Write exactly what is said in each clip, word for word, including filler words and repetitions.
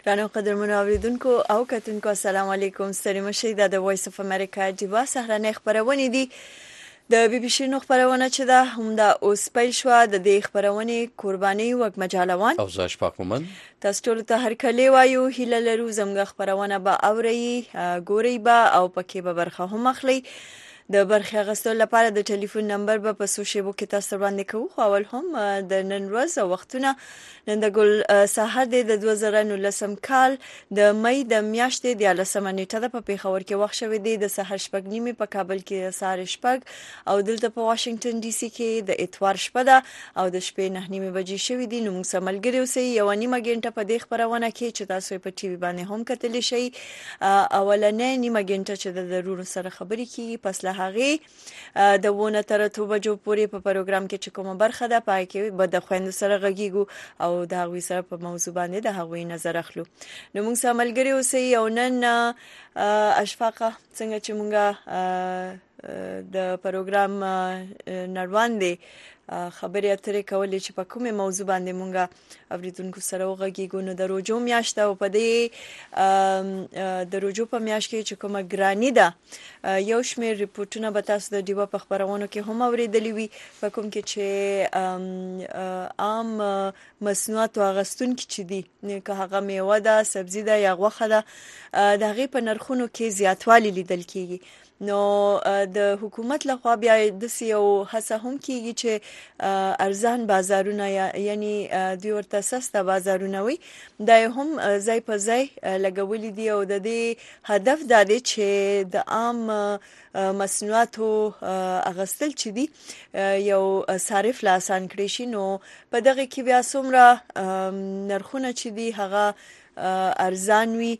ګرانو قدرمنو اوریدونکو او کتونکو السلام علیکم. ستړي مشئ. دا د وایس اف امریکا ډیوا سهرنۍ خبرونه دي د بي بي سي نو خبرونه چې دا هم دا اوس پیل شو. د دې خبرونه قرباني وک مجالوان او زاش پاک مومن تاسو ټول ته هر کله وایو هیله لرو زموږ خبرونه به اوري ګوري به او پکې به برخه هم اخلي. د برخه غستو لپاره د ټلیفون نمبر به په سوشيبو کې تاسو باندې کوو. خو اول هم د نن ورځ او وختونه نن د ګل سحر د دوه زره نولسم کال د مې د میاشتې د لسمه نیټه د په پیښور کې وخت شوی دی د سحر شپږ نیمه په کابل کې سحر شپږ او دلته په واشنگټن ډي سي کې د اتوار شپه ده او د شپې نه نیمه بجې شوی دی. نو موږ سملګری اوسئ یو نیمه غنټه په دې خبرونه کې چې تاسو په ټي وي باندې هم کتلی شئ. اولنې نیمه غنټه چې د ضرورت سره خبرې کیږي پس هغه د ونه تر تو بجو پورې په پروګرام کې چې کومه برخه ده پای کې به د خويند سره غږیږو او د هغوی سره په موضوع باندې د هغوی نظر اخلو. نو موږ سره ملګری اوسئ او نن اشفاقه څنګه چې موږ د پروګرام نړوندې خبرې اترې کولې چې په کومه موضوع باندې مونږه اوریدونکو سره وغږیږو. نو د روجو میاشت او په دې د روجو په میاشت کې چې کومه ګرانی ده یو شمېر ریپورتونه به تاسو د دیوه په خبرونو کې هم اوریدلی وي په کوم کې چې عام مصنوعات واغستون کې چې دي که هغه میوه ده سبزی ده یا غوښه ده د هغې په نرخونو کې زیاتوالی لیدل کیږي. نو د حکومت لخوا بیا د سیو هڅه هم کیږي چې ارزان بازارونه یعنی دوی ورته سسته بازارونه وي دا هم ځای په ځای لګولې دي او د دې هدف دا دی چې د عام مصنوعاتو اغستل چې دي یو صارف لا آسان کړی شي. نو په دغه کې بیا څومره نرخونه چې دي هغه ارزان وي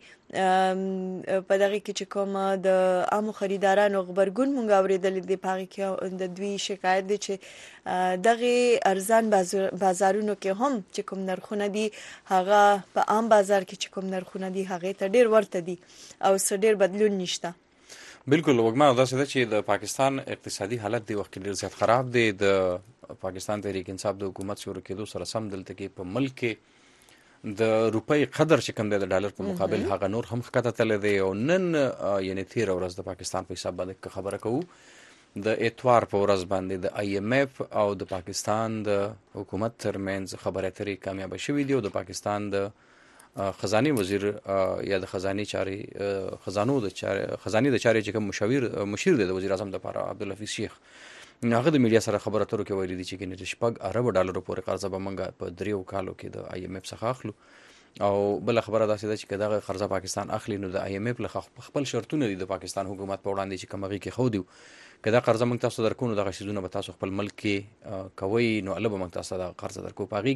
په دغه کې چې کوم د عامو خریدارانو خبرګون مونږ اوریدل دي پاره کې د دوی شکایت دي چې دغه ارزان بازارونو کې هم چې کوم نرخونه دي هغه په عام بازار کې چې کوم نرخونه دي هغه ته ډیر ورته دي او څه ډیر بدلون نشته. بالکل وګما دا څه چې د پاکستان اقتصادي حالت دی وخت ډیر زیات خراب دی. د پاکستان تحریک انصاف د حکومت شروع کېدو سره سم دلته کې په ملک کې د روپۍ قدر چې کوم دی د ډالر په مقابل هغه نور هم ښکته تللی دی. او نن یعنی تیره ورځ د پاکستان په حساب باندې خبره کوو د اتوار په ورځ باندې د آی ایم ایف او د پاکستان د حکومت ترمنځ خبرې اترې کامیابه شوې دي او د پاکستان د خزاني وزیر یا د خزاني چارې خزانو د چارې خزاني د چارې چې کوم مشاور مشیر دی د وزیر اعظم لپاره عبدالحفیظ شیخ هغه د میډیا سره خبرو اترو کې ویلي دي چې ګنې شپږ ارب ډالرو پورې قرضه به منګه په دریو کالو کې د آی ایم ایف څخه اخلو. او بل خبره دا ده چې دغه قرضه پاکستان اخلي نو د آی ایم ایف له خپل شرطونه دي د پاکستان حکومت په وړاندې چې کومه کې خو دی کدا قرضه موږ تاسو درکو نو دغه شیزونه به تاسو خپل ملک کې کوي نو الله به موږ تاسو د قرضه درکو پاغي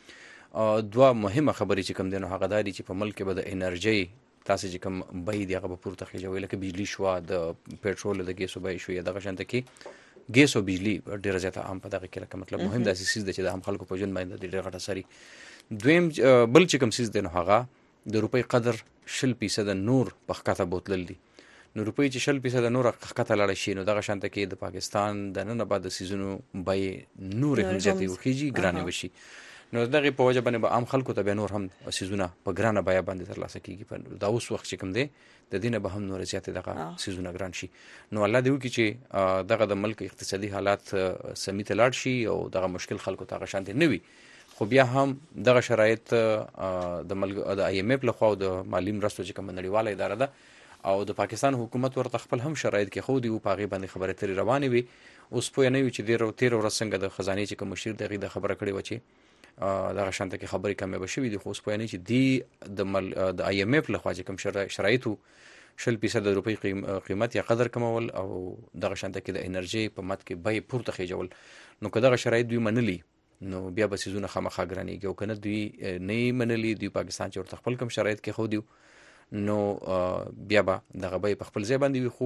کې دوه مهمه خبرې چې کوم دي نو هغه داري چې په ملک کې به د انرژي تاسو چې کوم بې دی هغه به پورته خېجوي لکه بجلی شو د پېټرول د ګیسو بې شو یا دغه شانته کې ګیس او بجلی ډیره زیاته عام په دغه کې لکه مطلب مهم د اساس د چې د هم خلکو په ژوند باندې ډیره غټه سري. دویم بل چې کوم سیس دی نو هغه د روپۍ قدر شل فیصد نور په ښکته بوتلل دي. نو روپۍ چې شل فیصد نور ښکته لاړ شي نو دغه شانته کې د پاکستان د نن بعد سیزونو بې نور هم زیاتې وخیږي ګرانه وشي. نو دغه په وجه باندې به عام خلکو ته به نور هم سیزونه په ګرانه بیا باندې ترلاسه کیږي. په دا اوس وخت چې کوم دی د دینه به هم نور زیاتې دغه سیزونه ګران شي. نو الله دې وکړي چې دغه د ملک اقتصادي حالات سمیت لاړ شي او دغه مشکل خلکو ته غشانته نه وي. خو بیا هم دغه شرایط د ملک د آی ایم ایف له خوا د مالی مرستو چې کوم نړیواله اداره ده او د پاکستان حکومت ورته خپل هم شرایط کې خو دی او پاغي باندې خبره ترې روانې وي. اوس په نه وي چې ډیر تیر ورځ څنګه د خزانه چې کوم مشیر دغه د خبره کړې و چې دغه شانته کې خبرې کمې بشوي دي. خو اوس په نه چې دی د د آی ایم ایف له خوا چې کوم شرایط شل فیصد د روپۍ قیمت یا قدر کمول او دغه شانته کې د انرژي په مت کې بې پورته خېجول نو که دغه شرایط دوی منلي نو بیا به سیزونه خامخا ګرانېږي او کنه دوی نه منلي دوی پاکستان چې ورته خپل کوم شرایط کې خو دی نو بیا به دغه بې په خپل ځای باندې وي.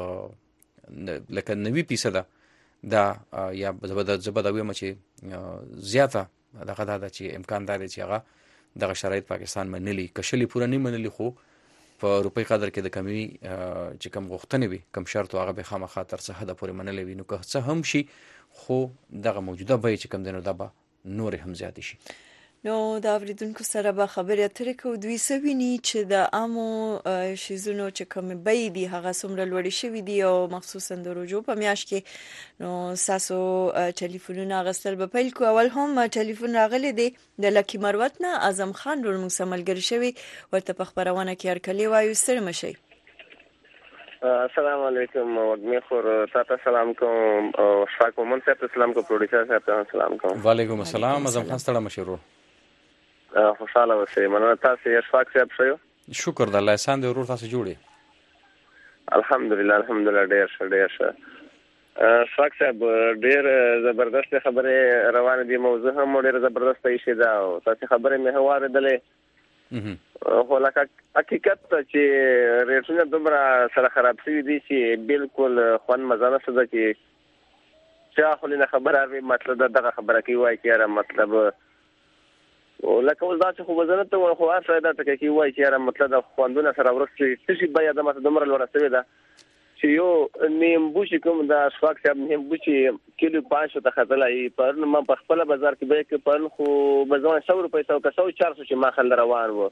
خو لکه نوي فیصده دا یا زبده ویمه چې زیاته دغه دا ده چې امکان دا دی چې هغه دغه شرایط پاکستان منلي که شلي پوره نه منلي خو په روپۍ قدر کې د کمی چې کم غوښتنې وي کم شرط هغه به خامخا تر څه حد پورې منلې وي. نو که څه هم شي خو دغه موجوده بیه چې کم دی نو دا به نور هم زیات شي. نو د اوریدونکو سره به خبرې اترې کوو. دوی څه ویني چې د عامو شیزونو چې کومې بیې دي هغه څومره لوړې شوي دي او مخصوصا د روژو په میاشت کې. نو ستاسو ټلیفونونه اخیستل به پیل کړو. اول هم ټلیفون راغلی دی د لکي مروت نه. اعظم خان ورور موږ سره ملګری شوی، ورته په خپرونه کې هرکلی وایو. ستړي مه شئ. السلام علیکم. وګمې خور تاسو سلام کوم او شفاق مومن صاحب سلام کوم، پروډوسر صاحب سلام کوم. وعلیکم السلام. اعظم خان ستړي مه شئ ورور. خوشاله اوسئ. مننه. تاسو یې شفاق صاحب شئ؟ شکر د الله احسان دی ورور. تاسو جوړې؟ الحمدلله الحمدلله ډیر ښه ډیر ښه. شفاق صاحب ډیر زبردست خبره روانه دي، موضوع هم ډیر زبردست شي دا او تاسو خبره مې هواره دلې خو لکه حقیقت چې ریټونه دومره سره خراب شوي دي چې بالکل خوند مزه نشته ده چې چا خو نه خبره وي مطلب دغه خبره کوي وایي چې یاره مطلب لکه اوس دا چې خو وزنه ته خو هر څه دا ټکي کوي وایي چې یاره مطلب د خوندونه سره ورسې څه شي بیا د ماته دومره لوړه شوې ده چې یو نیمبو چې کوم د اشفاق صاحب نیمبو چې کیلو پانچ ته ختلای پرون ما په خپل بازار کې به کې پرون خو بزوان سو روپۍ سو که سو چار سو چې ما خل روان وو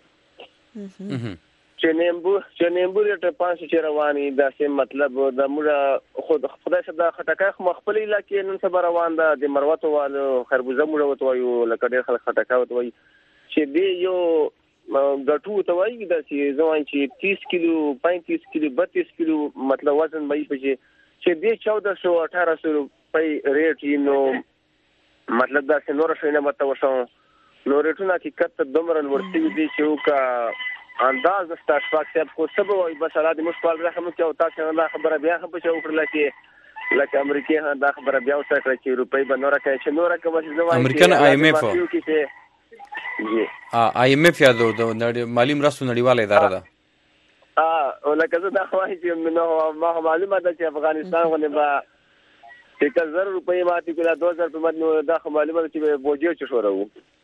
چې نیمبو چې نیمبو ریټ پانچ چې رواني دا سه مطلب د موږ خود خدای څخه د خټکای خپل علاقې نن سبا روان ده د مروتو والو خربوزه موږ وتوایو لکه ډېر خلک خټکای وتوایي چې دی یو غټو ته وایي دا چې ځوان چې تیس کیلو پینتیس کیلو بتیس کیلو مطلب وزن مې پځي چې دی چودہ سو اٹھارہ سو روپۍ ریټ نو مطلب دا څنګه شوی نه مته وشو نو ریټونه کې کته دومره ورسې دي چې وکا انداز د اشفاق صاحب کو سبب وي بس را دي مشکل راخم چې او تاسو نه خبره بیا هم په شو کړل کې لکه امریکای ها دا خبره بیا وسه کړ چې روپۍ بنور کې چې نور کې وځي ځوان امریکن آی ایم ایف جی آی ایم ایف یادو د مالی مرستو نړیواله اداره ده. اه ولکه زه دا وایي چې نو ما معلومه ده چې افغانستان غو با یک هزار روپۍ ماتي کله دو هزار په مدنو دا معلومه ده چې بوجي چې شورو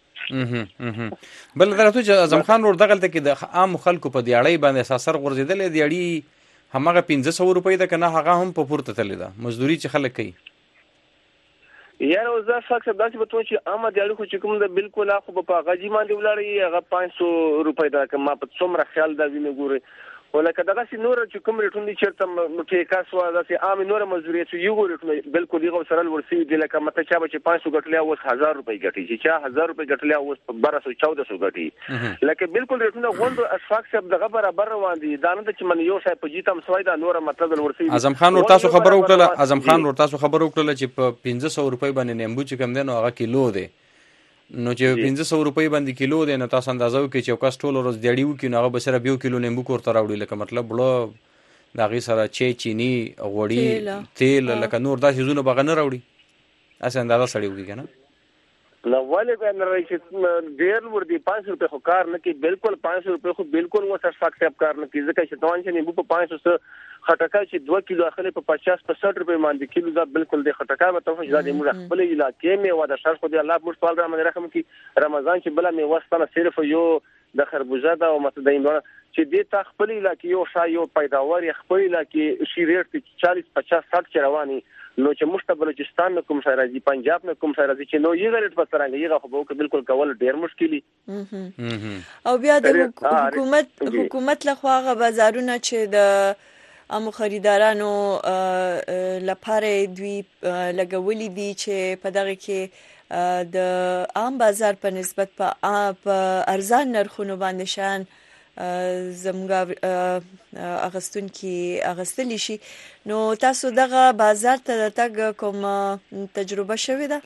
بل درته چې اعظم خان ور دغلته کې د عام خلکو په دیاړی باندې اساسر غورځیدل دیاړی همغه پنځه سوه روپۍ ده کنه هغه هم په پورته تللی ده مزدوري چې خلک کوي یاره اوس دا فکر داسې به تو چې عامه دیاړي خو چې کوم ده بالکل خو په غاجي باندې ولاړی هغه پانچ سو روپۍ ده که ما په څومره خیال دا وینې ګوري ولکه دغه سي نور چې کوم ریټون دي چیرته نو ټیکا سو داسې عام نور مزدوري چې یو ریټون بالکل یو سره ورسي دي لکه مته چا به پانچ سو غټلیا اوس هزار روپۍ غټي چې چا هزار روپۍ غټلیا اوس بارہ سو چودہ سو غټي لکه بالکل ریټونه غوند اشفاق صاحب دغه برابر روان دي دا نه چې من یو شای په جیتم سوای دا نور مطلب ورسي. اعظم خان ور تاسو خبر وکړه اعظم خان ور تاسو خبر وکړه چې په پنځه سوه روپۍ باندې نیمبو چې کم دی نو هغه کیلو دی نو چې پنځه سوه روپۍ باندې کیلو دی نو تاسو اندازه وکړئ چې یو کس ټول ورځ دیاړي وکړي نو هغه به سره بیو کیلو نیمبو کورته راوړي لکه مطلب بړه د هغې سره چای چینی غوړي تیل لکه نور دا څیزونه به هغه نه راوړي هسې اندازه سړی وکړي که نه نو ولې به نه راشي ډېر ور دي پانچ سو روپۍ خو کار نه کوي بالکل پانچ سو روپۍ خو بالکل اوس اشفاق صاحب کار نه کوي ځکه چې توان چې نیمبو په پانچ سو خټکای چې دوه کیلو اخلي په پچاس په سठ روپۍ باندې کیلو دا بالکل د خټکای په توګه چې د موږ خپل علاقې مې و د شرط خو دی الله موږ سوال را باندې رقم کې رمضان چې بل مې وستنه صرف یو د خربوزه دا او متدین چې دې تا خپل علاقې یو شای یو پیداوار خپل علاقې شي ریټ چالیس پچاس ساټ رواني نو چې مشته بلوچستان نه کوم شای راځي پنجاب نه کوم شای راځي چې نو یې ریټ په څنګه یې خو به بالکل کول ډیر مشکلي او بیا د حکومت حکومت لخوا غو بازارونه چې د عامو خریدارانو لپاره دوی لګولې دي چې په دغه کې د عام بازار په نسبت په ارزان نرخونو باندې شان زموږ اغستونکي اغستلی شي نو تاسو دغه بازار ته تګ کوم تجربه شوې ده؟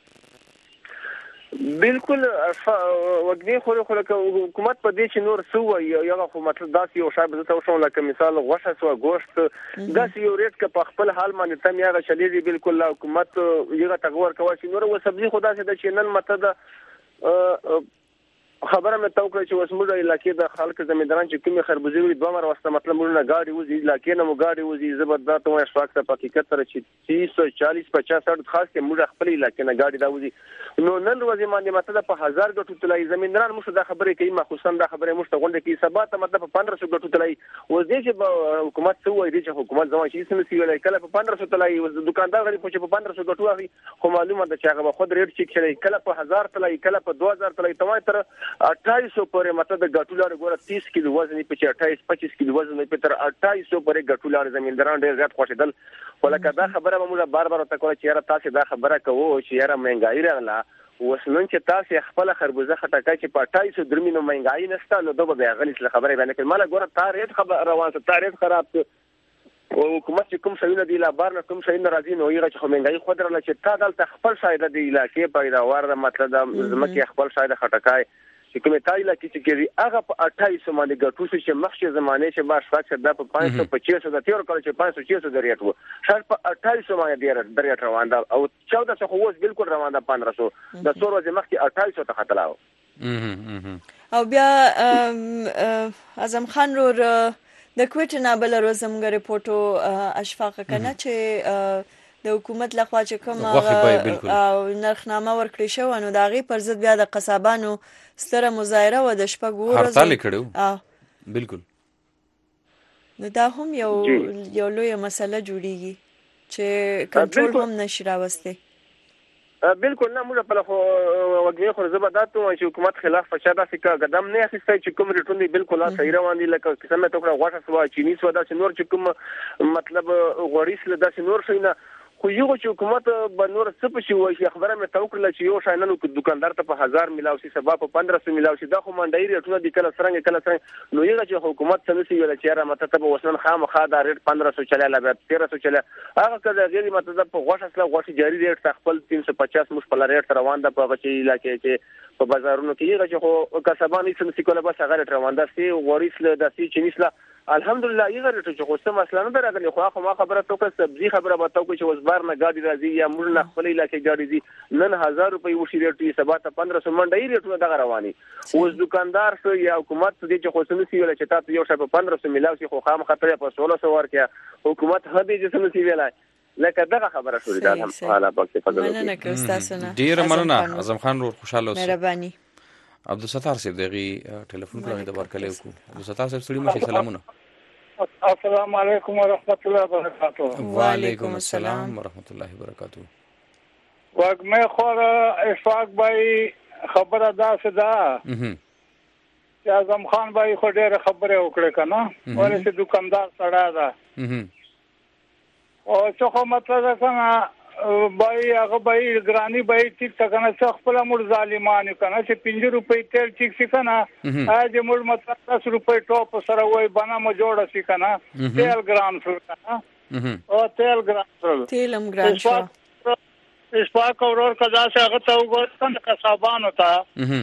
بالکل وګړي خو خو حکومت په دې چې نور سو یو خو مطلب داسې یو شای به تاسو شو لکه مثال غوښه سو ګوشت داسې یو ریټ کې په خپل حال باندې تم یاغه شلیدي بالکل حکومت یو تغور کوي چې نور و سبزي خدا سي د چینن مته د خبره مې تو کړه چې اوس موږ علاقې د خلک زمینداران چې کومې خربوزې وي دوه مره واسطه مطلب موږ نه ګاډي وځي علاقې نه مو ګاډي وځي زبردست وای شواک ته حقیقت سره چې تیس چالیس پچاس ساټ خاص کې موږ خپل علاقې نه ګاډي دا وځي نو نن ورځې باندې مطلب په هزار ګټو تلای زمینداران موږ دا خبره کوي مخصوصا دا خبره موږ ته غونډه کې سبا ته مطلب په پندرہ سو ګټو تلای و دې چې حکومت څه وایي چې حکومت زما چې څه نسی ویلای کله په پندرہ سو تلای دکاندار غریب چې په پندرہ سو ګټو اخلي خو معلومه ده چې هغه خود ریټ چیک کړي کله په هزار تلای کله په دو هزار تلای توای تر اٹھائیس سو پورې مطلب د ګټو لار ګوره تیس کیلو وزن په چې اٹھائیس پچیس کیلو وزن په تر اٹھائیس سو پورې ګټو لار زمینداران ډېر زیات خوشیدل ولکه دا خبره موږ بار بار ته کوله چې یاره تاسو دا خبره کوو چې یاره مهنګای راغله وسنن چې تاسو خپل خربوزه خټکای چې په اٹھائیس سو درمینو مهنګای نشته نو دوه به غلیظ خبره باندې کړه مال ګوره تاریخ خبر روان ته تاریخ خراب او حکومت چې کوم شوینه دی لا بار نه کوم شوینه راځي نو یې چې مهنګای خو درل چې تا دلته خپل شاید دی علاقې پیداوار د مطلب د زمکه خپل شاید خټکای چې کومه تایله کې چې کېږي هغه په اٹھائیس سو باندې ګټو چې مخکې زمانه چې باش فاکس د په پانچ سو پچیس د تیر کال چې پانچ سو چھ سو درېټ وو شاید په اٹھائیس سو باندې ډیر درېټ روان ده او چودہ سو خو اوس بالکل روان ده پندرہ سو د څو ورځې مخکې اٹھائیس سو ته خطلاو او بیا اعظم خان رور د کوټ نه بل روز زموږ ریپورتو اشفاق کنه چې د حکومت لخوا چې کوم او نرخنامه ورکړی شو نو دا غي پر ضد بیا د قصابانو ستره مظاهره و د شپږ ورځې هرڅال کړو بالکل نو دا هم یو یو لوی مسله جوړیږي چې کنټرول هم نشي راوستي بالکل نه موږ په لخوا وګړي خو زبردات چې حکومت خلاف فشار افریقا قدم نه اخیستی چې کوم ریټون دی بالکل صحیح روان دي لکه قسمه ټوکړه غوښه سوا چینی سوا دا نور چې کوم مطلب غوړی سره دا نور شینه خو یو چې حکومت به نور څه پشي وایي خبره مې توکل چې یو شاینانو دکاندار ته په هزار ملاو شي سبا په پندرہ سو ملاو شي دا خو منډای ریټونه د کله څنګه کله څنګه نو یو چې حکومت څه نسی ویل چې را مته ته وسنن خامخا دا ریټ پندرہ سو چلا لا تیرہ سو چلا هغه کله غیر مته په غوښه سره غوښه جاری ریټ خپل تین سو پچاس مش په ریټ روان ده په غچې علاقې چې په بازارونو کې یو چې خو کسبانی څه نسی کوله بس هغه ریټ روان ده سی وریسله د سی چینیسله الحمدلله یې غره چې خو څه مسله نه درغلی خو خو ما خبره توکه سبزی خبره به توکه چې وزبار نه گاډي راځي یا موږ نه خپل علاقې گاډي دي نن هزار روپۍ وشي ریټ سبا ته پندرہ سو منډه یې ریټونه دغه رواني اوس دکاندار سو یا حکومت دې چې خو څه نسی ویل چې تاسو یو شپه پندرہ سو ملاو شي خو خام خطر په سولہ سو ورکیا حکومت هدي چې څه نسی ویلای لکه دغه خبره شوې ده هم حالا پکې فضل مننه که استاد نه ډیر مننه اعظم خان ور خوشاله اوسه مهرباني عبدالستار صاحب دغه ټلیفون کړی د ورکلې کو عبدالستار صاحب سړي مشه سلامونه السلام علیکم ورحمۃ اللہ وبرکاتہ وعلیکم السلام ورحمۃ اللہ وبرکاتہ وګمه خو اشفاق بای خبره دا صدا چې اعظم خان بای خو ډېر خبره وکړه کنه ورته دکاندار سره دا او څه خو مطلب کنه بای هغه بای ګرانی بای ټیک څنګه څه خپل مر ظالمان کنه چې پنځه روپۍ تیل ټیک شي کنه اځه مر مطلب دس روپۍ ټاپ سره وای بنا مو جوړ شي کنه تیل ګران شو کنه او تیل ګران شو تیلم ګران شو اشفاق اورور کدا سے هغه ته وګورئ کسبانو ته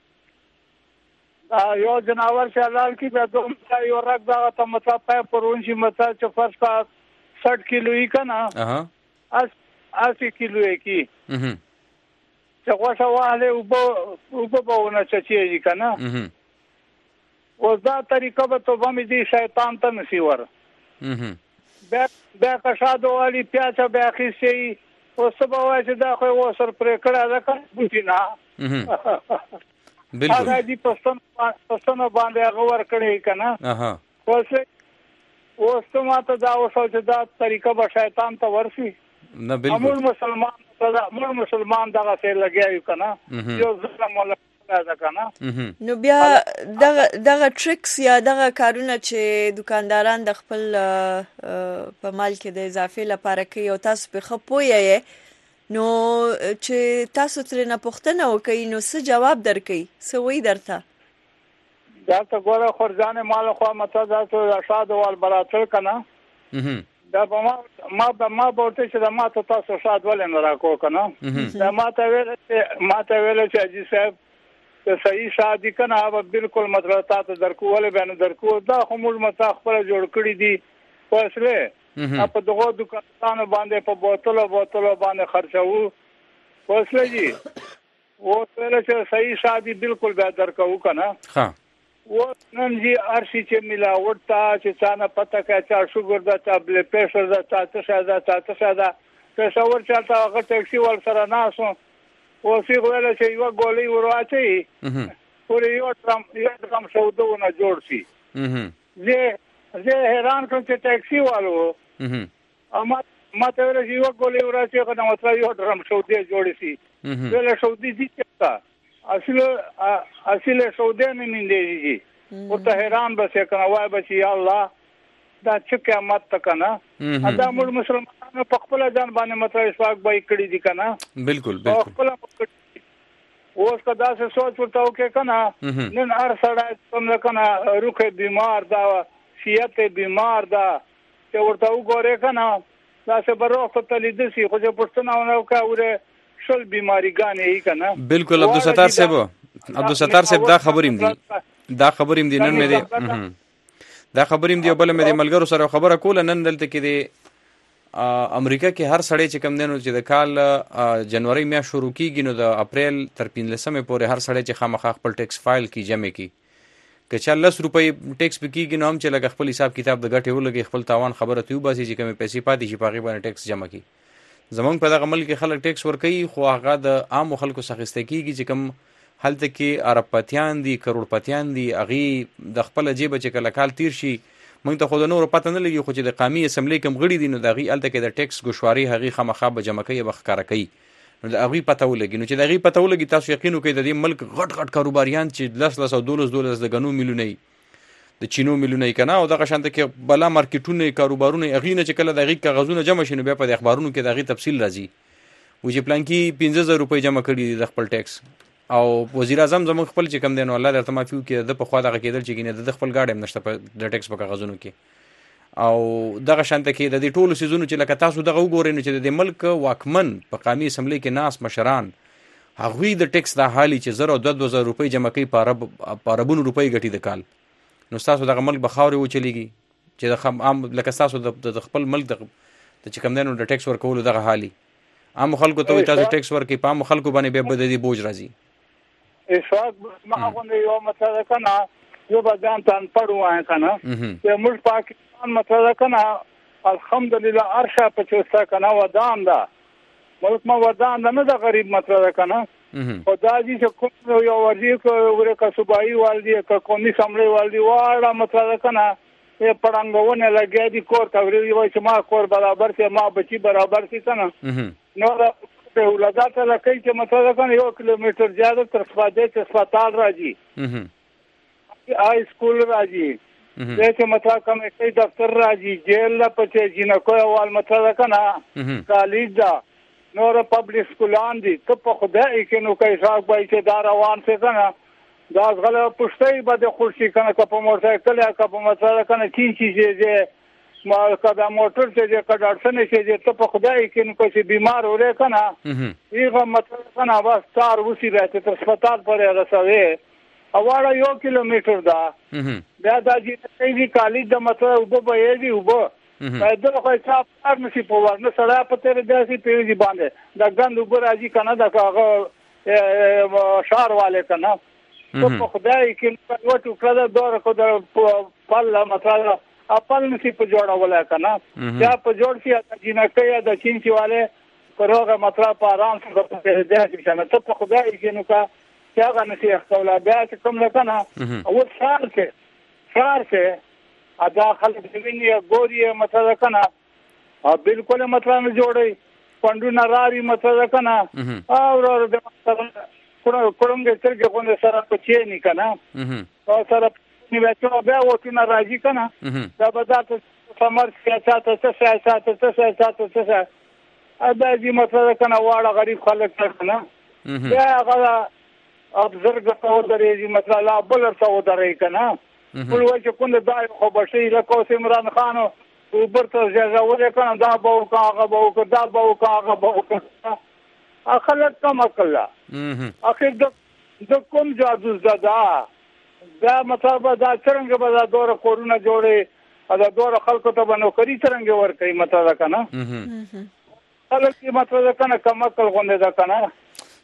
دا یو جناور چې حلال کی به دوه یو رګ دا ته مطلب په پرونشي مطلب چې فرض کا ساٹھ کیلو یې کنه اس اسی کیلو کی چې غوښه واله او په او په ونه چچېږي کنه او دا طریقه به ته باندې دي شیطان ته نسی ور بیا بیا کښادو والی پیاچا بیا خېسي او سبا وای چې دا خو وسر پرې کړه دا کوم بوتي نه بالکل هغه دي پښتون پښتون باندې هغه ور کړی کنه اها اوس اوس ماته دا وسو چې دا طریقه به شیطان ته ورسي نه بالکل امول مسلمان دا امول مسلمان دغه څه لګیایو کنه یو ظلم ولا دا کنه نو بیا دغه دغه ټریکس یا دغه کارونه چې دکانداران د خپل په مال کې د اضافه لپاره کوي او تاسو په خپوي نو چې تاسو ترې نه پوښتنه وکړئ نو څه جواب درکړي څه وایي درته دا ته ګوره خورځانه مال خو مته دا ته شاد وال براتل کنه دا ما ما به ما ورته چې دا ما ته تاسو شاد ولې نه راکو کنه دا ما ته ویل چې ما ته ویل چې اجي صاحب ته صحیح شادي کنه هغه بالکل مطلب تاسو درکو ولې باندې درکو دا خو موږ متا خپل جوړ کړی دي پسله په دغه دکانانو باندې په بوتلو بوتلو باندې خرڅو پسله جی او ته چې صحیح شادي بالکل به درکو کنه. ها و نن جی ارشي چې ملاوت تا چې څنګه پته کوي چې شوګر دا تا بل پريشر دا تا څه دا تا څه دا که څور چلتا هغه ټیکسي ول سره ناسو او سی ویل چې یو ګولې ورواچي پورې یو ترام یو ترام سودونه جوړ شي. زه زه حیران کوم چې ټیکسي والو اما ماته ویل چې یو ګولې ورواچي کنه مطلب یو ترام سودې جوړ شي. ویل سودې دي چې اصل اصل سعودي نه مندي او ته حیران بسې کنه وای بچي یا الله دا چې قیامت تکنه ادا موږ مسلمانانو په خپل ځان باندې مطلب اشفاق به کړی دي کنه. بالکل بالکل اوس کدا څه سوچ ورته وکړه کنه نن هر سړی څنګه کنه روخه بیمار دا صحت بیمار دا چې ورته وګوره کنه دا څه بروخه تلید سي خو چې پښتنه ونه وکاوره شل بیماری ګانې هی کنه. بالکل عبدالستار صاحب عبدالستار صاحب دا خبریم دي دا خبریم دي نن مې دي دا خبریم دي بل مې د ملګرو سره خبره کوله نن دلته کې د امریکا کې هر سړی چې کم دینو چې د کال جنوري میا شروع کیږي نو د اپریل تر پنځلسمې پورې هر سړی چې خامخا خپل ټیکس فایل کی جمع کی که چا لس روپۍ ټیکس پکېږي نو هم چې لږ خپل حساب کتاب د ګټې ولګي خپل تاوان خبره ته وباسي چې کومې پیسې پاتې شي په هغې باندې ټیکس جمع کړي. زمونږ په دغه ملک کې خلک ټیکس ورکوي خو هغه د عامو خلکو څخه اخیستی کېږي چې کوم هلته کې اربپتیان دي کروڑپتیان دي هغې د خپله جیبه چې کله کال تیر شي موږ ته خو د نورو پته نه لګي خو چې د قامي اسمبلۍ کوم غړي دي نو د هغې هلته کې د ټیکس ګوشواري هغې خامخا به جمع کوي به ښکاره کوي نو د هغوی پته ولګي نو چې د هغې پته ولګي تاسو یقین وکړئ د دې ملک غټ غټ کاروباریان چې لس لس او دولس دولس د ګنو میلیونه د چینو میلیونه که نه او دغه شانته کې بلا مارکیټونه کاروبارونه هغې نه چې کله د هغې کاغذونه جمع شي نو بیا په د اخبارونو کې د هغې تفصیل راځي و چې پلانکي پنځه زره روپۍ جمع کړي دي د خپل ټیکس او وزیر اعظم زموږ خپل چې کم دی نو الله درته معافي وکړي د پخوا دغه کېدل چې ګینې د خپل ګاډی هم نشته په د ټیکس په کاغذونو کې او دغه شانته کې د دې ټولو څیزونو چې لکه تاسو دغه وګورئ نو چې د دې ملک واکمن په قامي اسمبلۍ کې ناست مشران هغوی د ټیکس دا حالي چې زر او دوه دوه زره روپۍ جمع کوي په اربونو روپۍ ګټي د کال نو ستاسو دغه ملک به خاورې وچلیږي چې د عام لکه ستاسو د خپل ملک د چې کوم دی نو د ټیکس ورکولو دغه حالي عامو خلکو ته وایي تاسو ټیکس ورکوئ په عامو خلکو باندې بیا به د دې بوج راځي. اشفاق ما غوندې یو مطلب که نه یو به ځان ته انپړ ووایم که نه چې موږ پاکستان مطلب که نه الحمدلله هر شی په چې سته که نه ودان ده ملک ما ودان ده نه د غریب مطلب که نه خو دا دي چې کوم یو ورځي که که صوبایي والدي که قومي اسمبلۍ والدي واړه مطلب که نه یې پړنګونه لګیا دي کور ته وایي چې ما کور برابر شي ما بچي برابر شي که نه نو د ولادت لکۍ چې مطلب که نه یو کیلومیټر زیاده تر سپادې چې سپتال راځي های سکول راځي بیا چې مطلب کمیټۍ دفتر راځي جیل له پسې جینکو وال مطلب که نه کالج ده نور پبلک سکولان دي ته په خدای کې نو که حساب وایي چې دا روان شي که نه دا غله پوښتۍ به د خور شي که نه که په موټرسایکل یا که په مطلب که نه چین شي چې ما که دا موټر چې چې که ډاکټر نه شي چې ته په خدای کې نو که چې بیمار وری که نه هغه مطلب که نه بس تار وسي بیا چې تر سپتال پورې رسوې اواړه یو کیلومیټر ده بیا دا چې دي کالج د مطلب اوبه به یې دي اوبه دغه خو چا پار نشي په ورنه سړی په تېرې داسې پیوځي باندې دا ګند اوبه راځي که نه د هغه ښار والې که نه ته په خدای کې یوه ټوکره ده دوره خو د پل مطلب اپل نشي په جوړولی که نه بیا په جوړ شي د جینکۍ یا د چینچي والې په روغه مطلب په ارام سره داسې شي نه ته په خدای کې نو که چې هغه نشي اخته بیا چې کوم ده که نه اوس ښار کې ښار کې دا خلک د وینې ګوري مطلب که نه بالکل مطلب نه جوړوي پنډونه راري مطلب که نه او د مطلب کړنګې سترګې غوندې سره په چیني که نه او سره بیا بیا وټونه راځي که نه دا به دا ته ثمر سیاست څه سیاست څه سیاست څه سیاست دا دي مطلب که نه واړه غریب خلک ته که نه بیا هغه ابزرګ ته ودرېږي مطلب لا بل ورته ودرېږي که نه ټول وایي چې کوم دا خو به شي لکه اوس عمران خان اوبر ته زیږولی که نه دا به وکړه هغه به وکړه دا به وکړه هغه به وکړه خلک کم عقل ده اخر د کوم جادو زده ده دا مطلب دا څرنګه به دا دوره کورونه جوړې دا دوره خلکو ته به نوکري څرنګه ورکوي مطلب که نه خلک یې مطلب که نه کم عقل غوندې ده که نه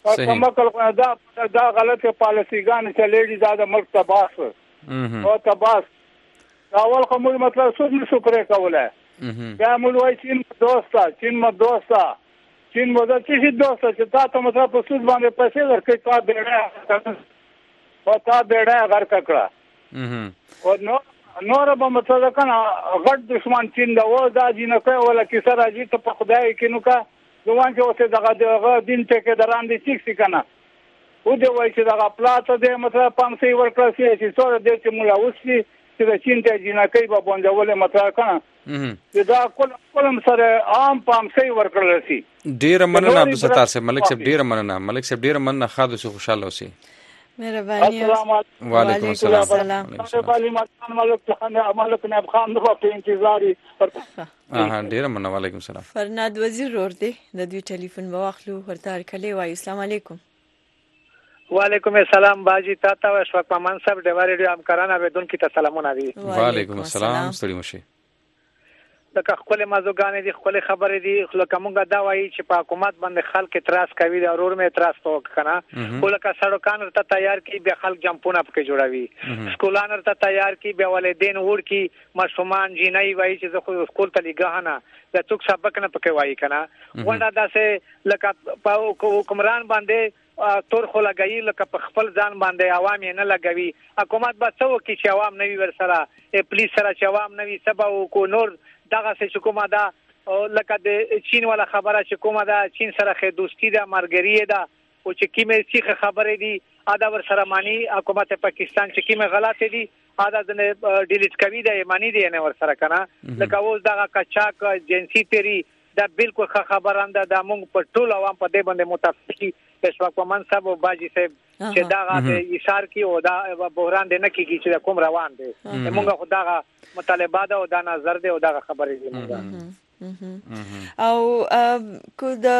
کوم کله دا دا غلطه پالیسیګان چې لیډي دا د ملک تباس او تباس اول کوم مطلب څه نشو پرې کوله یا موږ وایي چې دوستا چین مو دوستا چین مو دا چې دوستا چې تاسو مطلب په سود باندې پیسې ورکړي تا بیړه او تا بیړه غر کړه او نو نور به مطلب کنه غټ دشمن چین دا و دا جنکه ولا کیسه راځي ته په خدای کې نو کا دوان چې اوسه دغه دین ته کې دران دي سیک سکنه و دې وایي چې دغه پلاټ دې مطلب پانسي ورکړل شي چې څو دې چې مولا اوسي چې د چین ته جنکه به باندې مطلب کنه چې دا کول کولم سره عام پانسي ورکړل شي. ډیر مننه عبدالستار صاحب ملک صاحب ډیر مننه ملک صاحب ډیر مننه خاطر سو خوشاله اوسئ. مهرباني. وعلیکم السلام. ملک ناب خان نو په انتظار ها ډیر مننه. وعلیکم السلام. فرناد وزیر ور دی د دوی ټلیفون واخلو ورته کلی وای. السلام علیکم. وعلیکم السلام باجی تاتا او اشفاق پامان صاحب د ریډیو همکارانو بدون کی ته سلامونه دي. وعلیکم السلام. ستړي مشي. لکه خپل مازوګانې دي خپل خبرې دي لکه مونږه دا وایي چې په حکومت باندې خلک اعتراض کوي دا ورور مې اعتراض توک کنه خو لکه سړکان ته تیار کی بیا خلک جمپونه پکې جوړوي سکولان ته تیار کی بیا والدین ور کی مشومان جنای وایي چې زه سکول ته لګهنه دا څوک سبق نه پکې وایي کنه وندا داسې لکه په حکمران باندې تور خو لګایي لکه په خپل ځان باندې عوام یې نه لګوي حکومت به څو کې چې عوام نوي ور سره پولیس سره چې عوام نوي سبا کو نور دغه څه کومه دا لکه د چین ولا خبره چې کومه دا چین سره خې دوستی دا مرګري دا او چې کیمه سیخه خبره دي ادا ور سره مانی حکومت پاکستان چې کیمه غلطه دي ادا د ډیلیټ کوي دا مانی دي نه ور سره کنه لکه اوس دغه کچاک جنسي تیری دا بالکل خبرانده دا مونږ په ټول عوام په دې باندې متفقي اشفاق پامان صاحب او باجی صاحب چې دا د اشار کی او دا بحران دی نه کیږي چې کوم روان دی مونږ خو دا مطالبه دا او دا نظر دی او دا خبرې دي مونږ او کو د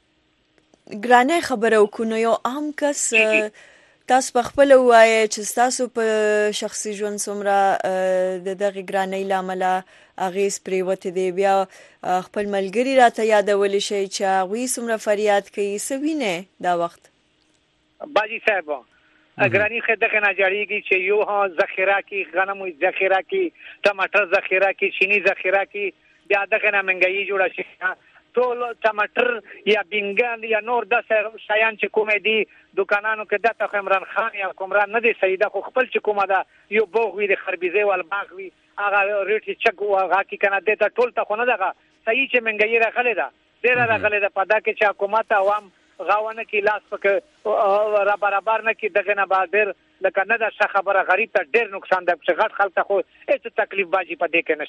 ګرانه خبره وکونو یو عام کس تاسو په خپل وایي چې تاسو په شخصي ژوند څومره د دغه ګرانه لامل اغیز پریوته دی بیا خپل ملګری راته یادول شي چې هغه څومره فریاد کوي سوینه دا وخت باجی صاحب اگرانی خدای نه جاریږي چې یو ها ذخیره کی غنم ذخیره کی ټماټر ذخیره کی چینی ذخیره کی بیا دغه نه منګي جوړه شي ټول ټماټر یا بینګان یا نور د شایان چې کومې دي دکانانو کې د عمران خان یا کومران نه دي سیده خو خپل چې کومه دا یو بوغ وی د خربيزه ول باغ وی هغه ریټ چک هغه کې کنه د ټول ته خو نه دغه صحیح چې منګي راغله ده ډیر راغله ده پدا کې چې حکومت عوام غاونه کې لاس پک را برابر نه کې دغه نه بادر لکه نه دا خبره غریب ته ډیر نقصان ده چې غټ خلک ته خو هیڅ تکلیف باجی په دې کې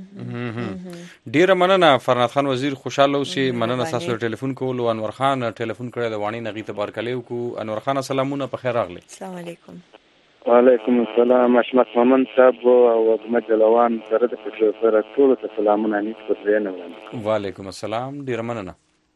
نشته. ډیر مننه فرناد خان وزیر خوشاله اوسئ مننه تاسو ټلیفون کول او انور خان ټلیفون کړی د وانی نغی ته بارکلیو کو انور خان سلامونه په خیر راغلی. السلام علیکم. وعلیکم السلام اشمت محمد صاحب او احمد جلوان سره د سره ټول ته سلامونه نیت پرې نه. وعلیکم السلام ډیر مننه.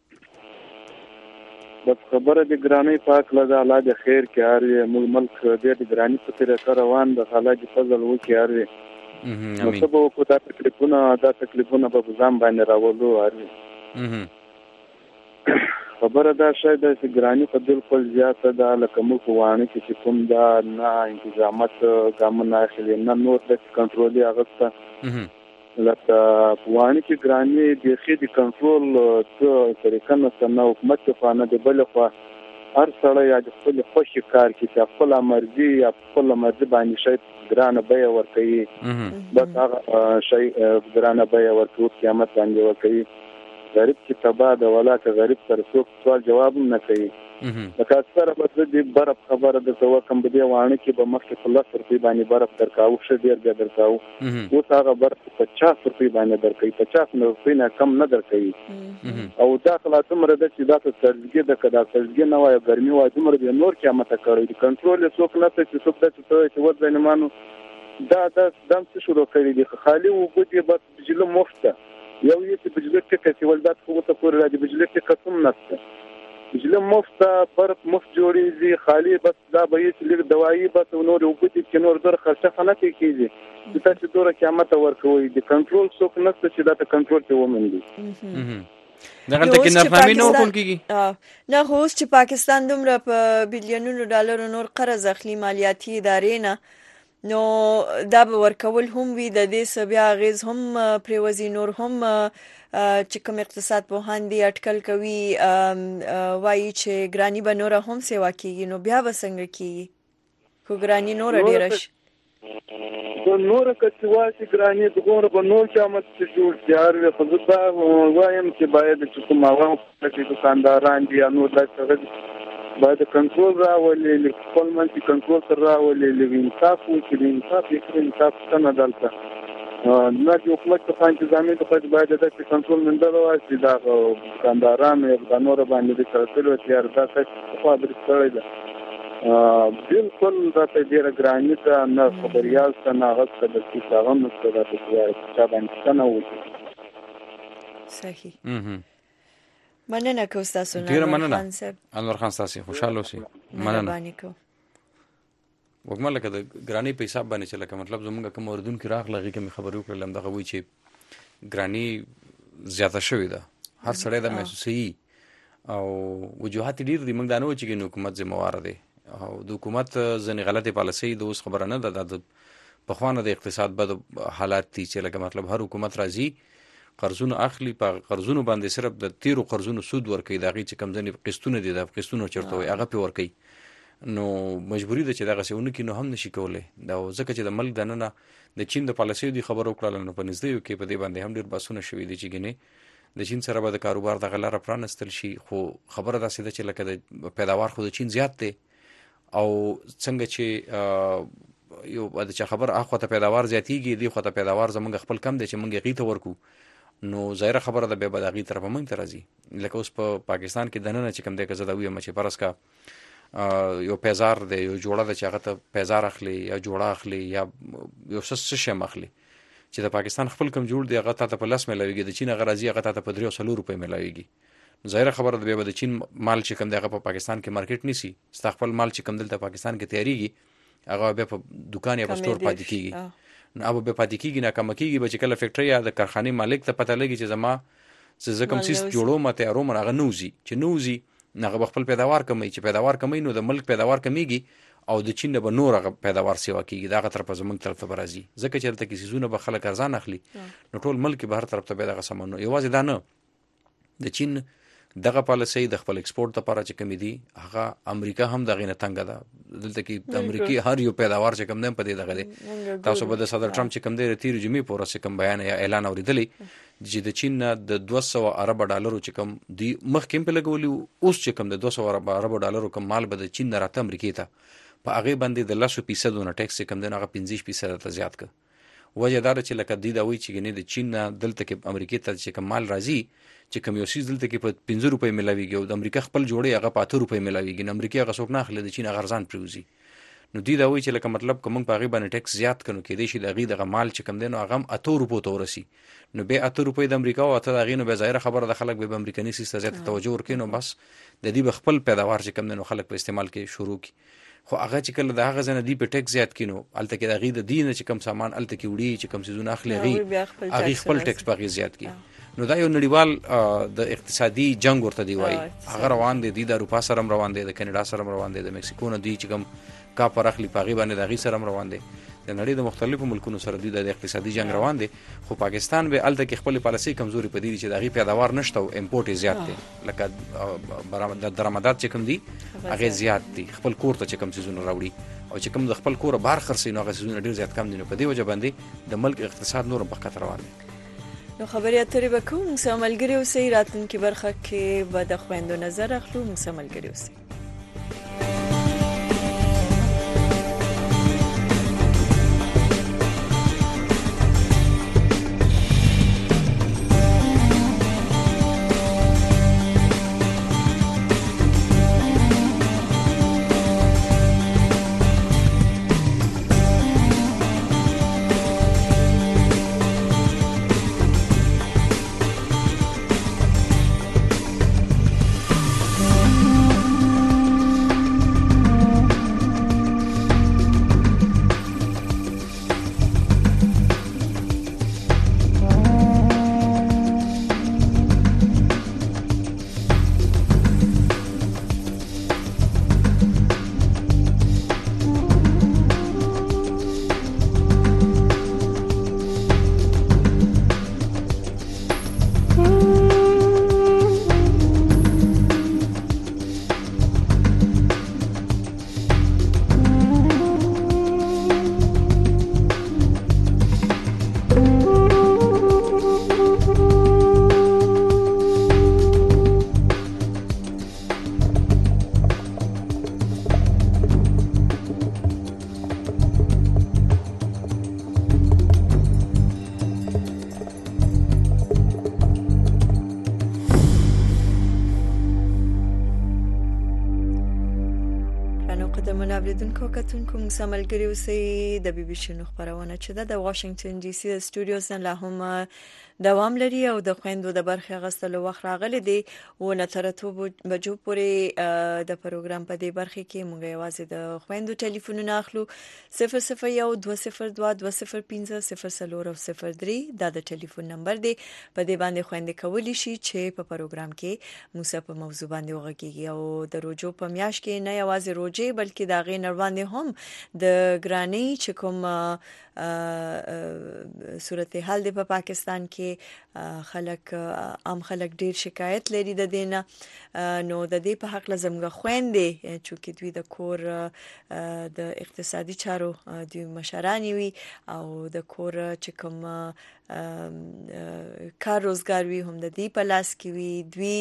بس خبره د ګرانی پاک لږه الله د خیر کې اړ مل ملک د ګرانی په طریقه روان د الله د فضل و کې اړ نو سبا کو دا تکلیفونه دا تکلیفونه په ځان باندې راولو اړ خبره دا شاید د ګرانی په بالکل زیاته دا لکه مو وانه کې کوم دا نه انتظامات ګام نه اخلي نه نور د کنټرول اغسته لکه وانه کې ګرانی د خېدي کنټرول څه طریقه نه سم حکومت په نه دی بل خو هر سړی یا د خپل خوشي کار کې چې خپل مرضي یا خپل مرضي باندې شي ګرانه به ورکړي بس هغه شي ګرانه به ورکړي قیامت باندې ورکړي غریب چې تبا د ولا که غریب سره څوک سوال جواب نه کوي لکه اکثره بس د برف خبره د تو کم بده وانه کې به مخکې خلاص روپی باندې برف درکاو شه ډیر ډیر درکاو او هغه برف پچاس روپی باندې درکې پچاس روپی نه کم نه درکې او دا خلاص مر د چې دا ترګي د کدا ترګي نه وای ګرمي وای دمر د نور قیامت کړی کنټرول څوک نه چې څوک د چې ور ځنمانو دا دا دم څه شروع کړی دي خالي او بده بس بجله مفته یو یې چې بجله کې کسي ولدات خو ته پور راځي بجله کې قسم نشته بجله مفته برف مفت جوړیږي خالی بس دا به یې لږ دوايي بس نور وګړي چې نور در خرچه خنه کیږي چې تاسو دوره قیامت ورکوي د کنټرول څوک نشته چې دا ته کنټرول ته ومني دغه ته کې نرخنامې نو ټول کیږي نه خو چې پاکستان دومره په بلیونونو ډالر نور قرض اخلي مالیاتي ادارې نه نو دا به ورکول هم وي د دې سبیا غیز هم پریوزي نور هم چې کوم اقتصاد په هاندي اټکل کوي وایي چې ګرانی به نور هم سیوا کیږي نو بیا به څنګه کیږي خو ګرانی نور ډیر شي نو نور کڅوا چې ګرانی دغه په نور قیامت چې جوړ جار وي خو دا وایم چې باید چې کوم هغه چې دکانداران دي نو دا څنګه باید کنټرول راولي خپل منځي کنټرول سره راولي انصاف وکړي انصاف یې انصاف څنګه دلته نه چې حکومت ته خان ځامي ته باید د کنټرول منډه واسي دا دکانداران یې نور باندې د چارتلو تیار دا څه خو د ستړي ده بالکل دا ته ډیره ګرانی ده نه خبريال څه نه غوښته د څه هغه مستدا ته چې باندې څنګه وځي صحیح مننه کو تاسو نه ډیر مننه انور خان تاسو خوشاله اوسئ مننه وګمل لکه د ګرانی په حساب باندې چې لکه مطلب زمونږ کوم اردن کې راغله غي کوم خبرو کړل دغه وی چې ګرانی زیاته شوې ده هر سړی د محسوسي او وجوهات ډیر دي موږ دا نه و چې حکومت ذمہوار دی او د حکومت ځنې غلطي پالیسي د اوس خبره نه ده د پخوانه د اقتصاد بد حالات دي چې لکه مطلب هر حکومت راځي قرضونه اخلي په قرضونو باندې صرف د تیرو قرضونو سود ورکوي دا غي چې کم ځنې قسطونه دي د قسطونو چرته وي هغه په ورکوي نو مجبوری ده چې دا غسهونه کې نو هم نشي کولای دا ځکه چې د ملک دننه د چین د پالیسي دی خبرو کړل نو په نږدې کې په دې باندې هم ډیر باسونه شوې دي چې ګنې د چین سره به د کاروبار د غلاره پرانستل شي خو خبره دا سیده چې لکه د پیداوار خو د چین زیات دی او څنګه چې یو د چا خبر اخو ته پیداوار زیاتیږي دی خو ته پیداوار زمونږ خپل کم دی چې مونږ غیته ورکو نو ظاهره خبره ده به بداغي طرف مونږ ته راځي لکه اوس په پا پاکستان کې دننه چې کوم دی که زده وي چې پرس کا یو پیزار دی یو جوړه د چاغه ته پیزار اخلي یا جوړه اخلي یا یو څه شم اخلي چې د پاکستان خپل کم جوړ دی هغه ته په لاس ملاويږي د چین غرازي هغه ته په درې سلو روپۍ ملاويږي ظاهره خبره ده به د چین مال چې کوم دی هغه په پاکستان کې مارکیټ نیسي استخپل مال چې کوم دلته پاکستان کې تیاریږي هغه به په دکان یا په سٹور پاتې کیږي نو ابو به پاتې کیږي نه کم کیږي به چې کله فیکټری یا د کارخانه مالک ته پته لګي چې زما څه زکم سیس جوړو مته ارو مرغه نوزي چې نوزي نه خپل پیداوار کمی چې پیداوار کمی نو د ملک پیداوار کمیږي او د چین به نور پیداوار سیوا کیږي دا غتر په زمنګ طرف ته برازي ځکه چې تل کې سيزونه به خلک ارزان اخلي نو ټول ملک به هر طرف ته به دغه سمونو یوازې دا نه د چین دغه پالیسي د خپل ایکسپورت لپاره چې کم دي هغه امریکا هم دغه نه تنګ ده دلته کې د امریکای هر یو پیداوار چې کم نه پدې دغه دي تاسو به د صدر ټرمپ چې کم دی تیر جمعې پورې چې کم بیان یا اعلان اوریدلی چې د چین د دوه سوه ارب ډالرو چې کم دی مخکې په لګولي اوس چې کم د دوه سوه ارب ډالرو کم مال به د چین نه راته امریکای ته په هغه باندې د لسو فیصد ونه ټیکس کم دی هغه پنځه فیصد ته زیات ک وجه دا چې لکه دی دا وی چې ګنې د چین دلته کې امریکای ته چې کم مال راځي چې کوم یو سیس دلته کې په پنځه روپۍ ملاويږي او د امریکا خپل جوړي هغه په اته روپۍ ملاويږي نو امریکا هغه څوک نه اخلي د چین غرزان پروزي نو دی دا وی چې لکه مطلب کوم په غي باندې ټیکس زیات کړو کې دی شي د غي دغه مال چې کم دینو هغه اته روپو ته ورسي نو به اته روپۍ د امریکا او اته غي نو به ظاهر خبره د خلک به امریکایي سیس زیات توجه ورکینو بس د دې خپل پیداوار چې کم دینو خلک په استعمال کې شروع کی خو هغه چې کله د هغه ځنه دی په ټیکس زیات کینو الته کې د غي د دین چې کم سامان الته کې وړي چې کم سيزونه اخلي غي هغه خپل ټیکس په غي زیات کی نو دا یو نړیوال د اقتصادي جنگ ورته دی وای هغه روان دي د اروپا سره روان دي د کینیډا سره روان دي د میکسیکو نه دی چې کوم کا پر اخلي پاغي باندې د غي سره روان دي د نړۍ د مختلفو ملکونو سره دی د اقتصادي جنگ روان دي خو پاکستان به الته کې خپل پالیسي کمزوري پدې چې د غي پیداوار نشته او امپورټ زیات دي لکه د درآمدات چې کوم دي هغه زیات دي خپل کور ته چې کوم سيزونه راوړي او چې کوم د خپل کور بهر خرڅي نو هغه سيزونه ډیر زیات کم دي نو په دې وجه باندې د ملک اقتصاد نور په خطر روان دي نو خبرې اترې به کوم سملګری اوسئ راتلونکي برخه کې به د خويندو نظر اخلو سملګری اوسئ اوریدونکو کتونکو موږ ملګری اوسئ د بي بي سي نو خبرونه چې د واشنگټن ډي سي د سټوډیوز نه لا هم دوام لري او د خويندو د برخه غستلو وخت راغلی دی او نه تر اتو بجو پورې د پروګرام په دې برخه کې موږ یوازې د خويندو ټلیفونونه اخلو صفر صفر یو دوه صفر دوه دوه صفر پنځه صفر صفر او صفر درې دا د ټلیفون نمبر دی په دې باندې خويندې کولی شي چې په پروګرام کې موږ په موضوع باندې وغږیږي او د روجو په میاش کې نه یوازې روجې بلکې دا غي نړوان هم د ګرانی چې کوم صورتحال دی په پاکستان کې خلک عام خلک ډیر شکایت لري د دینه نو د دې په حق لازمغه خويندې چې دوی د کور د اقتصادي چارو د مشرانی وي او د کور چې کوم کار روزګار وي هم د دې په لاس کې وي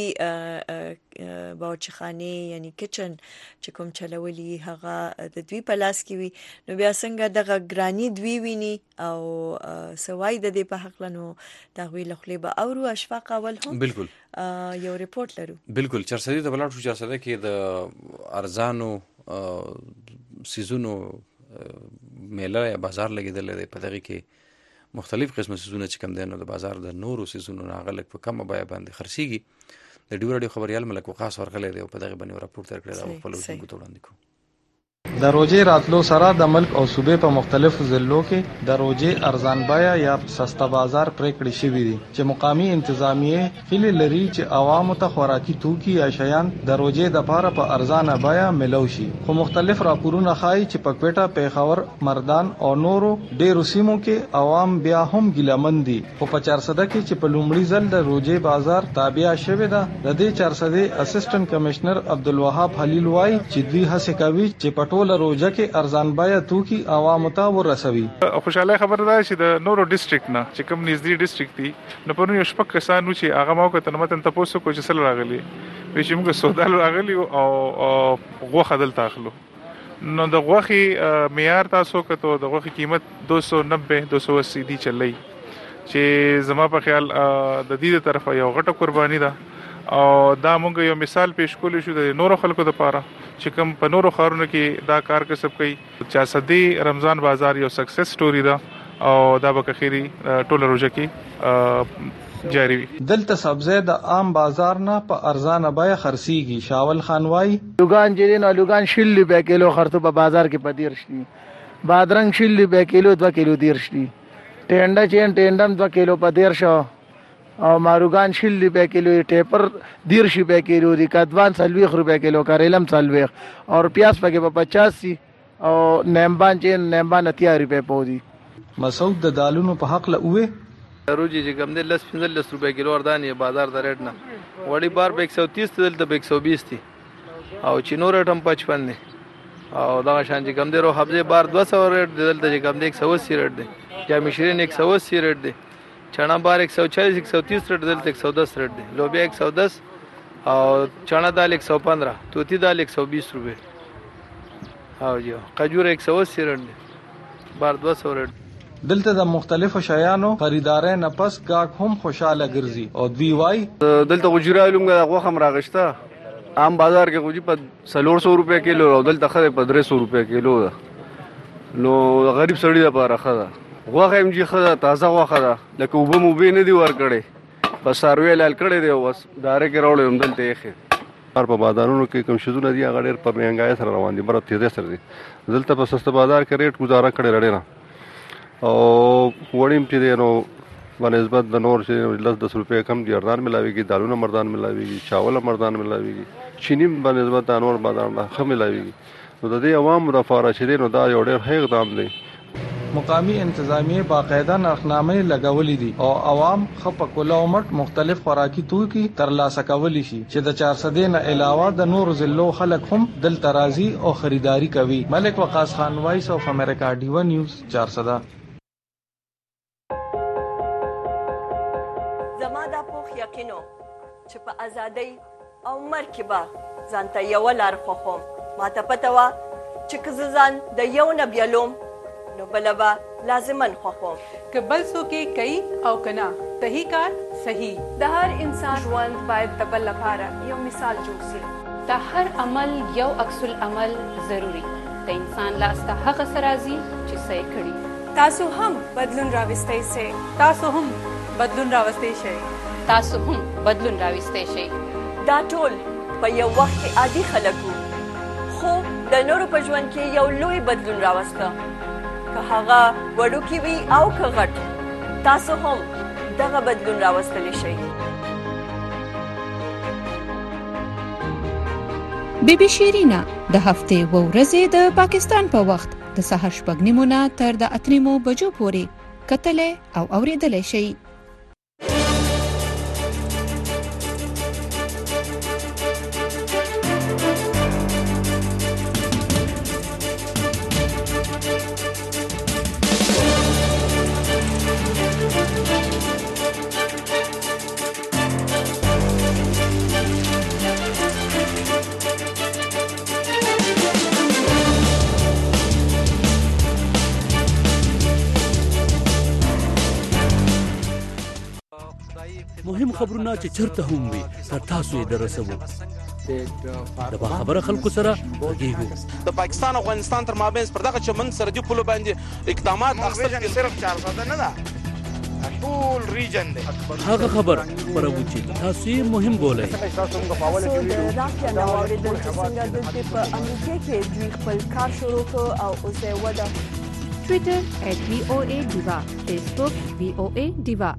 دوی باوچخانه یعنی کچن چې کوم چلولي هغه د دوی په لاس کې وي نو بیا څنګه دغه ګرانی دوی ویني او سوای د دې په حق لنو دا وی لخلې به اورو اشفاق اول هم بالکل یو ریپورت لرو بالکل چرسدي د بلاټ شو چرسده کې د ارزانو سيزونو میله یا بازار لګیدل دی په دغه کې مختلف قسم سيزونه چې کم دي نو د بازار د نورو سيزونو ناغلق په کم بیه باندې خرڅيږي د ډیو رادیو خبريال ملک وقاص ورغلې دی په دغه باندې راپور تر کړی دا خپل وګړو ته وړاندې کوي د روجې راتلو سره د ملک او صوبې په مختلفو ضلعو کې د روجې ارزان بیه یا سستا بازار پریکړې شوې دي چې مقامی انتظامیه هلي لري چې عوامو ته خوراکي توکي یا شیان د روجې د پاره په ارزانه بیه ملو شي خو مختلف راپورونه ښایي چې په کوټه پیښور مردان او نورو ډېرو سیمو کې عوام بیا هم ګیلمن دي خو په چارسده کې چې په لومړي ځل د روجې بازار تابع شوی ده د دې چارسده اسسټنټ کمشنر عبدالوهاب خلیل وای چې دوی هڅه کوي چې په ټول روجه کې ارزان بیه توکي عوامو ته ورسوي خوشاله خبر ده چې د نورو ډیسټریکټ نه چې کوم نږدې ډیسټریکټ دي نو پرونی شپږ کسانو چې هغه مو کته متن تاسو کو چې سره راغلي په چې موږ سودال راغلي او غوخه دلته اخلو نو د غوخي معیار تاسو کته د غوخي قیمت دو سو نوے دو سو اسی دی چلای چې زما په خیال د دې طرفه یو غټه قرباني ده او دا مونږ یو مثال پیش کولی شو د نورو خلکو لپاره چې کوم په نورو خارونو کې دا کار کسب کوي چې صدې رمضان بازار یو سکسس سټوري ده او دا به کخيري ټوله روزه کې جاری وي دلته سبزه د عام بازار نه په ارزانه بیه خرڅيږي شاول خانوای لوګان جرین او لوګان شل به کیلو خرڅو په بازار کې پدیر شي بادرنګ شل به کیلو دو کیلو دیر شي ټینډا چین ټینډم دو کیلو پدیر شو او ماروغان شل روپے کیلو ټیپر دیرش روپے کیلو دی کدوان سلويخ روپے کیلو کریلم سلويخ اور پیاز پکې په پچاس او نیمبان چې نیمبان اتیا روپے پودي مسعود د دالونو په حق له وې روجي چې کوم د لس پنځلس روپے کیلو اردانې بازار د ریټ نه وړي بار په ایک سو تیس دلته په ایک سو بیس دي او چینو ریټ هم پچپن دي او دا شان چې کوم درو حبزه بار دو سو ریټ دلته چې کوم د ایک سو اسی ریټ دي یا مشرین ایک سو اسی ریټ دي چنا بار ایک سو چالیس ایک سو تیس ریٹ دلته ایک سو دس ریٹ دی لوبیا ایک سو دس او چنا دال ایک سو پندرہ توتی دال ایک سو بیس روپے او جو قجور ایک سو اسی ریٹ دی بار دو سو ریٹ دلته د مختلفو شیانو خریدارې نه پس گاک هم خوشاله ګرځي او دوی وای دلته غجرا لومګه غوخه هم راغشته عام بازار کې غوجي په سلور سو روپے کیلو او دلته خره په درې سو روپے کیلو نو غریب سړی لپاره خره غوخه ام جی خدا تازه غوخه ده لکه وبو مو به نه دی ور کړي بس سروي لال کړي دی وس داره کې راوړل هم دلته یې هر په بازارونو کې کوم شذونه دي هغه ډېر په مهنګای سره روان دي بره تیزه سره دي دلته په سسته بازار کې ریټ گزاره کړي رړې نه او وړیم چې دی نو بنسبت د نور چې لس دس روپے کم دي اردان ملاويږي دالونه مردان ملاويږي چاول مردان ملاويږي چینی بنسبت د نور بازار نه خم ملاويږي نو د دې عوام د فارا چې دی نو دا یو ډېر هیغ دام دی مقامی انتظامیه باقاعده نرخنامه لګولې دي او عوام خپ کولومټ مختلف خوراکي توکي ترلاسه کولی شي چې د چارسده نه علاوه د نور ضلعو خلک هم دل ترازی او خریداري کوي ملک وقاص خان وایس اف امریکا ډی ون نیوز چارسده زما د پوخ یقینو چې په ازادۍ او مرکبه ځانته یو لار خوخم ماته پته وا چې کززان د یو نه بیلوم نو بلبا لازمن خوخوم که بل څوک کوي او کنا صحیح کار صحیح د هر انسان ژوند باید د بل لپاره یو مثال جوړ شي د هر عمل یو عکس العمل ضروری د انسان لاسته هغه څه راځي چې څه یې کړي. تاسو هم بدلون راوستی شئ. تاسو هم بدلون راوستی شئ. تاسو هم بدلون راوستی شئ. دا ټول په یو وخت کې عادي خلک وو، خو د نورو په ژوند کې یو لوی بدلون راوسته، که هغه وړوکی وي او که غټ. تاسو هم دغه بدلون راوستلی شئ. بی بی شیرینا د هفتې و ورځې د پاکستان په وخت د سهار شپږ نیمو نه تر د اته نیمو بجو پورې کتلی او اورېدلی شئ. مهم خبرونه چې چرته هم وي تر تاسو یې درسوو. د باخبره خلکو سره غږیږو. د پاکستان او افغانستان تر مابین پر دغه چمن سرحدي پولو باندې اقدامات اخیستل صرف چار ساده نه ده، ټول ریجن دی. هغه خبر خبرو چې تاسو یې مهم بولئ. تاسو د راکیا نو اوریدل چې څنګه د په امریکا کې دوی خپل کار شروع کړ او اوس یې وده. ټویټر ایٹ وی او ای ډیوا، فیسبوک وی او ای ډیوا.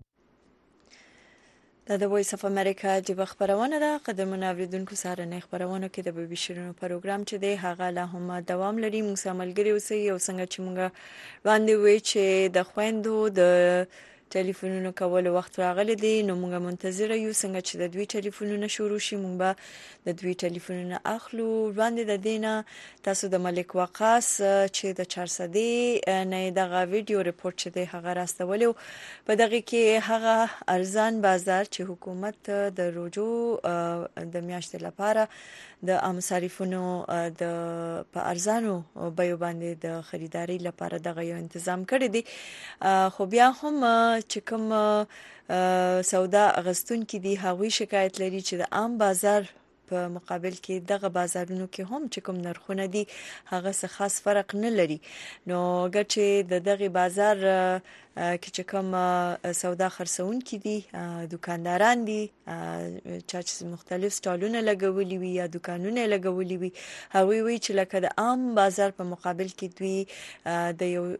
دا د وایس اف امریکا ډیوا خبرونه ده. قدرمن اوریدونکو سره نه خبرونه کې د بي بي شیرینو پروګرام چې دی هغه لا هم دوام لري. موږ سره ملګری اوسئ او څنګه چې موږ وړاندې وی چې د خويندو د ټلیفونونو کول وخت راغلی دی، نو موږ منتظر یو څنګه چې د دوی ټلیفونونه شروع شي. موږ به د دوی ټلیفونونه اخلو. وړاندې د دینه تاسو د ملک وقاص چې د چار سدې نه دغه ویډیو ریپورت چې دی هغه راستولیو. په دغه کې هغه ارزان بازار چې حکومت د روجو د میاشتې لپاره د عام صارفونو د په ارزانو بیو باندې د خریداري لپاره دغه یو تنظیم کړی دی. خو بیا هم چې کوم سودا اغستون کې دی هغوی شکایت لري چې د عام بازار په مقابل کې دغه بازارونو کې هم چې کوم نرخونه دي هغه څه خاص فرق نه لري. نو ګرچې د دغه بازار کې چې کوم سودا خرڅون کې دي دکانداران دي چې مختلف سټالونه لګولي وي یا دکانونه لګولي وي، هغوی وی چې لکه د عام بازار په مقابل کې دوی د یو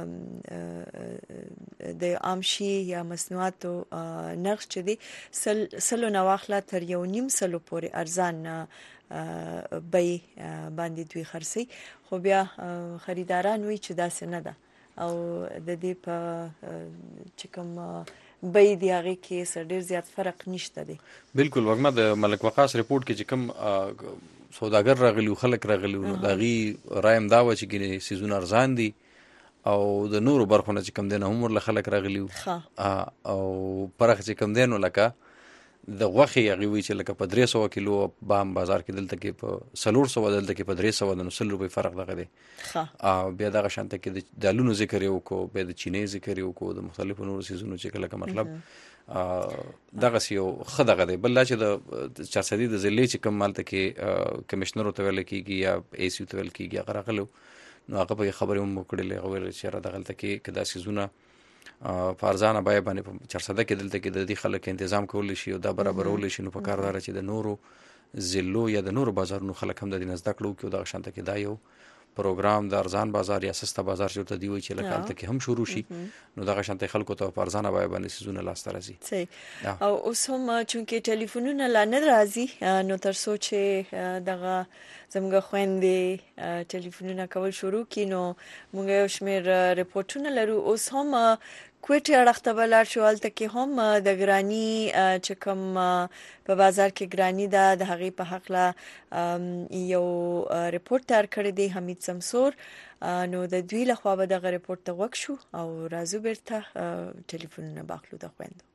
د عام شي یا مصنوعاتو نرخ چې دی سل سلو نه واخله تر یو نیم سلو پورې ارزان بای باندې دوی خرڅي. خو بیا خریداران وی چې داسې نه ده او د دې په چې کوم بای دی هغه کې سر ډیر زیات فرق نشته دی. بالکل وګما د ملک وقاص ریپورت کې چې کوم سوداګر راغلی خلک راغلی نو داغي رایم دا و چې ګینه سيزون ارزان دي او د نورو برخونه چې کم دینه هم ور خلک راغلی او پرخ چې کم دینو لکه د غوخي هغه وی چې لکه په درې سوه کیلو بام بازار کې دلته کې په سلور سو دلته کې په درې سوه د نسل روپۍ فرق دغه دی. او بیا دغه شانته کې د دالونو ذکر یو کو به د چینې ذکر یو کو د مختلفو نورو سيزونو چې لکه مطلب دغه یو خدغه دی. بل چې د چار سدي د ضلع چې کوم مالته کې کمشنر او تویل کېږي یا ای سی تویل کېږي هغه راغلو نو هغه په خبرې هم وکړلې غوړل چې را دغلته کې کدا سيزونه فارزانه بای باندې په چار سده کې دلته کې د دې خلک تنظیم کول شي او دا برابرول شي. نو په کار دار چې د نورو زلو یا د نورو بازارونو خلک هم د دې نزد کړو کې دا شانته کې دا یو پروګرام د ارزان بازار یا سسته بازار چې ته دی وی چې لکه تل کې هم شروع شي نو دغه شانته خلکو ته په ارزانه بای باندې سيزونه لاس ترازي. صحیح. او اوس هم چونکې ټلیفونونه لا نه راځي نو تر سوچ دغه زموږ خويندې ټلیفونونه کول شروع کینو موږ یو شمیر ریپورتونه لرو. اوس هم کوټه اړخته بلار شو الته کې هم د ګرانی چې کوم په بازار کې ګرانی ده د هغې په حق لا یو ریپورت تر کړی دی حمید سمسور. نو د دوی له خوا به دغه ریپورت ته وک شو او راځو بیرته ټلیفونونه باخلو د خويندو.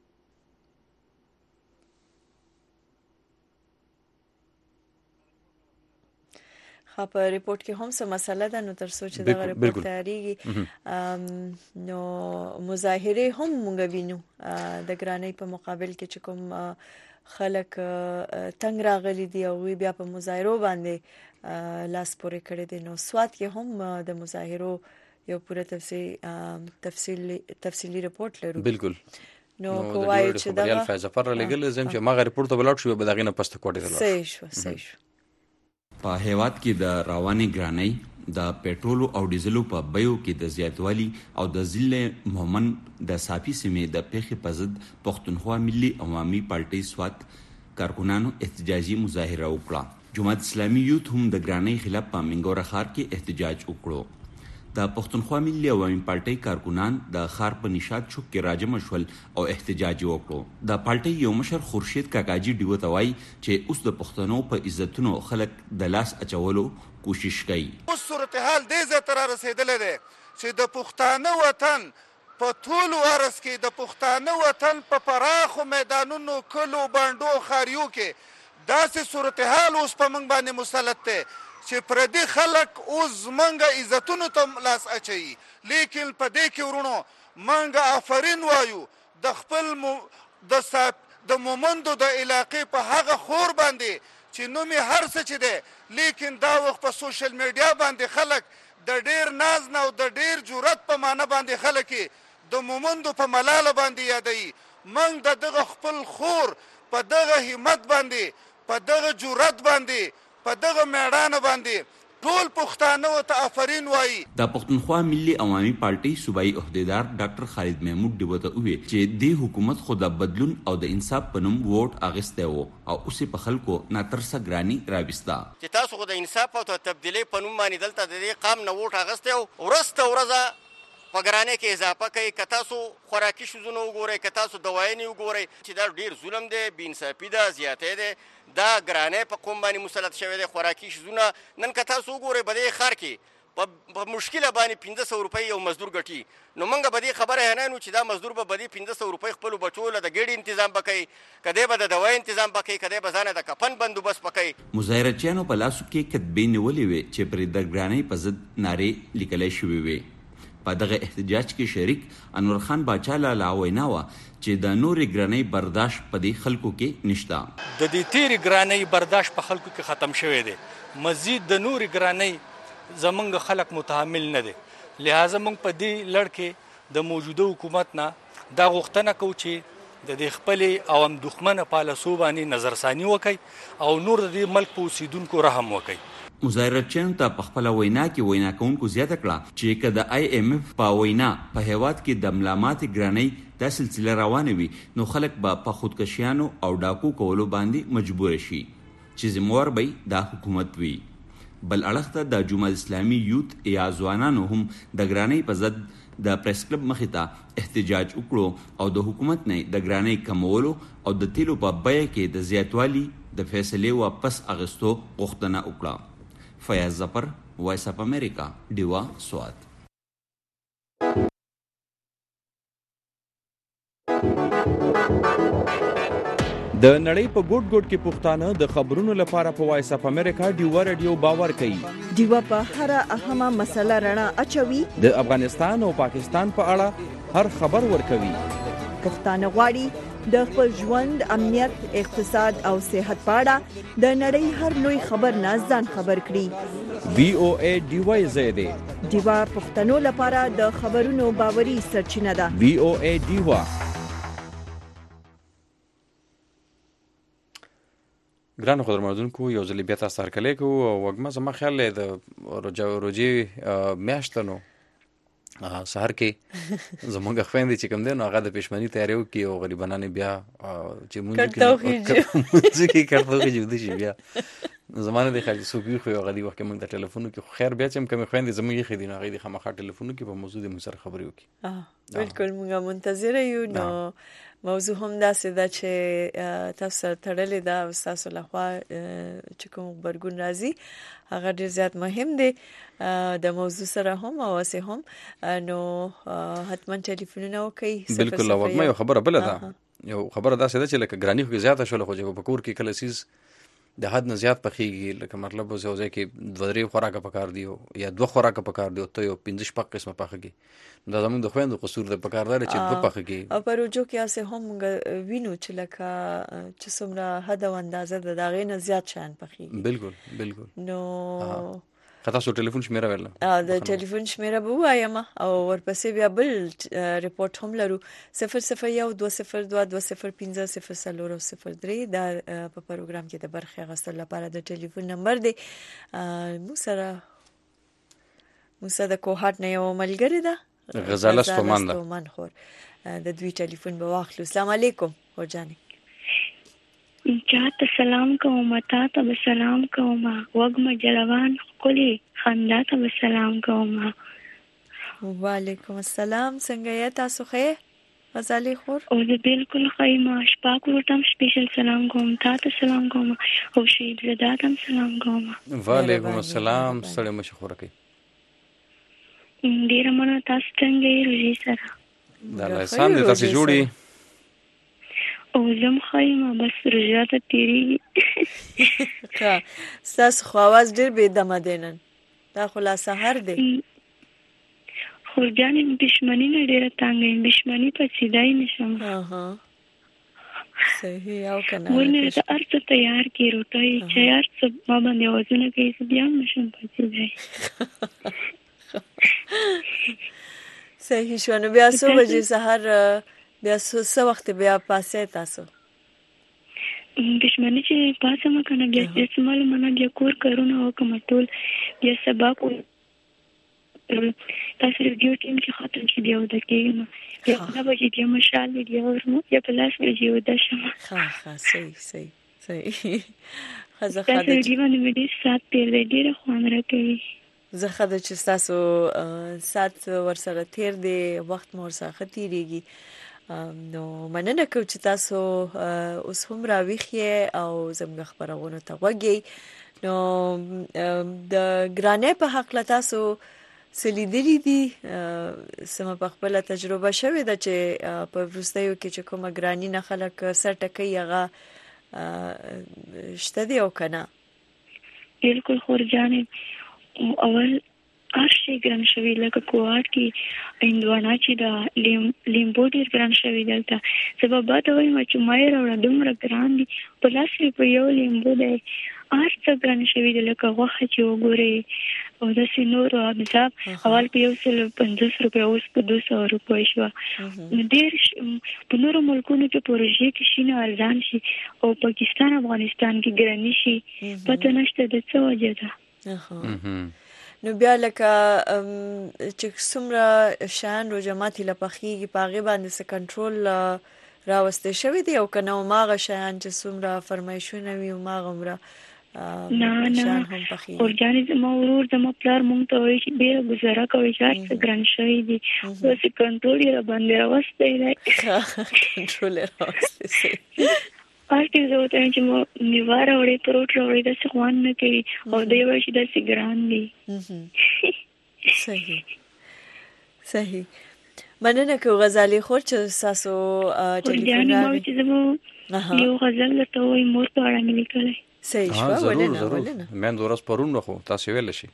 په ریپورت کې هم څه مسله ده نو تر سوچ دغه ریپورت تیاریږي نو مظاهره هم مونږ وینو د ګرانۍ په مقابل کې چې کوم خلک تنگ راغلي دي او بیا په مظاهرو باندې لاس پورې کړی دي. نو سوات کې هم د مظاهرو یو پوره تفصیل تفصیلی تفصیلی رپورت لرو. بالکل. نو کوای چې دا خبريال فیض ظفر لګل زم چې ما غیر رپورت بلاټ شو به دغه نه پسته کوټه دلته. صحیح شو صحیح شو. په هیواد کې د رواني ګرانۍ د پېټرولو او ډیزلو په بیو کې د زیاتوالي او د ضلع مومن د صافي سیمې د پیښې په ضد پښتونخوا ملي عوامي پارټي سوات کارکونانو احتجاجي مظاهره وکړه. جماعت اسلامي یوت هم د ګرانۍ خلاف په منګوره ښار کې احتجاج وکړو. د پښتونخوا ملي عوامي پارټي کارکونان د ښار په نشاط چوک کې راجم شول او احتجاج وکړو. د پارټي یو مشر خورشید کاکاجي ډیو ته وایي چې اوس د پښتنو په عزتونو خلک د لاس اچولو کوشش کوي. اوس صورتحال دې ځای ته را رسېدلی دی چې د پښتانه وطن په ټول ورځ کې د پښتانه وطن په پراخو میدانونو کلو بانډو خاریو کې داسې صورتحال اوس په موږ باندې مسلط دی چې پردي خلک اوس زمونږ عزتونو ته لاس اچوي. لیکن په دې کې ورونو موږ آفرین وایو د خپل د د مومندو د علاقې په هغه خور باندې چې نوم یې هر څه چې دی، لیکن دا وخت په سوشل میډیا باندې خلک د ډیر ناز نه او د ډیر جرأت په معنی باندې خلک د مومندو په ملاله باندې یادوي. موږ د دغه خپل خور په دغه همت باندې په دغه جرأت باندې په دغه میړانه باندې ټول پښتانه ته آفرین وایي. د پښتونخوا ملي عوامي پارټي صوبایي عہدیدار ډاکټر خالد محمود ډیو ته وویل چې د حکومت خو د بدلون او د انصاف په نوم ووټ اخیستی و او اوس په خلکو ناترسه ګراني راوسته چې تاسو خو د انصاف او تبدیلي په نوم باندې دلته د دې قام نه ووټ اخیستی او ورسته ورځه په ګرانۍ کې اضافه کوي. که تاسو خوراکي شیزونه وګورئ، که تاسو دوايانې وګورئ چې دا ډېر ظلم دی، بې انصافي ده، زیاتی دی. دا ګرانۍ په قوم باندې مسلط شوی دی. خوراکي شیزونه نن که تاسو وګورئ په دې ښار کې په مشکله باندې پنځه سوه روپۍ یو مزدور ګټي. نو موږ به دې خبره حیران چې دا مزدور به په دې پنځه سوه روپۍ خپلو بچو له د ګېډې انتظام به کوي، که دی به د دوای انتظام به کوي، که دی به ځانه د کفن بندوبست به کوي. مظاهرچیانو په لاسو کې کتبې نیولې وې چې پرې د ګرانۍ په ضد نارې لیکلی شوې وې. په دغه احتجاج کې شریک انور خان باچا لاله وینا وه چې د نورې ګرانۍ برداشت په دې خلکو کې نشته. د دې تیرې ګرانۍ برداشت په خلکو کې ختم شوی دی. مزید د نورې ګرانۍ زمونږ خلک متحمل نه دی. لہذا موږ په دې لړ کې د موجوده حکومت نه دا غوښتنه کوو چې د دې خپلې عوام دښمنه پالیسو باندې نظرثاني وکړي او نور د دې ملک په اوسیدونکو رحم وکړي. مظاهرچیانو ته په خپله وینا کې وینا کوونکو زیاته کړه چې که د آی ایم اف په وینا په هیواد کې د ملاماتې ګرانۍ دا سلسله روانه وي نو خلک به په خودکشیانو او ډاکو کولو باندې مجبور شي چې ذمهوار به دا حکومت وي. بل اړخ ته د جماعت اسلامي یوت یا ځوانانو هم د ګرانۍ په ضد د پریس کلب مخې ته احتجاج وکړو او د حکومت نه د ګرانۍ کمولو او د تیلو په بیه کې د زیاتوالي د فیصلې واپس اخیستو غوښتنه وکړه. فیاض ظفر، وایس اف امریکا، ډیوا، سوات. د نړۍ په ګوټ ګوټ کې پښتانه د خبرونو لپاره په وایس اف امریکا ډیوا رادیو باور کوي. ډیوا په هر اهمه مسله رڼا اچوي. د افغانستان او پاکستان په اړه هر خبر ورکوي. پښتانه غواړي د خپل ژوند، امنیت، اقتصاد او صحت په اړه د نړۍ هر لوی خبر نه ځان خبر کړي. وی او ای ډیوا زیاده ډیوا پښتنو لپاره د خبرونو باوري سرچینه ده. وی او ای ډیوا. ګرانو خبرمندونکو یو ځل بیا تاسو سره کلی کوو او وګما زما خیال دی د روجي میاشتنو سهار کې زموږ خويندې چې کوم دي نو هغه د پښمنۍ تیاری وکړي او غریبانه بیا چې مونږ کې کارتوخي جوړ شي بیا زمانه د خالي سوبي خو غدي وخت موږ د ټلیفون کې خیر بیا چې کوم خويندې زموږ خې دي نو هغه د خامخا ټلیفون کې په موضوع د موږ سره خبرې وکړي. اه بالکل موږ منتظر یو. نو موضوع هم داسې ده چې تاسو تړلې ده او تاسو لخوا چې کوم خبرګون راځي هغه ډیر زیات مهم دی د موضوع سره هم او سه هم نو حتما ټلیفونونه وکړئ. بالکل وګما یو خبره بل ده یو خبره داسې ده چې لکه ګرانی خو زیاته شول خو چې په کور کې کله سیز د حد نه زیات پخېږي، لکه مطلب اوس یو ځای کې دوه درې خوراکه پکار دي یا دوه خوراکه پکار دي او ته یو پنځه شپږ قسمه پخه کړي، دا زموږ د خویندو قصور دی، پکار دی چې دوه پخه کړي. او په روجو کې اسه هم وینو چې لکه چې څومره حد او اندازه د داغې نه زیات شان پخېږي. بالکل بالکل. نو که تاسو ټلیفون شمیره ورله؟ د ټلیفون شمیره به وایم او ورپسې بیا بل ریپورت هم لرو صفر صفر یو دوه صفر دوه دوه صفر پنځه صفر څلور صفر درې دا په پروګرام کې د برخې اخیستلو لپاره د ټلیفون نمبر دی. مو سره مو سره د کوهات نه یو ملګری ده غزاله ستومان ده ستومان خور د دوی ټلیفون به واخلو. السلام علیکم ورجاني. چاته سلام کوم، تا ته سلام کوم، وګم جلوان کلی خندا ته سلام کوم. وعلیکم السلام، څنګه یې تاسو ښه غزالي خور؟ او زه بالکل ښه یم، شپاک ورته سپیشل سلام کوم، تا ته سلام کوم او شهید زاده ته سلام کوم. وعلیکم السلام، ستړي مشه خوره کوي. ډیره مننه، تاسو څنګه یې روزي سره؟ د الله احسان دې تاسو جوړي او زم خایمه بس رجاته تیری. ښه، ستاسو خو اواز ډېر بې دمه دی نن، دا خو لا سهار دی. خو جانې دشمني نه ډېره تنګه یم، دشمني په سیدای نشم. صحیح. او که نه مور مې ته هر څه تیار کړي، روټۍ چې هر څه ما باندې وزونه کوي، زه بیا هم نشم په سیدای. صحیح شو. نو بیا څو بجې سهار بیا څه وخت بیا پاسې تاسو؟ دشمنی چې پاسه ما کنه بیا چې معلومه نه بیا کور کارونه وکم ټول، بیا سبا کو تاسو ریډیو ټیم کې ختم کې بیا ودا کېږم، بیا نه بجې بیا مشال ویډیو ورمو بیا په لاس ویډیو ودا شم. ها ها صحیح صحیح صحیح. خزه خاله تاسو ریډیو باندې مې ډېر سات تیر دی، ډېر خوان راکوي. زه خدای چې تاسو سات ورسره تیر دی، وخت مور سره تیریږي. نو مننه کوم چې تاسو اوس هم راویښئ او زموږ خبرونه ته وګورئ. نو د ګرانې په حق له تاسو سلیدلی دي سم په خپل تجربه شوې ده چې په وروستیو کې چې کومه ګرانی نه خلک سر ټکي هغه شته دی او کنه؟ بالکل خورجانې اول هر شي ګران شوی، لکه کوهات کې هندوانه چې د لیمبو ډېر ګران شوی دلته. زه به بعد وایم چې ما یې راوړه دومره ګران دي، په لاس په یو لیمبو دی، هر څه ګران شوي دي. لکه غوښه چې وګورئ او داسې نور حساب اول په یو سل پنځوس روپۍ اوس په دوه سوه روپۍ شوه. ډېر په نورو ملکونو کې پروژې کې شي نه ارزان شي او پاکستان افغانستان کې ګراني شي، پته نشته د څه وجه ده. نو بیا لکه چې څومره شیان روژه له پخېږي په هغې باندې څه کنټرول راوستی شوی دی او که نه هماغه شیان چې څومره فرمایشونه وي هماغه عمره نه نه اورجانې زما ورور زما پلار مونږ ته وایي چې ډېره ګزاره کوي چې هر څه ګران شوي دي، داسې کنټرول یې راباندې راوستی دی. کنټرول یې راوستی هر ټیم زه ورته وایم چې میوه راوړئ، فروټ راوړئ، داسې خوند نه کوي او دی وایي چې داسې ګران دي. صحیح صحیح. مننه کوم غزالي خور چې ستاسو ټلیفون راغی. چې زه به یو غزل درته ووایم مور په اړه مې لیکلی. صحیح شوه، ولې نه ولې نه. میندو ورځ پرون خو تاسو ویلی شي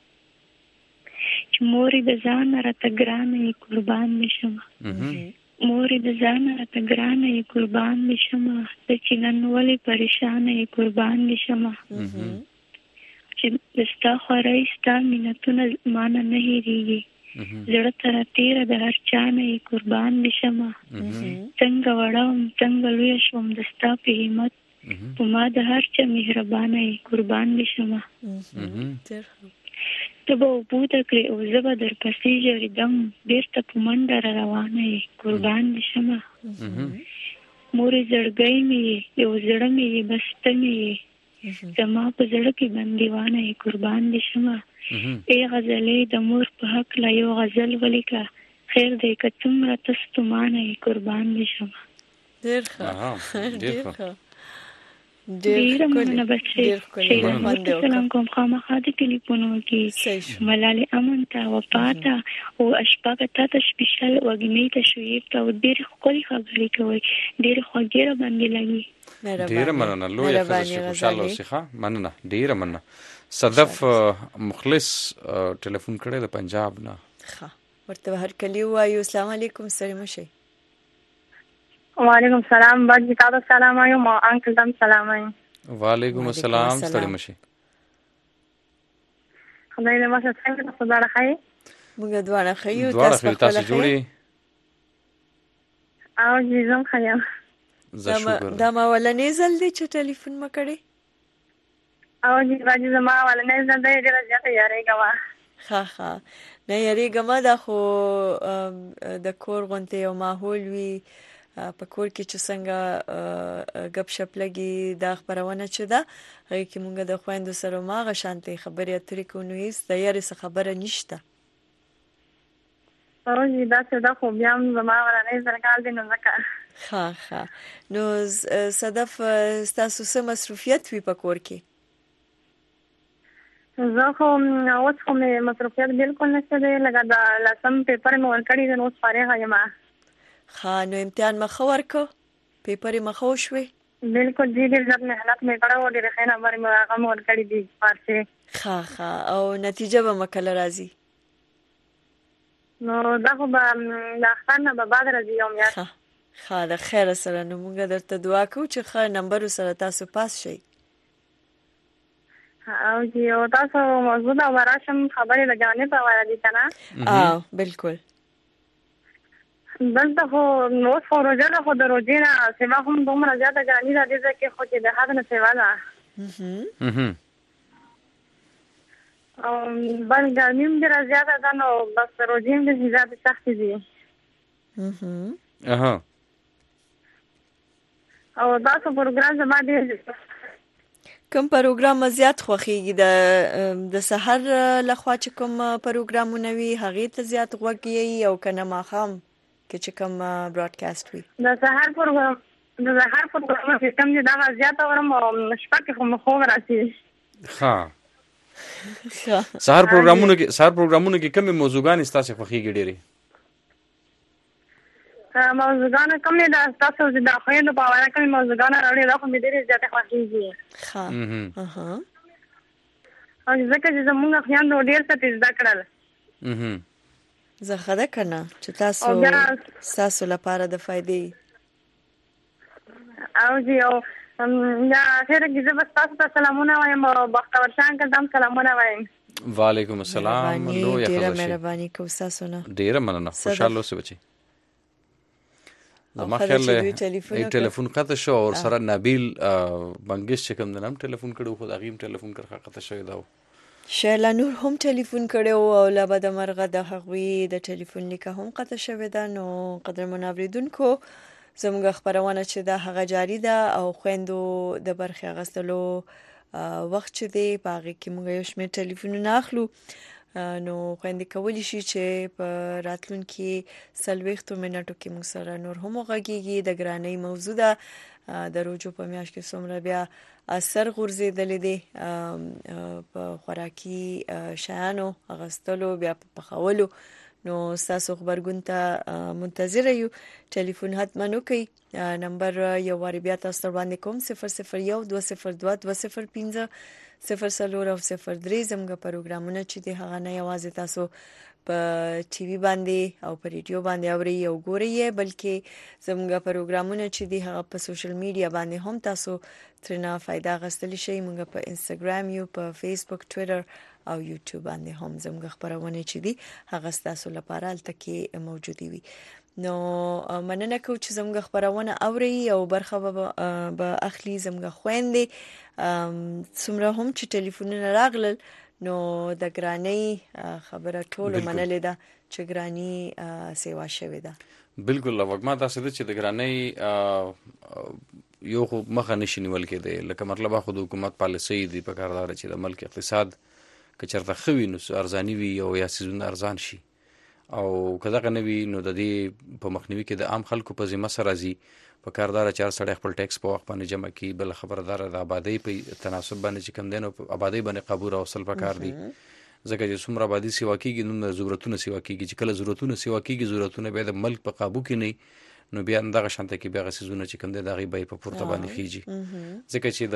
چې مورې د ځانه راته ګرانه یې قربان مې شمه، مورې د ځانه راته ګرانه یې قربان دې شمه، ته چې نن ولې پریشانه یې قربان دې شمه، چې د ستا خوارۍ ستا مینتونه مانه نه هېرېږي، زړه ته راتېره د هر چا نه یې قربان دې شمه، څنګه وړه وم څنګه لویه شوم د ستا په همت، په ما د هر چا مهربانه یې قربان دې شمه. ته به اوبو ته کړې او زه به در پسې ژړېدم، بېرته په منډه را روانه یې قربان دې شمه. مورې زړګی مې یې یو زړه مې یې بسته مې یې، زما په زړه کې بندیوانه یې قربان دې شمه. ای غزلې د مور په هکله یو غزل ولیکه، خیر دی که څومره ته ستومانه یې قربان دې شمه. ډېر ښه ډېر ښه. ډېره مننه. بس شیدا ورته سلام کوم خامخا د ټلیفونو کې ملالې امن ته وفا ته او اشفاقه تا ته سپیشل وږمې ته شعیب ته ډېرې ښکلې خبرې کوئ، ډېرې خوږې راباندې لګي. ډیره مننه لوی خزه خوشاله اوسې ښه مننه ډیره مننه. صدف مخلص ټلیفون کړی د پنجاب نه. ښه ورته هر کلی وایو السلام علیکم ستړي مشئ. وعلیکم السلام باجی تاسو سلام آیو ما انکل تم سلام آیو. وعلیکم السلام ستړي مشئ. خدای دې ماشه څنګه تاسو دغه خای موږ دواړه خایو تاسو تاسو جوړي او جیزم خایم. دا ما ولنې ځل دی چې ټلیفون ما کړی او جی باجی زما ولنې ځل دی ډېر زیاته یارېږم. ښه ښه نه یارېږم دا خو د کور غونډې یو ماحول وي په کور کې چې څنګه غب شپ لګي دا خبرونه چې ده هغه کې مونږ د خويندو سره ماغه شانتي خبرې اترې کو نو هیڅ د یاري څه خبره نشته. او جی دا څه دا خو بیا زما ولنې ځل کال دی نو ځکه. ښه ښه نو صدف تاسو څه مصروفیت وي په کور کې؟ زه خو اوس خو مې مصروفیت بالکل نشته دی لکه دا لسم پیپر مې ورکړی دی نو اوس فارغه یم. ښه نو امتحان مې ښه ورکړ پیپر یې مې ښه وشوې؟ بالکل جی ډېر زیات محنت مې کړی و ډېرې ښې نمبر مې هغه مې ورکړي دي فارسي. ښه ښه او نتیجه به مې کله راځي؟ نو دا خو به د اختر نه به بعد راځي یو میاشت. ښه د خیره سره نو موږ درته دعا کوو چې ښه نمبرو سره تاسو پاس شئ. او جی او تاسو موضوع دا وراشم خبرې د جانب حواله دي کنه؟ اه بالکل. دلته خو اوس خو روژه ده خو د روژې نه سیوا هم دومره زیاته ګراني ده دې ځای کې خو چې د حد نه سیوا ده. او بل ګرمي هم ډېره زیاته ده نو بس روژې هم ډېرې زیاتې سختې دي. او تاسو پروګرام زما ډېر کوم پروګرام زیات خوښیږي؟ د د سحر لخوا چې کوم پروګرامونه وي هغې ته زیات غوږ یې او که نه ماښام کې چې کوم براډکاسټ وي؟ د سحر پروګرام د سحر پروګرام چې کوم دي دغه زیاته اورم او شپه کې خو مې خوب راشي. ښه سحر پروګرامونو کې سحر پروګرامونو کې کومې موضوعګانې ستاسې خوښیږي ډېرې؟ موضوعګانې کومې ده ستاسو چې د خویندو په حواله کومې موضوعګانې راوړي دا خو مې ډېرې زیاتې خوښېږي. ښه او ځکه چې زمونږ خویندو ډېر څه زده کړل. زه ښه ده که نه چې تاسو ستاسو لپاره د فایدې. او جی او یا اخر کې زه بس تاسو ته سلامونه وایم او بختور شه انکل ته هم سلامونه وایم. وعلیکم السلام لویه ډېره مهرباني کوو ستاسو نه. ډېره مننه خوشحاله اوسئ بچي. زما خیال ټلیفون قطع شو او سره نبیل بنګش چې کوم دنم ټلیفون کړو خو هغه هم ټلیفون کړه قطع شوی دا. شیلا نور هم ټلیفون کړو او لا بد مرغه د هغوی د ټلیفون لیکه هم قطع شوی ده. نو قدرمن اوریدونکو زموږ خبرونه چې دا هغه جاری ده او خويندو د برخې اغستلو وخت چې دی په هغه کې موږ یو شمېر ټلیفونونه اخلو. نو خويندې کولی شي چې په راتلونکي څلوېښتو منټو کې موږ سره نور هم وغږیږي. د ګرانۍ موضوع ده د روجو په میاشت کې څومره بیا اثر غورځېدلی دی په خوراکي شیانو اغستلو بیا په پخولو. نو ستاسو خبرګون ته منتظر یو. ټلیفون حتما وکړئ. نمبر یو واري بیا تاسو ته وړاندې کوم صفر صفر یو دوه صفر دوه دوه صفر پنځه صفر څلور او صفر درې. زموږ پروګرامونه چې دی هغه نه یوازې تاسو په ټي وي باندې او په ریډیو باندې اورئ او ګورئ بلکې زموږ پروګرامونه چې دی هغه په سوشل میډیا باندې هم تاسو ترنه فائدہ اخیستلی شئ. موږ په انستګرام یو په فیسبوک ټویټر او یوټیوب باندې هم زموږ خبرونه چې دي هغه تاسو لپاره الته کې موجودي وي. نو مننه کوم چې زموږ خبرونه اوري او برخه به اخلي زموږ خويندې څومره هم چې ټلیفونونه راغلل. نو د ګرانۍ خبره ټول منلې ده چې ګرانۍ سیوا شوې ده. بالکل وګما تاسو د چې د ګرانۍ یو خو مخه نشي نیول کېدی لکه مطلب خو د حکومت پالیسي دی په کاردار چې د ملک اقتصاد که چېرته ښه وي نو ارزاني وي او یا څیزونه ارزان شي او که دغه نه وي نو د دې په مخنیوي کې د عام خلکو په ذمه سره راځي په کاردار چې هر سړی خپل ټیکس په وخت باندې جمع کړي. بله خبردار د آبادۍ په تناسب باندې چې کوم دی نو په آبادۍ باندې قابو راوستل پکار دي ځکه چې څومره آبادي سیوا کېږي نو ضرورتونه سیوا کېږي. چې کله ضرورتونه سیوا کېږي ضرورتونه بیا د ملک په قابو کې نه نو بیا دغه شانته کې بیا غسیزونه چې کوم دی دغه به په پورته باندې خيږي ځکه چې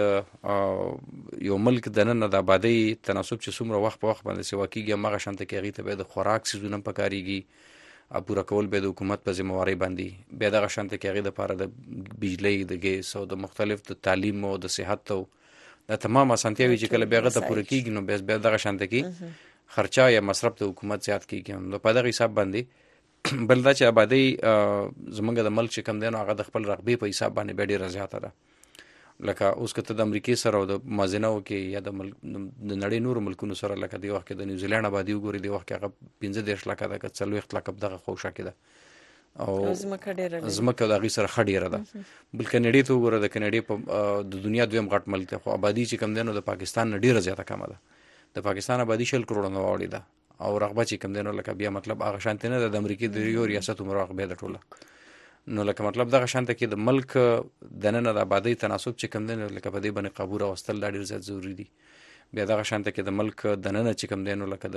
د یو ملک د نن د آبادی تناسب چې څومره وخت په وخت باندې سوا کیږي هغه شانته کې هغه ته به د خوراک سيزونه پکاريږي ا پورا کول به د حکومت په ذمہواری باندې بیا دغه شانته کې هغه د لپاره د بجلی د ګیس او د مختلف د تعلیم او د صحت او د تمام اسانتیاوي چې کله بیا غته پوره کیږي نو بیا دغه شانته کې خرچه یا مصرف د حکومت زیات کیږي نو په دغه حساب باندې بل دا چې آبادی زمونږ د ملک چې کم دی نو هغه د خپل رغبې په حساب باندې ډېره زیاته ده لکه اوس کته د امریکای سره او د مازینو کې یا د د نړۍ نور ملکونو سره لکه دی وخت کې د نیوزیلند آبادی وګوري دی وخت کې هغه پنځه دېرش لکه د څلور وخت لکه دغه خوشا کېده او زمکه ډېره زمکه د غي سره خډيره ده بل کینیډي ته وګوره د کینیډي په د دنیا دویم غټ ملک خو آبادی چې کم دی نو د پاکستان ډېره زیاته کمه ده د پاکستان آبادی شل کروڑ نه وړي ده او رغبه چې کم دی نو لکه بیا مطلب هغه شانت نه د امریکای د یو ریاست عمر رغبه ده ټوله نو لکه مطلب دغه شانته کې د ملک د نن د آبادی تناسب چې کم دی نو لکه په دې باندې قابو راوستل ډېر زیات ضروری دي بیا دغه شانته کې د ملک د نن چې کم دی نو لکه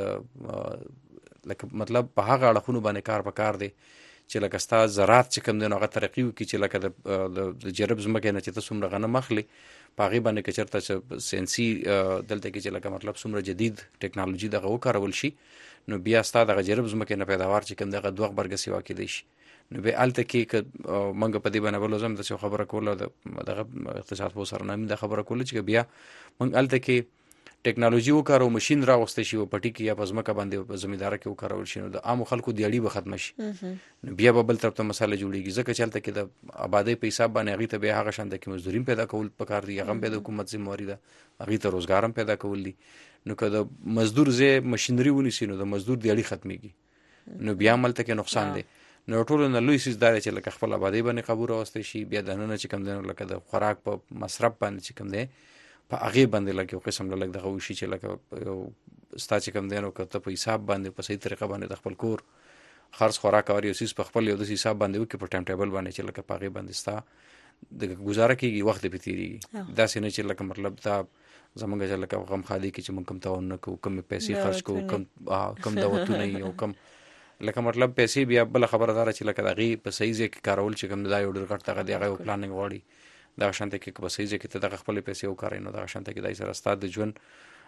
د لکه مطلب په هغه اړخونو باندې کار وکړ دی چې لکه ستا زراعت چې کم دی نو هغه ترقی وکړي چې لکه د جرب زمکه نه چې ته څومره غنم اخلي په هغه باندې کې چرته چې سنسي دلته کې چې لکه مطلب څومره جدید ټیکنالوژي دغه وکارول شي نو بیا ستا دغه جرب زمکه نه پیداوار چې کم دغه دوه برګ سیوا کېدی شي نو به الته کې منګ په دې باندې بلوزم د څه خبره کوله دغه اقتصاد په سره نامې د خبره کوله چې بیا منګ الته کې ټیکنالوژي وکارو ماشين راوستي شي او پټي کې یا پزماکه باندې په زمیدار کې وکارول شي نو د عام خلکو دی اړي به ختم شي نو بیا به بل طرف ته مساله جوړیږي ځکه چې الته کې د آبادی په حساب باندې هغه ته به هغه شانته کې مزدورین پیدا کول پکار دي هغه به د حکومت ذمہواری ده هغه ته روزګارم پیدا کول دي نو که د مزدور زه ماشينري ونیسي نو د مزدور دی اړي ختميږي نو بیا ملته کې نقصان دی نو ټول نه لوی سیس دار چې لکه خپل آبادی باندې قبول راوستي شي بیا د نن چې کم دنه لکه د خوراک په مصرف باندې چې کم دی په هغه باندې لکه یو قسم لکه دغه وشي چې لکه یو ستا چې کم دی نو کته په حساب باندې په صحیح طریقه باندې د خپل کور خرڅ خوراک او یو سیس په خپل یو د حساب باندې وکي په ټایم ټیبل باندې چې لکه په هغه باندې ستا د گزاره کیږي وخت به تیریږي دا سینه چې لکه مطلب دا زمونږ چې لکه غم خالي کې چې مونږ کم تاون نه کوو کم پیسې خرڅ کوو کم کم دعوتونه یو کم لکه مطلب پیسې بیا بل خبره دار چې لکه دغه په صحیح ځای کې کارول چې کوم دا یو ډېر غټ تغه دی هغه پلانینګ وړي دا شانته کې په صحیح ځای کې ته د خپل پیسې وکړې نو دا شانته کې دای سره ستاد د ژوند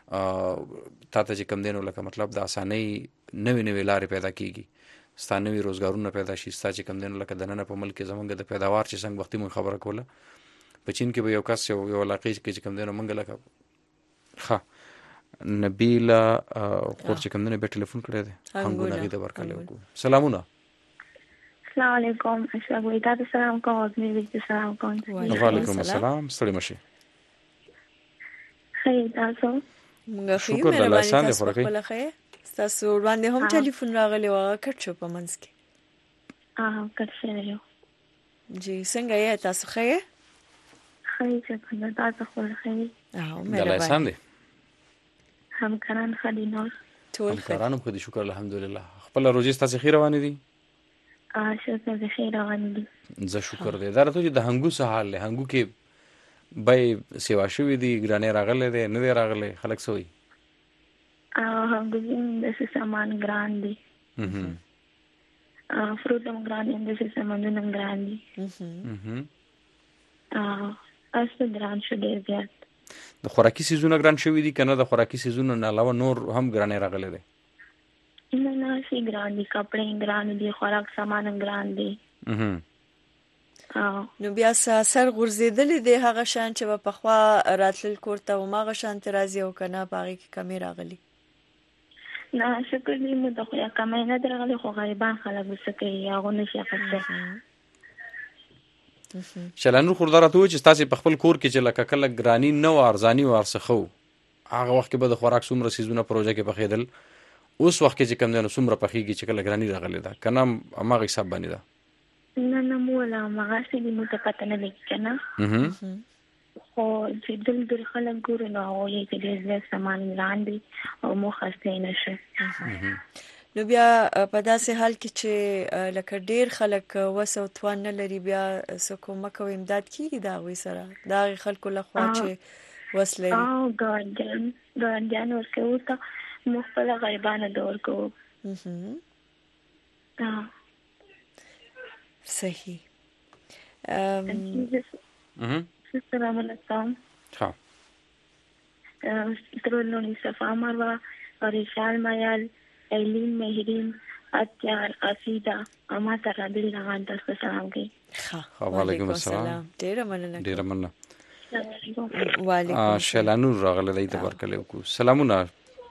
تا ته چې کوم دینو لکه مطلب د اسانۍ نوې نوې لارې پیدا کیږي ستانوي روزګارونه پیدا شي ستا چې کوم دینو لکه د نن په ملک زمونږ د پیداوار چې څنګه وختي مون خبره کوله په چین کې به یو کس یو یو علاقې کې چې کوم دینو مونږ لکه ښه نبیلا خور چې کوم نه به ټلیفون کړی دی هنګو نه د ورکړل وکړو سلامونه السلام علیکم اشرف وای تاسو سلام کوم او دې سلام کوم وعلیکم السلام ستړي مشي خیر تاسو موږ خیر مهرباني تاسو خپل خیر تاسو باندې هم ټلیفون راغلی و کټ شو په منځ کې اه کټ شوی جی څنګه یې تاسو خیر خیر څنګه تاسو خپل خیر اه مهرباني همکاران خدي نور ټول همکارانو خو دې شکر الحمدلله خپل روزي ستاسو خیر روانې دي اه شکر دې خیر روانې دي زه شکر دې دا راته چې د هنګو څه حال له هنګو کې بای سیوا شوې دي ګرانې راغله دي نه دي راغله خلک سوې اه هنګو د څه سامان ګران دي هم اه فروټم ګران دي د څه سامانونو ګران دي هم اه اصل ګران شو ډېر زیات د خوراکي سيزونه ګران شوې دي کنه د خوراکي سيزونه نه علاوه نور هم ګرانې راغلي دي نه نه سي ګران دي کپڑے ګران دي خوراک سامان ګران دي اه نو بیا سر غورځیدلې دي هغه شان چې په خوا راتل کوړه او ماغه شان ترازی او کنه باغی کې کمی راغلي نه شکر دې مو د خو یا کمی نه درغلي خو غریبان خلک وسکه یا غو نشي اخته شلانو خوردارته چې تاسو په خپل کور کې چې لکه کله ګرانی نو ارزانی ورسخو هغه وخت کې به د خوراک څومره سيزونه پروژه کې بخیدل اوس وخت کې چې کم نه څومره پخېږي چې کله ګرانی راغلی دا کنه هغه حساب باندې دا نه نه مولا مغه سي دې مو ته پته نه لګی کنه خو چې دل در خلک ګور نه وایي چې دې سامان لاندې او مو خسته نشه نو بیا په داسې حال کې چې لکه ډیر خلک وسو توان نه لري بیا سکو مکو امداد کیږي دا وې سره دا خلکو له خوا چې وسلې او ګاردن ګاردن ورکو ته مخفل غریبانه دور کو صحیح السلام علیکم. ها ترولونی صفا مروه ریشال مایل ایلین مهرین اتیار افیدا اما سره دل نغان تاسو سلام کوي. ها وعلیکم السلام. ډیره مننه. ډیره مننه. وعلیکم شلانو راغله دای ته ورکړل کو سلامونه.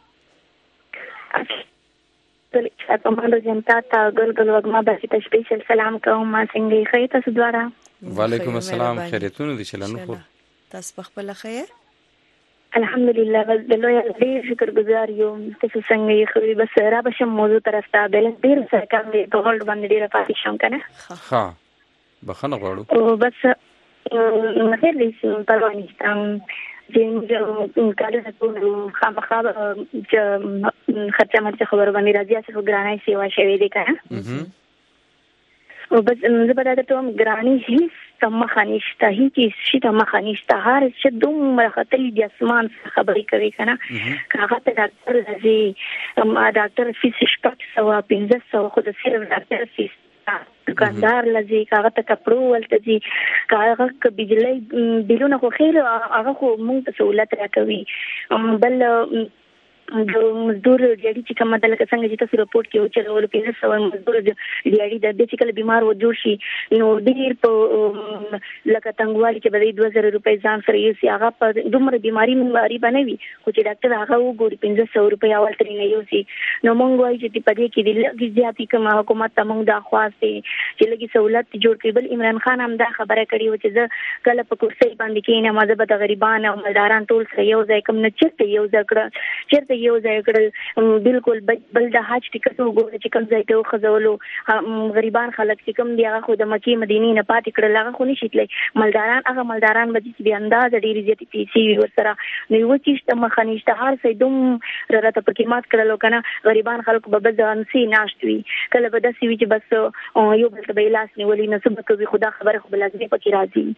په مانو جنتا تا ګلګل وګما به ته سپیشل سلام کوم ما څنګه خیر تاسو دواره. وعلیکم السلام. خیرتونه دي شلانو خو تاسو په خپل خیر. الحمدلله بس د لوی ډیر شکر گزار یم تاسو څنګه یې خو بس را به شم موضوع طرف ته بیلنس ډیر سره کم دی په هولډ باندې ډیر پاتې شم کنه. ها بخنه غواړو. او بس مخیر دې پروا نشته چې کله ټول خامخا چې خرچه مته خبر باندې راځي چې ګرانای سیوا شوی دی کنه. او بس زه به دا ته ګرانی هیڅ تم خانشته هیڅ شي تم خانشته هر څه دومره خطرې د اسمان خبرې کوي کنه. هغه ته ډاکټر راځي ام ډاکټر فیس شپږ سوه پنځه سوه خو د صرف ډاکټر فیس دکاندار لږی هغه ته کپړو ولته دي هغه ک بجلی بیلونه خو خیر هغه خو مونږ ته سہولت راکوي. بل د مزدور دیاړي چې کومه دلته څنګه چې تاسو رپورټ کې او چې ول پینځه سوه مزدور دیاړي د دې چې کله بیمار و جوړ شي نو ډیر په لکه تنګوالي کې به دوه زره روپۍ ځان سره یوسي هغه په دومره بیماری بیماری باندې وي خو چې ډاکټر هغه وګوري پینځه سوه روپۍ اول ترې نه یوسي. نو مونږ وایي چې په دې کې د لږ زیاتې کوم حکومت ته مونږ دا خواست دی چې لږ سہولت جوړ کړي. بل عمران خان هم دا خبره کړې و چې زه کله په کرسۍ باندې کېنم زه به د غریبانو او مالداران ټول سره یو ځای کوم نه چېرته یو ځای کړه چېرته یو ځای کړل بالکل بل د حج ټیکټ وګوره چې کوم ځای ته وخځولو غریبان خلک چې کوم دی هغه خو د مکې مدینې نه پاتې کړل هغه خو نشي تللی. مالداران هغه مالداران به چې بې اندازه ډېرې زیاتې پیسې وي ورسره نو یوه چیز ته مخه نشته هر څه دومره راته پکې مات کړل که نه غریبان خلکو به بس ځانسې ناست وي کله به داسې وي چې بس یو بل ته به یې لاس نیولي نو څه به کوي خو دا خبره خو به لازمي پکې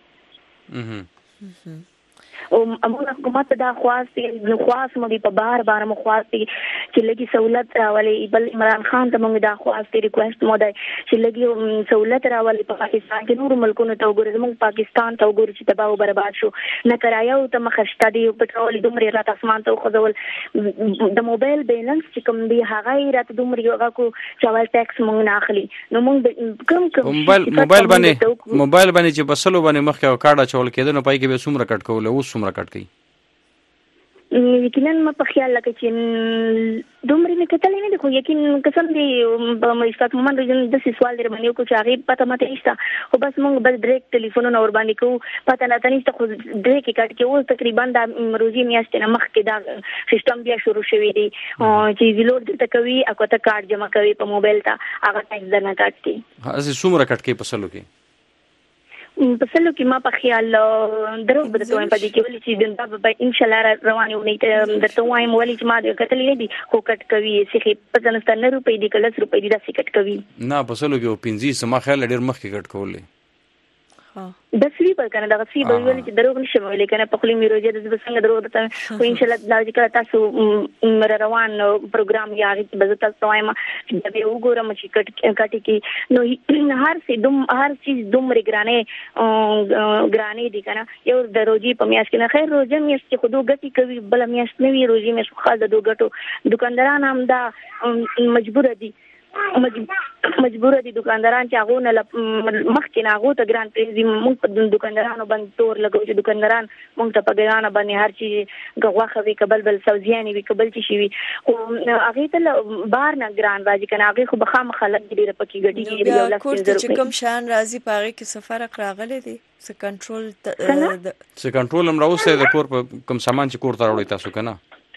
راځي. او موږ حکومت ته دا خواست نو خواست موږ په بار بار مو خواست چې لګي سہولت راولي. بل عمران خان ته موږ دا خواست ریکوست مو دی چې لګي سہولت راولي په پاکستان کې نور ملکونو ته وګورئ موږ پاکستان ته وګورئ چې تباہ او برباد شو نه کرایو ته مخشته دی پټرول دومره رات اسمان ته خځول د موبایل بیلنس چې کوم دی هغه رات دومره هغه کو چوال ټیکس موږ نه اخلي نو موږ کوم کوم موبایل موبایل باندې موبایل باندې چې بسلو باندې مخکې کارډ چول کېده نو پای کې به څومره کټ کول او څومره کټ کوي. یقینا ما په خیال لکه چې دومره نه کتلې نه دي خو یقین قسم دی په مشتاق محمد رجن د سوال در باندې کو چې هغه پته ماته نشته خو بس موږ بس ډایرکټ ټلیفونونه ور باندې کو پته نه تنيسته خو ډایرکټ کټ کې او تقریبا د روزي میاشتې نه مخکې دا سیستم بیا شروع شوی دی چې زیلور د تکوي اکو ته کارت جمع کوي په موبایل ته هغه ټیکس درنه کټي هغه څومره کټ کوي په سلو کې په سلو کې ما په خیال درو بده تویم په دې کې ولې چې دا به ان شاء الله روانه ونی ته درته وایم ولې چې ما د کتلې نه دي خو کټ کوي سخي په ځنستانه روپې دي کله روپې دي دا سکټ کوي نه په سلو کې پنځه سما خیال ډېر مخ کې کټ کولې ها د سوي په کنه دا سوي به ویل چې درو نشم ویل کنه په خپل میروجه د څنګه درو ته خو ان شاء الله د ځکه تاسو مر روان پروګرام یاغي به تاسو وایم چې به وګورم چې کټ کټ کې نو هر څه دوم هر چیز دومره ګرانه ګرانه دي کنه یو د روزي په میاش کې نه خیر روزه میاش چې خودو غټي کوي بل میاش نه وی روزي میاش خاص د دوه غټو دکانداران هم دا مجبور دي مجبور دي دکانداران چې هغه نه مخکې نه هغه ته ګران پریزي موږ په دکاندارانو باندې تور لګو چې دکانداران موږ ته په ګرانه باندې هر چی غوخه وی قبل بل سوزياني وی قبل چی شي او هغه ته بار نه ګران راځي کنه هغه خو بخام خلک ډیره پکې غټي یو لاک چې کوم شان راځي پاره کې سفر راغلي دي څه کنټرول څه کنټرول هم راوسته د کور په کوم سامان چې کور ته راوړي تاسو کنه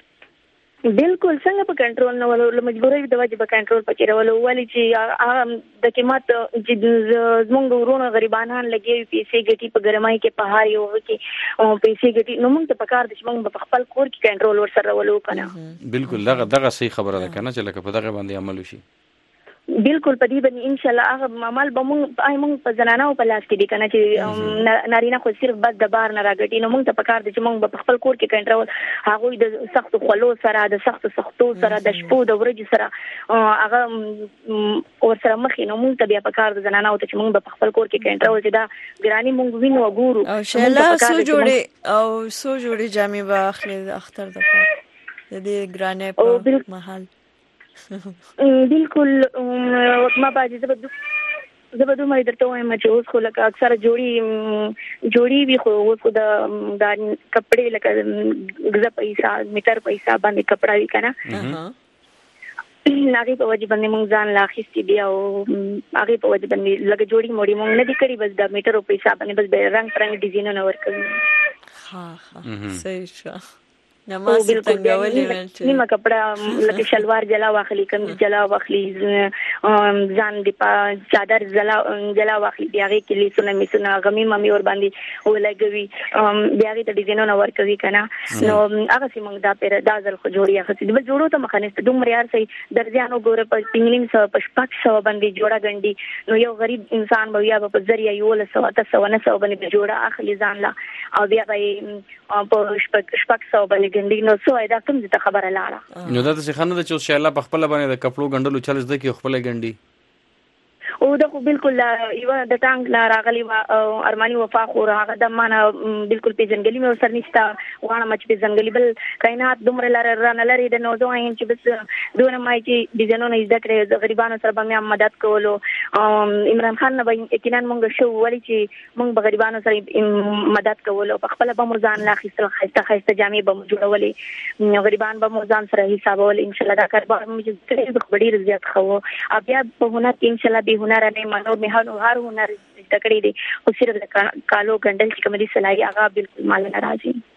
بالکل څنګه په کنټرول نه ولول مجبورې د وجه په کنټرول پکې راولو ولې چې د قیمت چې زمونږ ورونو غریبانان لګي پیسې ګټي په ګرمای کې په هار یو کې او پیسې ګټي نو موږ ته پکار دي چې موږ په خپل کور کې کنټرول ورسره ولو کنه بالکل دغه دغه صحیح خبره ده کنه چې لکه په دغه باندې عمل وشي بالکل په دې باندې ان شاء الله هغه عمل به موږ آی موږ په زنانه او په لاس کې دي کنه چې نارینه خو صرف بس د بار نه راګټي نو موږ ته پکار دي چې موږ په خپل کور کې کنټرول هغه د سخت خلو سره د سخت سختو سره د شپو د ورځې سره هغه اور سره مخې نو موږ ته بیا پکار د زنانه او ته چې موږ په خپل کور کې کنټرول چې دا ګرانی موږ وینو وګورو او شاله سو جوړي او سو جوړي جامې واخلي د اختر د پاره د دې ګرانې په محل بالکل ما باندې زبدو زبدو مې درته وایم چې اوس خو لکه اکثر جوړي جوړي وی خو اوس خو د د کپڑے لکه غزا پیسې میټر پیسې باندې کپڑا وی کنه هغه په وجه باندې مونږ ځان لا خستې بیا او هغه په وجه باندې لکه جوړي موړي مونږ نه دي کړی بس د میټر او پیسې باندې بس به رنگ پرنګ ډیزاینونه ورکړي ها ها صحیح شو نماز څنګه نیمه کپڑا لکه شلوار جلا واخلي کم جلا واخلي ځان دی په چادر جلا جلا واخلي بیا کې لیسونه میسونه غمی ممی ور باندې ولګوي بیا کې د ډیزاینونو ورکوي کنه نو هغه سیمه دا پر دا ځل خو جوړي هغه دې بل جوړو ته مخنيست دومره یار سي درځانو ګوره په پینګلین سو په شپک سو باندې جوړه غندي نو یو غریب انسان به یا په ذریعہ یو له سو تاسو نه سو باندې جوړه اخلي ځان لا او بیا به په شپک شپک سو باندې ګندي نو سو دا کوم څه خبره لاړه نو دا څه خنه د چې الله په خپل باندې د کپلو ګندلو چالش د کې خپل ګندي او دا خو بالکل یو د ټانګ لا راغلی و ارمانی وفا خو هغه د معنا بالکل په ځنګلي مې سر نشتا وانه مچ په ځنګلي بل کائنات دومره لار رانه لري د نو دوه چې بس دونه مای چې ډیزاینونه زده کړې د غریبانو سره باندې مدد کولو عمران خان نه یقینا مونږ شو ولی چې مونږ به غریبانو سره مدد کولو په خپل به مرزان لا خسته خسته خسته جامې به جوړولې غریبان به مرزان سره حسابول ان شاء الله دا کار به موږ کړی د خبرې زیات خو بیا په هنر کې ان شاء الله به هنر نه منو مهانو هر هنر تکړی دي او صرف د کالو ګندل چې کومې صلاحي هغه بالکل مال نه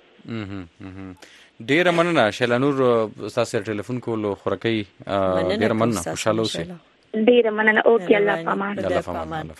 راځي ډیر مننه شلانور تاسو ټلیفون کولو خورکې ډیر مننه خوشاله اوسئ ډیر مننه اوکې الله پامان الله پامان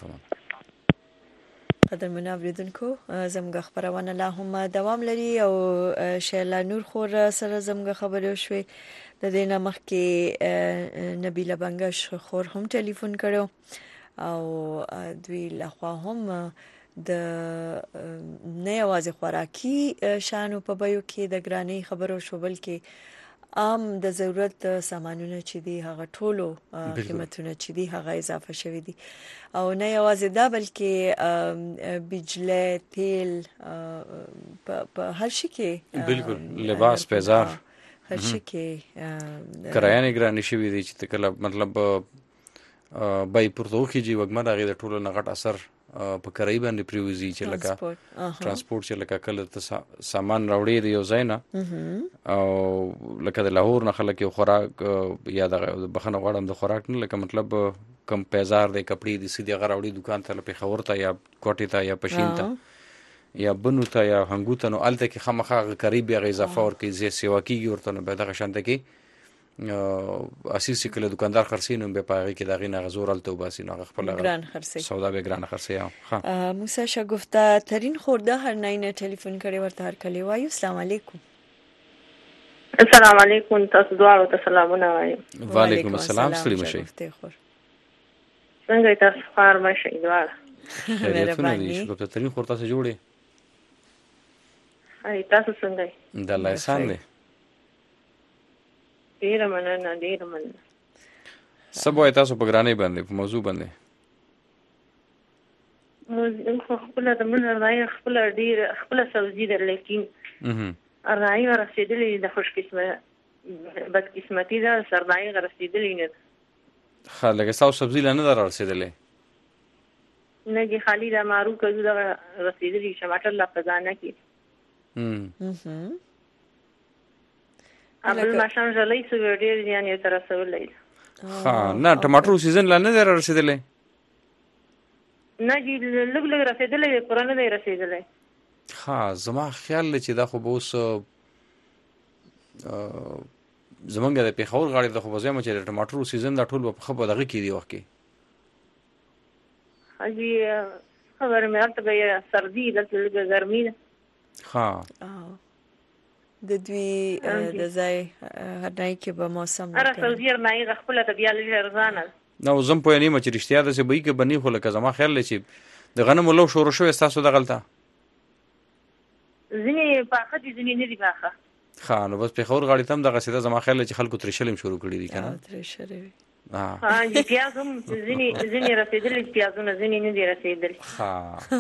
قدر منوریدونکو زموږ خبرونه لا هم دوام لري او شلانور خور سره زموږ خبرې شوي د دینه مخکې نبیله بنگش خور هم ټلیفون کړو او دوی لخوا هم د نه یوازې خوراکي شانو په بایو کې د ګرانی خبرو شو بلکې عام د ضرورت سامانونه چې دي هغه ټولو قیمتونه چې دي هغه اضافه شوی دي او نه یوازې دا بلکې بجلی تیل په هر شي کې بالکل لباس پیزار هر شي کې کرایانه ګرانی شوی دي چې کله مطلب بای پورتو کېږي وګمه دغه د ټولو نغټ اثر په کرای باندې پریوزي چې لکه ترانسپورت چې لکه کله سامان راوړي دی یو ځای نه او لکه د لاهور نه خلک یو خوراک یا د بخنه غواړم د خوراک نه لکه مطلب کم پیزار دی کپڑے دي سیده غراوړي دکان ته په خبر ته یا کوټی ته یا پښین ته یا بنو ته یا هنګو ته نو الته کې خامخا قریب یا اضافه ور کې زی سیوا کیږي ورته نو به دغه شانته کې اساسي کله دکاندار خرڅینو به پاره کې دغه نه غزور الته وباسي نو خپل ګران خرڅي سودا به ګران خرڅي ها موسی شګفتا ترين خورده هر نه ټلیفون کړي ورته هر کلی وایو السلام علیکم السلام علیکم تاسو دواړو ته سلامونه وایم وعلیکم السلام ستړي مشي څنګه تاسو خبر مشي دواړه خیریتونه دي شګفتا ترين خورته څه جوړي اې تاسو څنګه د الله احسان دی ډیر مننه ډیر مننه سبا تاسو په ګرانې باندې په موضوع باندې موضوع خپل د من راي خپل ډیر خپل سوزي در لیکن راي ورسېدلې د خوش قسمه بد قسمتي دا سرناي ورسېدلې نه خلک تاسو سبزی لنه در رسېدلې نه دي خالي دا مارو کزو دا رسېدلې شماټر لا پزانه کې هم ابل ماشان جلای سو ډیر یعنی تر رسولې ها نه ټماټر سیزن لا نه در رسېدلې نه جی لګ لګ رسېدلې پرانه دی رسېدلې ها زما خیال چې دا خو به اوس زمونږ د پیښور غاړي د خو به زما چې ټماټر سیزن دا ټول په خبره دغه کې دی وخت کې اجي خبر مې راته به سردی د لګ ګرمي ها د دوی د ځای هر ځای کې به موسم اره سعودي نه خپل ته بیا لږ ارزانه نو زم په نیمه چې رښتیا ده چې به کې بنی خو لکه زما خیال لچې د غنمو لو شروع شوی تاسو د غلطه ځینې پاخه دي ځینې نه دي پاخه ښه نو بس پیښور غاړې ته هم دغه سیده زما خیال چې خلکو ترې شلم شروع کړي دي که نه ترې شلې ها چې پیاز هم ځینې ځینې رسېدلي پیازونه ځینې نه دي رسېدلي ښه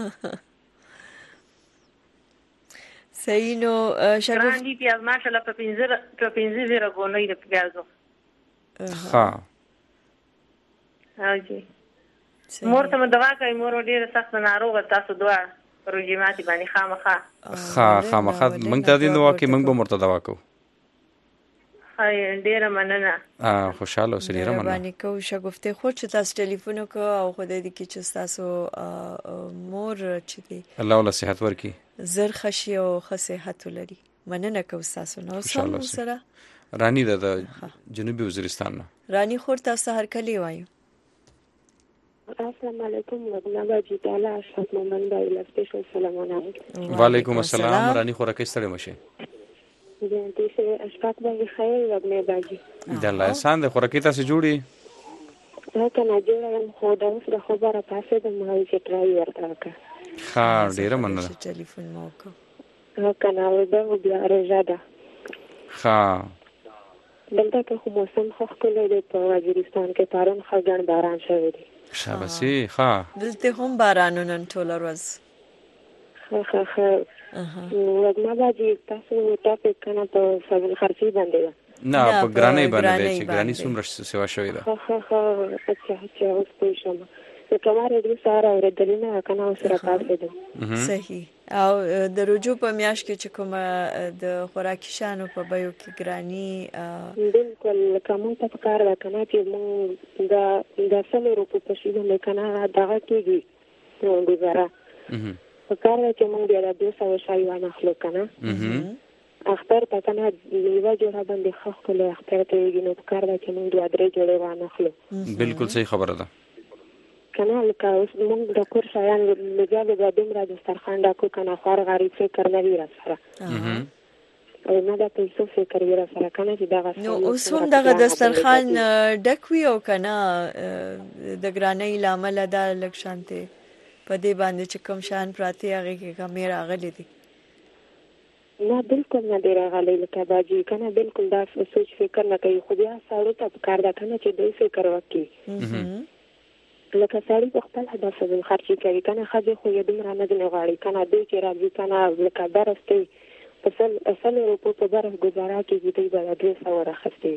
صحیح نو شګوفته ګران دي پیاز ماشاءالله په پنځه په پنځه زره ګونۍ د پیازو ښه ها جی مور ته دوا کوي مور ډیره سخت ناروغه تاسو دوا روزي ماتي باندې خامخا ښه خامخا موږ ته دې دوا کوي موږ به مرته دوا کوو هاي ډیره مننه اه خوشاله اوسې ډیره مننه باندې کو شګوفته خو چې تاسو ټلیفون وکړ او خدای دې کې چې تاسو مور چې دی الله ول صحت ورکي زر خشي او خصيحت لري مننه کو تاسو نو سم سره رانی د جنوبي وزیرستان نه رانی خور تاسو هر کلی وایو السلام علیکم ورحمۃ اللہ تعالی اشرف مومن بھائی سپیشل سلامونه وعلیکم السلام رانی خور کې ستړي مشه دې شه اشفاق بھائی خیر وګنه باجی د الله احسان د خور کې تاسو جوړي دا کنه جوړم خو دا اوس د خبره پاسه د ماوي چې ټرای ورته کا ها ډیره مننه ټلیفون مو کو ها کنه دا بیا رجاده ها دلته که موسم خو کله د په وزیرستان کې پارون خلګان باران شوی دی شاباسي ها دلته هم بارانونه ټول ورځ ها ها ها وګما باجی تاسو ټاپک کنه په فضل خرچي باندې نه په ګرانې باندې چې ګرانې څومره سیوا شوې ده ها ها ها اچھا اچھا اوس په شمه کومه ریډیو سره اورېدلینه کنه سره تاسو ده صحیح او د رجوع په میاش کې چې کومه د خوراکي شانو په بایو کې ګرانی بالکل کوم په کار وکنه چې مونږ دا د سلو روپو په شی باندې کنه دغه کېږي نو ګزاره په کار چې مونږ بیا د دوه سوه شای وانه خلو کنه اختر ته کنه یو جوړه باندې خخ کله اختر ته یې نو په کار چې مونږ دوه درې جوړه وانه خلو بالکل صحیح خبره ده کنه لکه اوس مونږ د کور شایان لږه د دومره دسترخوان ډکو کنه خور غریب فکر نه وي را سره او نه د پیسو فکر وي را سره کنه چې دغه نو اوس هم دغه دسترخوان ډک وي او کنه د ګرانۍ لامل دا لږ شانته په دې باندې چې کوم شان پراته هغه کې کمې راغلي دي نه بالکل نه دی راغلی لکه باجی کنه بالکل دا سوچ فکر نه کوي خو بیا ساړو ته کار ده کنه چې دوی فکر وکړي لکه سړی په خپل هدف سره خرچي کوي کنه خځې خو یې دومره نه دی غواړي کنه دوی چې راځي کنه لکه برسته اصل اصل روپو په برف گزاره کې دوی به دوه سوه راخستي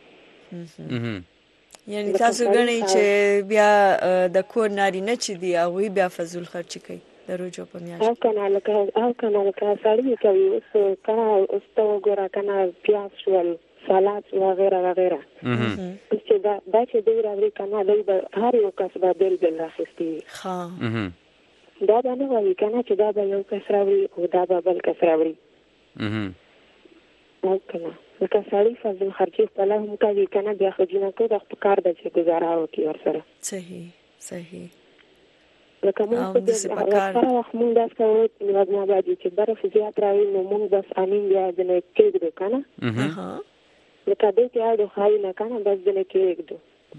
یعنی تاسو غنئ چې بیا د کور نارینه چې دی هغه بیا فضول خرچي کوي د روزو په میاشت او کنه لکه او کنه لکه سړی کوي اوس کنه اوس ته وګوره کنه پیاز شول سلاد وغیرہ وغیرہ چې دا دا چې دوی راوړي کنه دوی به هر یو کس به بل بل راخستي ها دا به نه وایي کنه چې دا به یو کس راوړي او دا به بل کس راوړي او کنه لکه سړی فضل خرچي خپل هم کوي کنه بیا خو جنکو د خپل کار د چې گزاره وکړي ورسره صحیح صحیح لکه موږ په دې سره وخت موږ دا کوو نو ما باندې چې برف زیات راوي نو موږ بس انیم بیا د نه کېږو کنه لکه دې کې اړو خای نه کنه بس د نه کېږو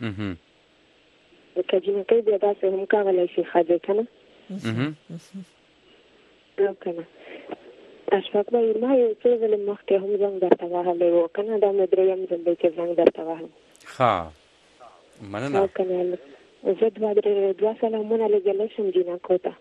لکه جنکو بیا تاسو هم کولای شي خاطر کنه نو کنه اشفاق به ما یو څه ځل مخکې هم زنګ درته وهلی و کنه دا مې درېیم ځل دی چې زنګ درته وهم ښه مننه کنه زه دوه درې دوه سلامونه لګولی شم جینکو ته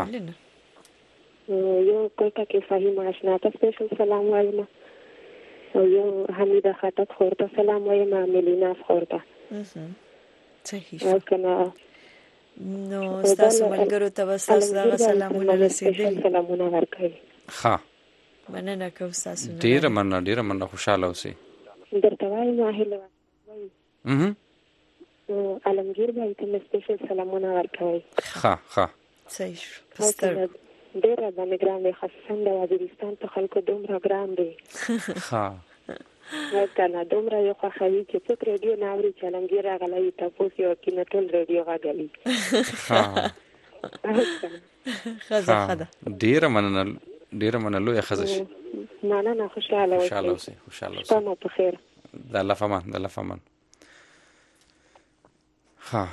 یو کوټه کې فهیم اشنا ته سپیشل سلام وایم او یو حمیده خټک خور ته سلام وایم ملینا خور ته صحیح کنه نو ستاسو ملګرو ته ستاسو دغه سلامونه رسېدلي سلامونه ورکوي ښه مننه کوم تاسو ډیره مننه ډیره مننه خوشاله اوسئ درته وایم هیله وایم علمگیر بھائی ته سپیشل سلامونه ورکوي ښه ښه صحیح پستر ډیره باندې ګران دی خاصه د وزیرستان ته خلکو دومره ګران دی ښه کنه دومره یو خوښوي چې څوک ریډیو نه اوري چې علمگیر راغلی تاسو یو کې ټول ریډیو غږلی ښه خزه خده ډیره مننه ډیره مننه لوی خزه شي مننه خوشاله اوسئ خوشاله اوسئ خوشاله اوسئ تاسو په خیر د الله فمان د الله فمان ها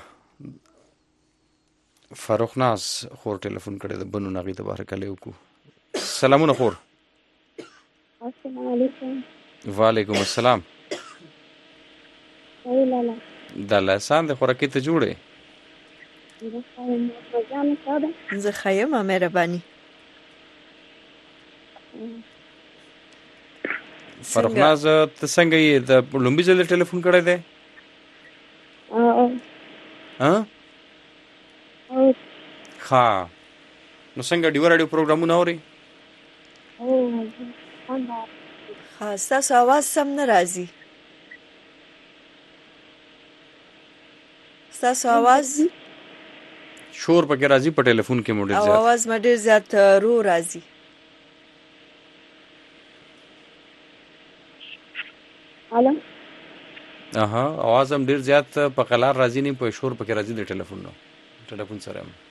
فاروق ناز خور ټلیفون کړی د بنو نغې ته بهر کلی وکړو. سلامونه خور. السلام علیکم. وعلیکم السلام. لالا د لسان د خوراکي ته جوړې زه خیم مهرباني. فاروق ناز ته څنګه یې د لومبي ځل ټلیفون کړی دی؟ ها ها نو څنګه ډیو راډیو پروګرامونه اوري؟ ها ستاسو اواز سم نه راځي. ستاسو اواز شور پکې راځي په ټلیفون کې مو ډېر زیات. او اواز مې ډېر زیات رو راځي. الو اها اواز هم ډېر زیات په قلار راځي نه په شور پکې راځي د ټلیفون نو ټلیفون سره هم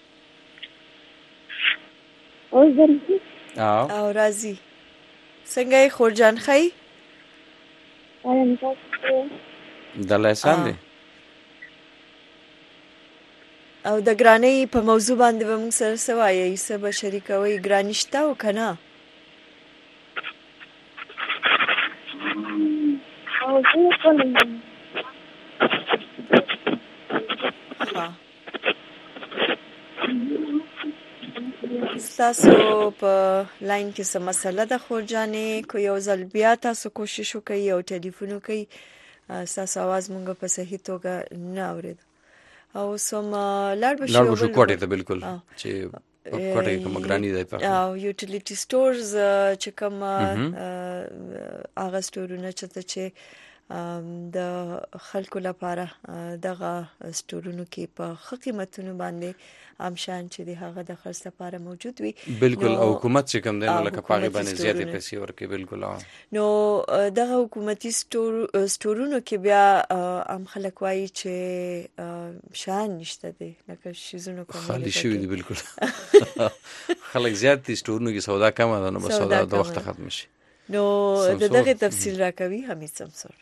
او زري او راځي. څنګه یې خورجان خی؟ د لسان دی او د ګرانۍ په موضوع باندې به موږ سره څه وایئ؟ څه به شریکوئ؟ ګراني شته او که نه؟ ستاسو په لاین کې څه مسله ده خورجانې؟ که یو ځل بیا تاسو کوشش وکړئ او ټلیفون وکړئ، ستاسو اواز موږ په صحیح توګه نه اورېد. او سم لاړ بشو لاړ بشو کوټې ته بالکل چې کوټې کوم ګرانی دی په او یوټیلیټي سټورز چې کوم هغه سټورونه چې د خلکو لپاره دغه سټورونو کې په ښه قیمتونو باندې عام شان چې د هغه د خرڅ لپاره موجود وي. بالکل او حکومت چې کوم دی نو لکه پاغي باندې زیاتې پیسې ورکوي. بالکل نو دغه حکومتي سټور سټورونو کې بیا عام خلک وایي چې شان نشته دی، لکه شیزونو کوم خالی شوی دی. بالکل خلک زیات دي سټورونو کې سودا کمه ده نو بس سودا د وخت ختم شي. نو دغه تفصیل راکوي حمید سمسور.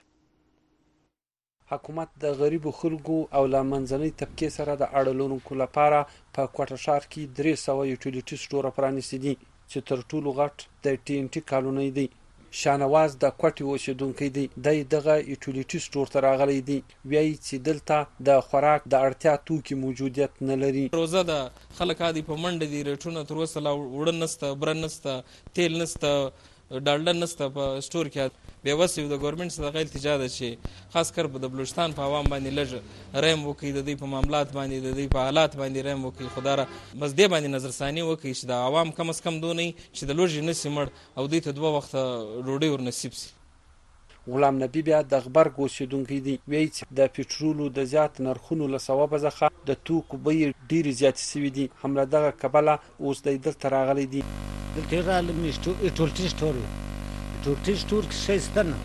حکومت د غریبو خلکو او لا منځنۍ طبقې سره د اړلونکو لپاره په کوټه ښار کې درې سوه یوټیلیټي سټوره پرانیستي دي چې تر ټولو غټ د ټي ان ټي کالونۍ دی. شانواز د کوټې اوسیدونکی دی. دی دغه یوټیلیټي سټور ته راغلی دی. وایي چې دلته د خوراک د اړتیا توکي موجودیت نه لري. روزه ده، خلک عادي په منډه دي، ریټونه تر اوسه لا وړه نسته، بره نسته، تیل نسته، ډالډا نسته په سټور کې. بیا وس یو د ګورنمنت څخه غیر تجارت ده چې خاص کر په د بلوچستان په عوام باندې لږ رحم وکړي، د دوی په معاملات باندې د دوی په حالات باندې رحم وکړي. خدا را بس دې باندې نظرثاني وکړي چې د عوام کم از کم دونی چې د لوږې نسي مړ او دوی ته دوه وخته ډوډۍ ور نصیب سي. غلام نبی بیا د غبرګ اوسیدونکی دی. وایي چې د پټرولو د زیات نرخونو له سببه څخه د توکو بیې ډېرې زیاتې سوي دي. همله دغه کبله اوس دی دلته راغلی دی. دلته راغلم ټولټي سټور ټولټي سټور کې شی شته نه،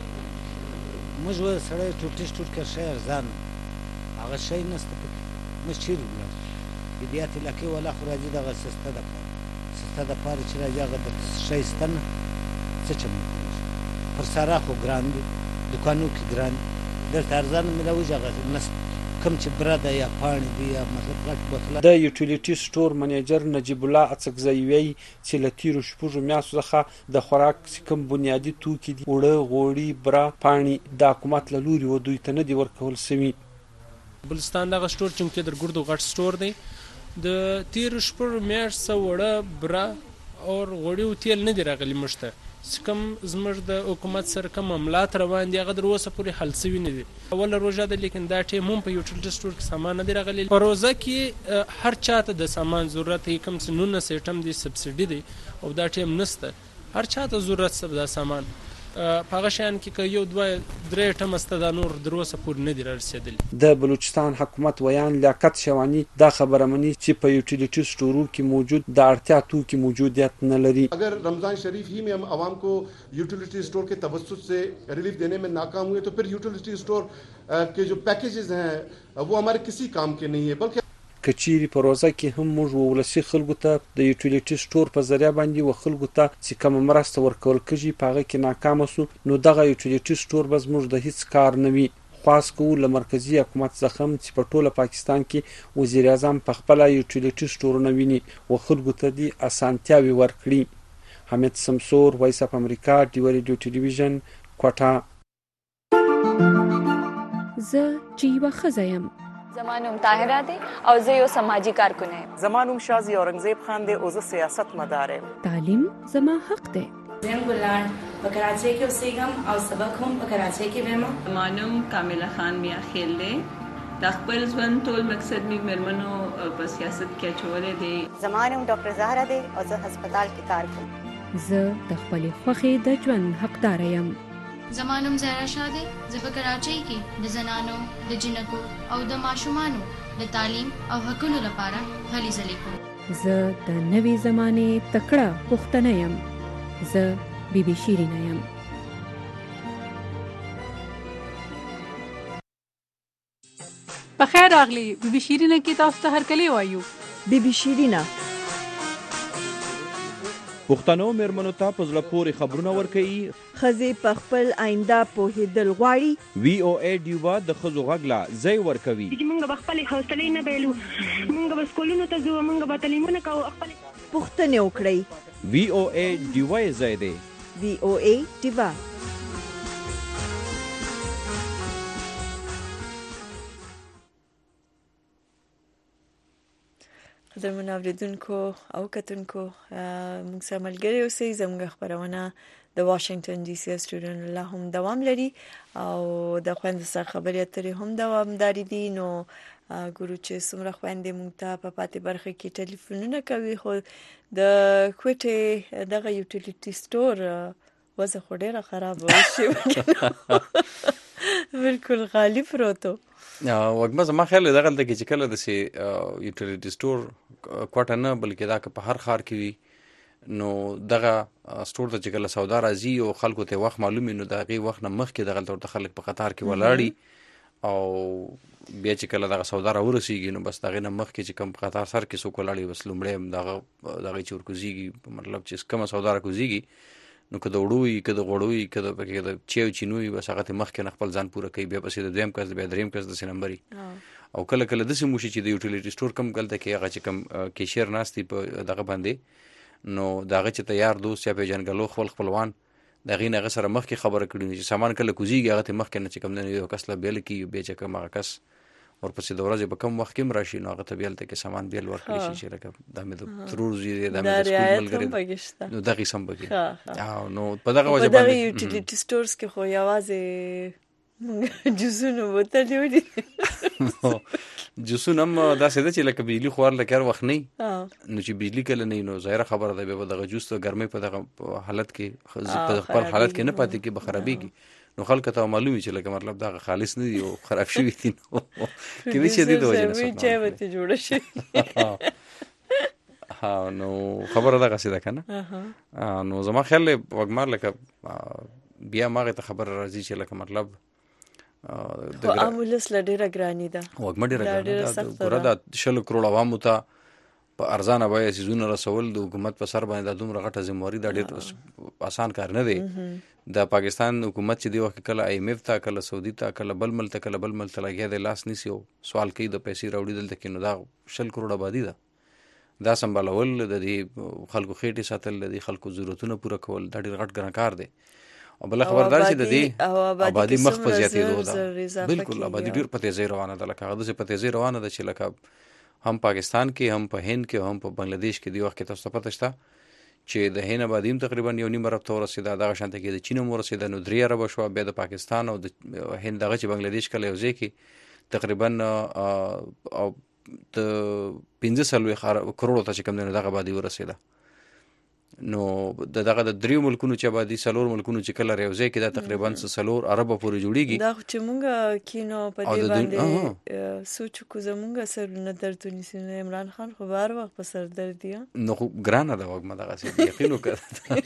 موږ وایو سړی ټولټي سټور کې شی ارزان هغه شی نشته پکې، موږ چیرې ولاړ بیا علاقې والا خو راځي دغه سسته دپاره سسته دپاره چې راځي هغه د شی شته نه څه چمون پر سارا خو ګران دي، دوکانو کې ګران دي، دلته ارزان میلاویږي هغه نشته. کم چې براده یا پاڼې دي یا مطلب غټ بوتله. د یوټیلیټي سټور منیجر نجیب الله اڅکزی وایي چې له تیرو شپږو میاشتو څخه د خوراک کوم بنیادي توکي دي اوړه، غوړي، بره، پاڼې د حکومت له لوري و دوی ته نه دي ورکول سوي. بلستان دغه سټور چې د ګردو غټ سټور دی، د تیرو شپږو میاشتو وړه، بره او غوړي او تیل نه دي راغلي. موږ ته چې کوم زموږ د حکومت سره کوم معاملات روان دي هغه تر اوسه پورې حل سوي نه دي. اوله روژه ده لیکن دا ټیم هم په یوټیلیټي سټور کې سامان نه دی راغلی. په روزه کې هر چاته د سامان ضرورت دی، کوم څه نولس ایټم دی سبسیډي دی او دا ټیم نسته، هر چاته ضرورت سه دا سامان په هغه شیان کې که یو دوه درې ایټم سته دا نور در اوسه پورې نه دي رارسېدلي. د بلوچستان حکومت ویان لیاقت شواني دا خبره مني چې په یوټیلیټي سټورو کې موجود د اړتیا توکي موجودیت نه لري. اگر رمضان شریف ہی میں ہم عوام کو یوٹیلیٹی اسٹور کے توسط سے ریلیف دینے میں ناکام ہوئے تو پھر یوٹیلیٹی اسٹور کے جو پیکیجز ہیں وہ ہمارے کسی کام کے نہیں ہے. بلکہ کچيري په روزه کې هم موږ ولسی خلکو ته د یوټیلیټي سټور په ذریعہ باندې و خلکو ته چې کوم مرسته ورکول کېږي په هغه کې ناکام شو نو دغه یوټیلیټي سټور بس موږ د هیڅ کار نه وي. درخواست کوو له مرکزي حکومت څخه چې په ټوله پاکستان کې وزیر اعظم په خپله یوټیلیټي سټورونه ویني او خلکو ته دې اسانتیاوې ورکړي. حمید سمسور، وایس اف امریکا، ډیو ریډیو ټلویزیون، کوټه. زه چې یوه ښځه یم. زما نوم طاهره دی او زه یو سماجي کارکونه یم. زما نوم شازي اورنګزیب خان دی او زه سیاست مدار یم. تعلیم زما حق دی. زم ګلان په کراچۍ کې اوسېږم او سبق هم په کراچۍ کې وایم. زما نوم کامله خان میا خیل دی. د خپل ژوند ټول مقصد مې مېرمنو په سیاست کې اچولی دی. زما نوم ډاکټر زهره دی او زه هسپتال کې کار کوم. زه د خپلې خوښې د ژوند حقداره یم. زما نوم زهرا شاه دی. زه په کراچۍ کې د زنانو، د جنکو او د ماشومانو د تعلیم او حقونو لپاره هلې ځلې کوم. زه د نوې زمانې تکړه پښتنه یم. زه بیبي شیرینه یم. بخیر راغلی. بیبي شیرینه کې تاسو ته هرکلی وایو. بیبي شیرینه پښتنو مېرمنو ته په زړه پورې خبرونه ورکوي. ښځې په خپل آینده پوهېدل غواړي. وی او ای ډیوا د ښځو غږ له ځای ورکوي. موږ به خپلې حوصلې نه بایلو، موږ به سکولونو ته ځو، موږ به تعلیمونه کوو. پوښتنې وکړئ. وی او ای ډیوا یې ځای دی. وی او ای ډیوا. قدرمن اوریدونکو او کتونکو، موږ سره ملګري اوسئ. زموږ خبرونه د واشنگټن ډي سي استودیو له هم دوام لري او د خوند سره خبرې اترې هم دوامداري دي. نو ګورو چې څومره خويندې موږ ته په پاتې برخه کې ټلیفونونه کوي، خو د کوټې دغه یوټیلیټي سٹور وضع خو ډیره خراب وشي. بالکل خالی پروتو. وګما زما خیال دغه د کې چې کله د سي یوټیلیټي سٹور کوټه نه بلکې دا که په هر ښار کې وي، نو دغه سٹور ته چې کله سودا راځي او خلکو ته وخت معلومي، نو دغه وخت نه مخکې دغه ته خلک په قطار کې ولاړی او بیا چې کله دغه سودا را ورسیږي، نو بس دغه نه مخکې چې کوم قطار سر کې څوک ولاړی، بس لومړی دغه دغه چې ورکوزیږي، مطلب چې کومه سودا را کوزیږي، نو که د وړوي که د غوړوي که د پکې د چیو چینوي، بس هغه ته مخکې نه خپل ځان پوره کوي، بیا پسې د دویم کس بیا دریم کس داسې نمبري. او کله کله داسې موشي چې د یوټیلیټي سٹور کم ګلته کې هغه چې کم کیشیر ناستي په دغه باندې، نو دغه چې تیار دوست یا پیژنګلو خپل خپلوان دغه نه سره مخکې خبره کړي چې سامان کله کوزیږي، هغه ته مخکې نه چې کم نه یو کس لا بیل کی بیا چې کوم هغه کس ورپسې د ورځې په کم وخت کې راشي، نو هغه ته بیل ته کې سامان بیل ورکړي شي چې لکه د مې د ترور زی د مې د سکول ملګری نو دغه سم بګي. او نو په دغه وجه باندې دغه یوټیلیټي سٹورز کې خو یوازې جوسونه بوتل وړي. جوسونه هم داسې ده چې لکه بجلی خو ورله کار وخت نه، نو چې بجلی کله نه، نو ظاهره خبره ده به دغه جوس ته ګرمۍ په دغه حالت کې په خپل حالت کې نه پاتې کې به خرابېږي، نو خلک ته معلومي چې لکه مطلب دا خالص نه دی او خراب شوی دي، نو کې دې چې دې د وجه نه چې وته جوړ شي. ها نو خبره ده غسیده کنه. نو زما خیال وګمار لکه بیا ماغه ته خبر راځي چې لکه مطلب خو امولس لډیره ګرانی ده، وګمړ ډیره ګرانی ده. ګوره دا شل کروڑ عوامو ته په ارزانه بیه سيزونه رسول د حکومت په سر باندې د دومره غټه ذمہواری دا ډیر آسان کار نه دی. د پاکستان حکومت چې دی وخت کله آی ایم ایف ته، کله سعودي ته، کله بل ملک ته، کله بل ملک ته لګیا دی لاس نیسی او سوال کوي د پیسې راوړي دلته کې، نو دا شل کروڑ آبادی ده، دا سمبالول د دې خلکو خېټې ساتل، د دې خلکو ضرورتونه پوره کول دا ډیر غټ ګران کار دی. او بل خبردار چې د دې آبادی مخ په زیاتېدو ده، بالکل آبادی ډیر په تیزی روانه ده، لکه هغه د په تیزی روانه ده چې لکه هم پاکستان کې، هم په هند کې، هم په بنگلاديش کې دی وخت تاسو ته پته شته چې د هند آبادی تقریبا یو نیم ارب ته ورسېده، دغه شانته کې د چین هم ورسېده، نو درې ارب شو، بیا د پاکستان او د هند دغه چې بنگلاديش کله یو ځای کې تقریبا او د پنځه سلوي کروڑو ته چې کوم نه دغه آبادی ورسېده. نو دغه د دریو ملکونو چې آبادی سلور ملکونو چې کله یو ځای کې دا تقریبا سلور ارب پورې جوړیږي. دا چې مونږ کینو په دې باندې سوچ کو زمونږ سرونه درتونی سینه عمران خان خو بار وخت په سر درد دی، نو خو ګرانه ده وګما دغه څه یقین وکړه.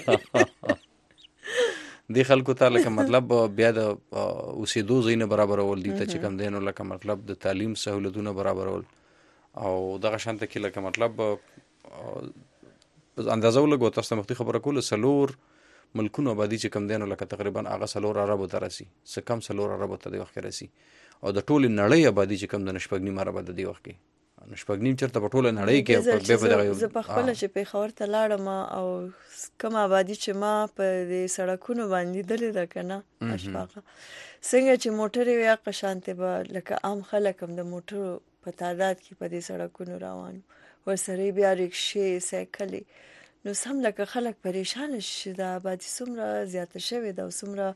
دی خلکو ته لکه مطلب بیا د اوسېدو ځای نه برابرول دي ته چې کوم دین، لکه مطلب د تعلیم سہولتونه برابرول او دغه شانته کې لکه مطلب اندازه ولګو تاسو مختي خبره کوله سلور ملکونو آبادي چې کم دینو لکه تقریبا هغه څلور اربو ته رسي، څه کم څلور اربو ته د وخت رسي، او د ټولې نړۍ آبادي چې کم د شپږ نیم اربه د دې وخت کې شپږ نیم چېرته په ټوله نړۍ کې بیا په دغه زه په خپله چې پېښور ته لاړم او کوم آبادي چې ما په دې سړکونو باندې لیدلې ده که نه اشفاقه څنګه چې موټرې وي هغه شانتې به لکه عام خلک هم د موټرو په تعداد کې په دې سړکونو روان ورسره بیا رکشې سایکلې نو سم لکه خلک پریشان شي د آبادي څومره زیاته شوې ده او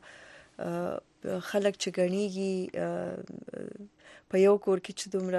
څومره خلک چې ګڼېږي په یو کور کې چې دومره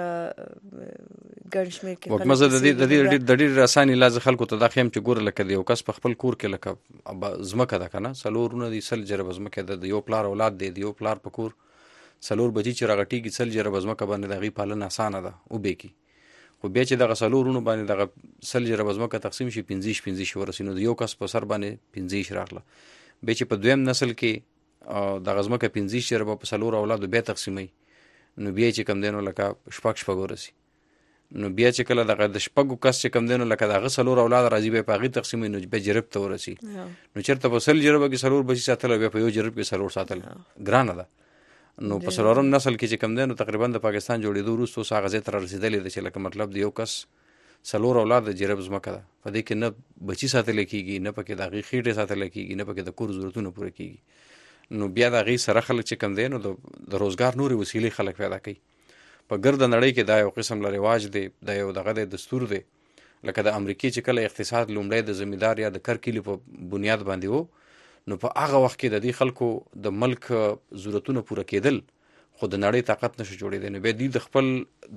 ګڼ شمېر کې خلک وکمه زه د دې د ډېرې اساني لازم خلکو ته دا ښیم چې ګوره لکه د یو کس په خپل کور کې لکه ځمکه ده که نه څلور ورونه دي سل جربه ځمکه ده د یو پلار اولاد دی د یو پلار په کور څلور بچي چې راغټېږي سل جربه ځمکه باندې د هغې پالنه اسانه ده وبې کې خو بیا چې دغه څلور ورونو باندې دغه سل جربه ځمکه تقسیم شي پنځه ویشت پنځه ویشت ورسي نو د یو کس په سر باندې پنځه ویشت راغله بیا چې په دویم نسل کې دغه ځمکه پنځه ویشت جربه په څلورو اولادو بیا تقسیموي نو بیا چې کم دی نو لکه شپږ شپږ ورسي نو بیا چې کله دغه د شپږو کس چې کم دی نو لکه د هغه څلور اولاد راځي بیا په هغې تقسیموي نو بیا جرب ته ورسي نو چېرته په سل جربه کې څلور بچي ساتل او بیا په یو جرب کې څلور ساتل ګرانه ده نو په څلورم نسل کې چې کم دی نو تقریبا د پاکستان جوړېدو وروسته اوس هغه ځای ته را رسېدلې ده چې لکه مطلب د یو کس څلور اولاد د جرب ځمکه ده په دې کې نه بچي ساتلی کېږي نه پکې د هغې خېټې ساتلی کېږي نه پکې د کور ضرورتونه پوره کېږي نو بیا د هغې سره خلک چې کم دی نو د روزګار نورې وسیلې خلک پیدا کوي په ګرده نړۍ کې دا یو قسم له رواج دی دا یو دغه دی دستور دی لکه د امریکې چې کله اقتصاد لومړی د زمیندار یا د کرکیلي په بنیاد باندې و نو په هغه وخت کې د دې خلکو د ملک ضرورتونه پوره کېدل خو د نړۍ طاقت نشو جوړېدی نو بیا دوی د خپل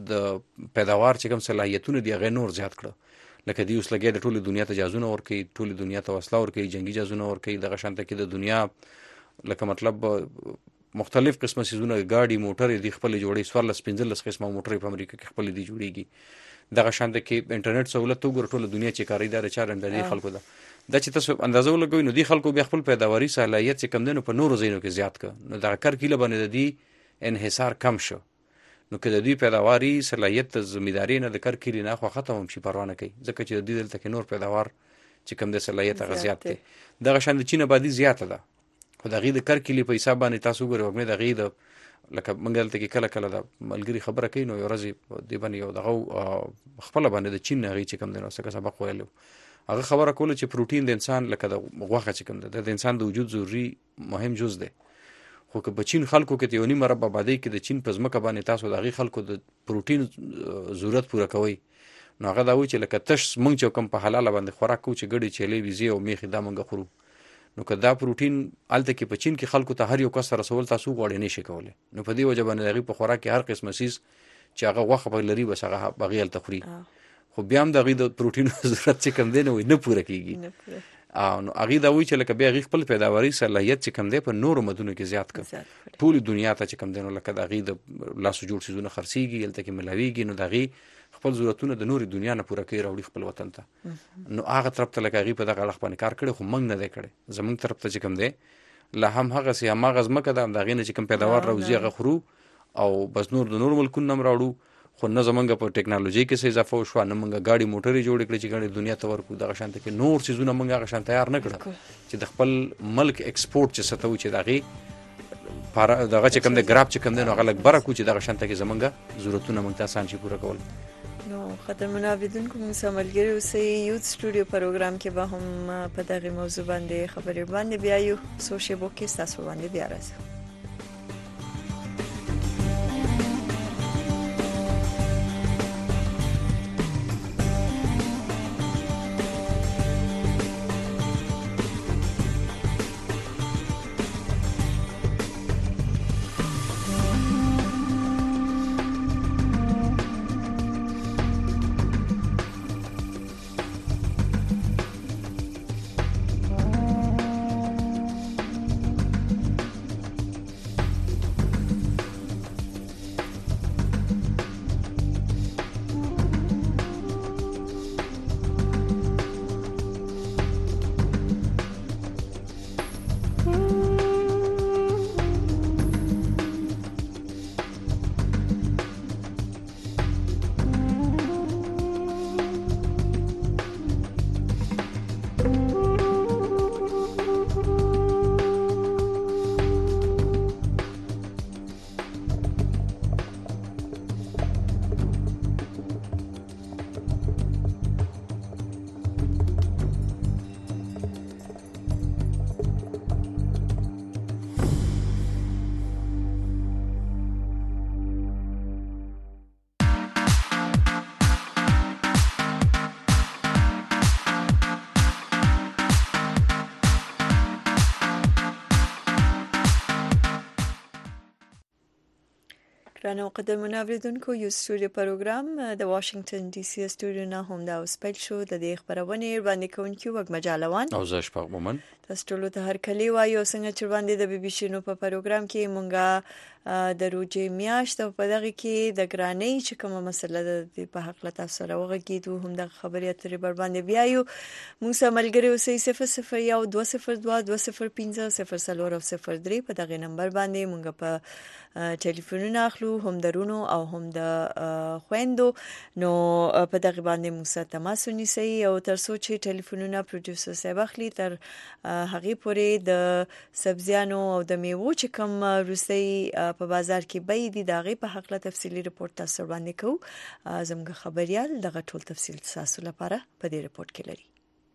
د پیداوار چې کوم صلاحیتونه دي هغې نور زیات کړه لکه دوی اوس لګیا د ټولې دنیا ته جازونه ورکوي ټولې دنیا ته وسله ورکوي جنګي جازونه ورکوي دغه شانته کې د دنیا لکه مطلب مختلف قسمه سیزونه ګاډي موټرې دي خپلې جوړوي څوارلس پنځلس قسمه موټرې په امریکا کې خپلې دي جوړېږي دغه شانته کې انټرنیټ سهولت ته وګوره ټوله دنیا چې کاري دا د چا اندازې خلکو ده دا چې تاسو اندازه ولګوئ نو دې خلکو بیا خپل پیداواري صلاحیت چې کم دی نو په نورو ځایونو کې زیات کړه نو دغه کرکیله باندې د دې انحصار کم شو نو که د دوی پیداواري صلاحیت د زمیندارۍ نه د کرکیلې نه خوا ختم هم شي پروا نه کوي ځکه چې د دوی دلته کې نور پیداوار چې کم دی صلاحیت هغه زیات دی دغه شان د چین آبادي زیاته ده خو د هغې د کرکیلې په حساب باندې تاسو وګورئ وږمې د هغې د لکه موږ دلته کې کله کله د ملګري خبره کوي نو یو ورځ دې باندې یو دغه خپله باندې د چین هغې چې کم دی نو څه سبق ویلی هغه خبره کوله چې پروټین د انسان لکه د غوښه چې کوم ده د انسان د وجود ضروري مهم جز دی خو که په چین خلکو کې د یو نیم ارب آبادۍ کې د چین په ځمکه باندې تاسو د هغې خلکو د پروټین ضرورت پوره کوئ نو هغه دا وایي چې لکه تش موږ چې کوم په حلاله باندې خوراک کوو چې ګډې چیلې ویزې او میښې دا موږ خورو نو که دا پروټین هلته کې په چین کې خلکو ته هر یو کس ته رسول تاسو غواړئ نه شي کولی نو په دې وجه باندې د هغې په خوراک کې هر قسمه څیز چې هغه غوښه به لري بس هغه هغې هلته خوري خو بیا هم د هغې د پروټینو ضرورت چې کم دی نو نه پوره کېږي نو هغې دا وایي چې لکه بیا هغې خپل پیداواري صلاحیت چې کم دی په نورو مدونو کې زیات کړه ټولې دنیا ته چې کم دی نو لکه د هغې د لاسو جوړ څیزونه خرڅېږي هلته کې ملاویږي نو د هغې خپل ضرورتونه د نورې دنیا نه پوره کوي راوړي خپل وطن ته نو هغه طرف ته لکه هغې په دغه اړخ باندې کار کړی خو موږ نه دی کړی زموږ طرف ته چې کم دی لا هم هغسې هماغه ځمکه ده د هغې نه چې کوم پیداوار راوځي هغه خورو او بس نور د نورو ملکونو نه هم راوړو خو نه زمونږ په ټیکنالوژي کې څه اضافه وشوه نه مونږ ګاډي موټرې جوړې کړې چې ګاډي دنیا ته ورکړو دغه شانته کې نور څیزونه مونږ هغه شان تیار نه کړه چې د خپل ملک ایکسپورټ چې څه ته وایي چې د هغې دغه چې کوم دی ګراف چې کوم دی نو هغه لږ بره کړو چې دغه شانته کې زمونږ ضرورتونه مونږ ته اسان شي پوره کول نو قدرمنو اوریدونکو موږ سره ملګري اوسئ یوت سټوډیو پروګرام کې به هم په دغې موضوع باندې خبرې باندې بیا یو څو شیبو کې ستاسو باندې بیا راځو ګرانو قدرمنو اوریدونکو یو سټوډیو پروګرام د واشنگټن ډي سي سټوډیو نه هم دا اوس پیل شو. د دې خبرونه وړاندې کوونکی وګ مجالوان او زه شپږ مومن تاسو ټول ته هر کلی وایو څنګه چې باندې د بي بي سي نو په پروګرام کې مونږه د روجې میاشت په دغه کې د ګرانۍ چې کومه مسله ده په حق له تاسو سره وغږیدو هم د خبرې اترې بر باندې بیايو. موږ سره ملګری اوسئ صفر صفر یو دوه صفر دوه دوه صفر پنځه صفر څلور او صفر درې په دغه نمبر باندې مونږ په ټلیفونونه اخلو هم درونو او هم د خويندو نو په دغه باندې موږ سره تماس ونیسئ او تر څو چې ټلیفونونه پروډوسر صاحب اخلي تر هغه پورې د سبزیانو او د میوو چې کوم روسي په بازار کې به دي دغه په حق له تفصیلی رپورت تاسو باندې کوو. زموږ خبريال دغه ټول تفصیل تاسو لپاره په دې رپورت کې لري.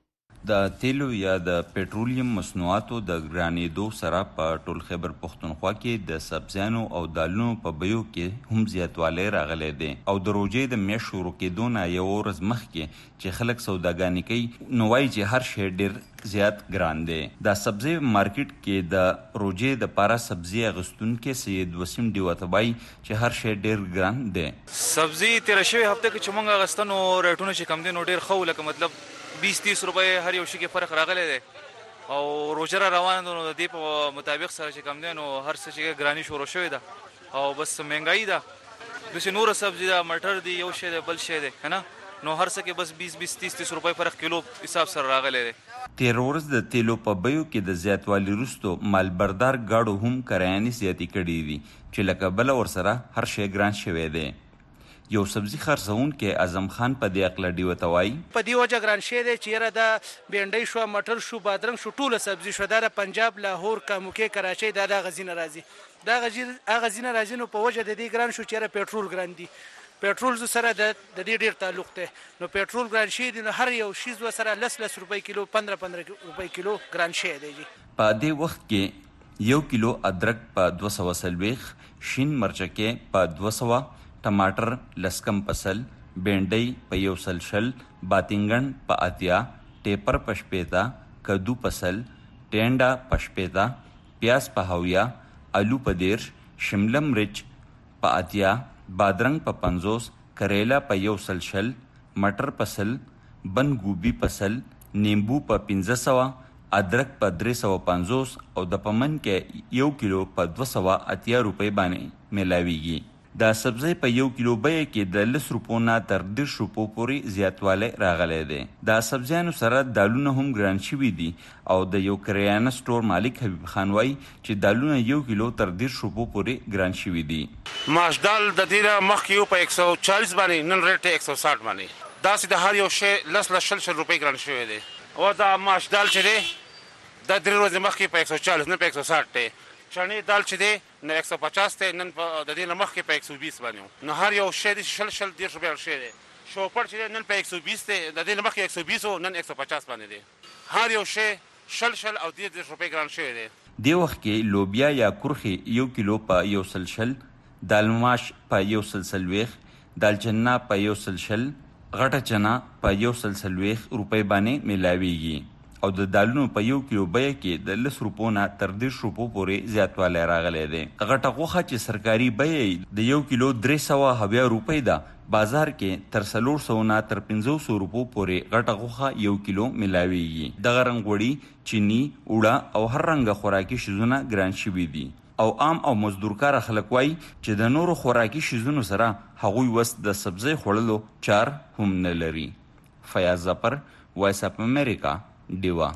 د تیلو یا د پټرولیم مصنوعاتو د ګرانېدو سره په ټول خیبر پښتونخوا کې د سبزیانو او دالونو په بیو کې هم زیاتوالی راغلی دی او د روجې د میاشت شروع کېدو نه یو ورځ مخکې چې خلک سوداګانې کوي نو وایي چې هر شی ډېر زیات ګران دی. د سبزی مارکیټ کې د روجې د پاره سبزی اغستونکو سید وسیم دیوتبای چې هر شی ډېر ګران دی. سبزی تیر شوی هفته کې چې مونږ اغستنو ریټونه چې کم دي نو ډېر خو لکه مطلب بیس تیس روپۍ هر یو شي کې فرق راغلی دی او روجه را روانه ده نو د دې په مطابق سره چې کم دی نو هر څه چې ګراني شروع شوې ده او بس مهنګایي ده. داسې نوره سبزي ده مټر دی یو شی دی بل شی دی که نه نو هر څه کې بس بیس بیس تیس تیس روپۍ فرق کیلو حساب سره راغلی دی. تیر ورځ د تیلو په بیو کې د زیاتوالي وروستو مالبردار ګاډو هم کرایانې زیاتې کړي دي چې لکه بله ورسره هر شی ګران شوی دی. یو سبزی خرڅونکی اعظم خان په دې اقله ډیوته وایي په دې وجه ګران شی دی چې یاره د بینډۍ شو مټر شو بادرنګ شو ټوله سبزي شو دا د پنجاب لاهور کاموکې کراچۍ دا د غزینه راځي دا هغه ځینه راځي نو په وجه د دې ګران شو چې یاره پیټرول ګران دي. پیټرول سره د دې ډېر تعلق دی نو پیټرول ګران شي دی نو هر یو شیز سره لس لس روپۍ کیلو پندره پندره روپۍ کیلو ګران شي دی. په دې وخت کې یو کیلو ادرک په دوه سوه څلوېښت شین مرچکې په دوه سوه ټماټر لسکم پسل بینډۍ په یو سل شل باتینګن په اتیا ټیپر په شپېته کدو پسل ټینډا په شپېته پیاز په هویا الو په دېرش شمله مرچ په اتیا بادرنګ په پنځوس کریلا په یو سل شل مټر پسل بند ګوبي پسل نیمبو په پنځه سوه ادرک په درې سوه پنځوس او د پمن کې یو کیلو په دوه سوه اتیا روپۍ باندې میلاویږي. دا سبزی په یو کیلو بیه کې د لس روپو نه تر دېرش روپو پورې زیاتوالی راغلی دی. دا سبزیانو سره دالونه هم ګران شوي دي او د یو کریانه سټور مالک حبیب خان وایي چې دالونه یو کیلو تر دېرش روپو پورې ګران شوي دي. ماش دال د دې نه مخکې یو په یک سوه چالیس باندې نن ریټ یک سوه ساټ باندې داسې د هر یو شی لس لس شل شل روپۍ ګران شوی دی. او دا ماش دال چې دی دا درې ورځې مخکې په یک سوه چالیس نن په یک سوه ساټ دی. چڼې دال چې دی نن یک سوه پچاس دی نن د دې نه مخکې په یک سوه بیس باندې نو هر یو شی دی شل شل دېرش روپۍ شی دی. شوپړ چې دی نن په یک سوه بیس دی د دې نه مخکې یک سوه بیس و نن یک سوه پچاس باندې دی. هر یو شی شل شل او دېرش دېرش روپۍ ګران شوی دی. دې وخت کې لوبیا یا کرخې یو کیلو په یو سل شل دالماش په یو سل څلوېښت دالچنا په یو سل شل غټه چنا په یو سل څلوېښت روپۍ باندې میلاویږي او د دالونو په یو کیلو بیه کې د لس روپو نه تر دېرش روپو پورې زیاتوالی راغلی دی. غټه غوښه چې سرکاري بیه د یو کیلو درې سوه اویا روپۍ ده بازار کې تر څلور سوه نه تر پنځه سوه روپو پورې غټه غوښه یو کیلو میلاویږي. دغه رنګ غوړي چینی اوړه او هر رنګه خوراکي شیزونه ګران شوي دي او عام او مزدورکاره خلک وایي چې د نورو خوراکي شیزونو سره هغوی وس د سبزی خوړلو چار هم نه لري. فیاض ظفر وایس اف امریکا ډیوا.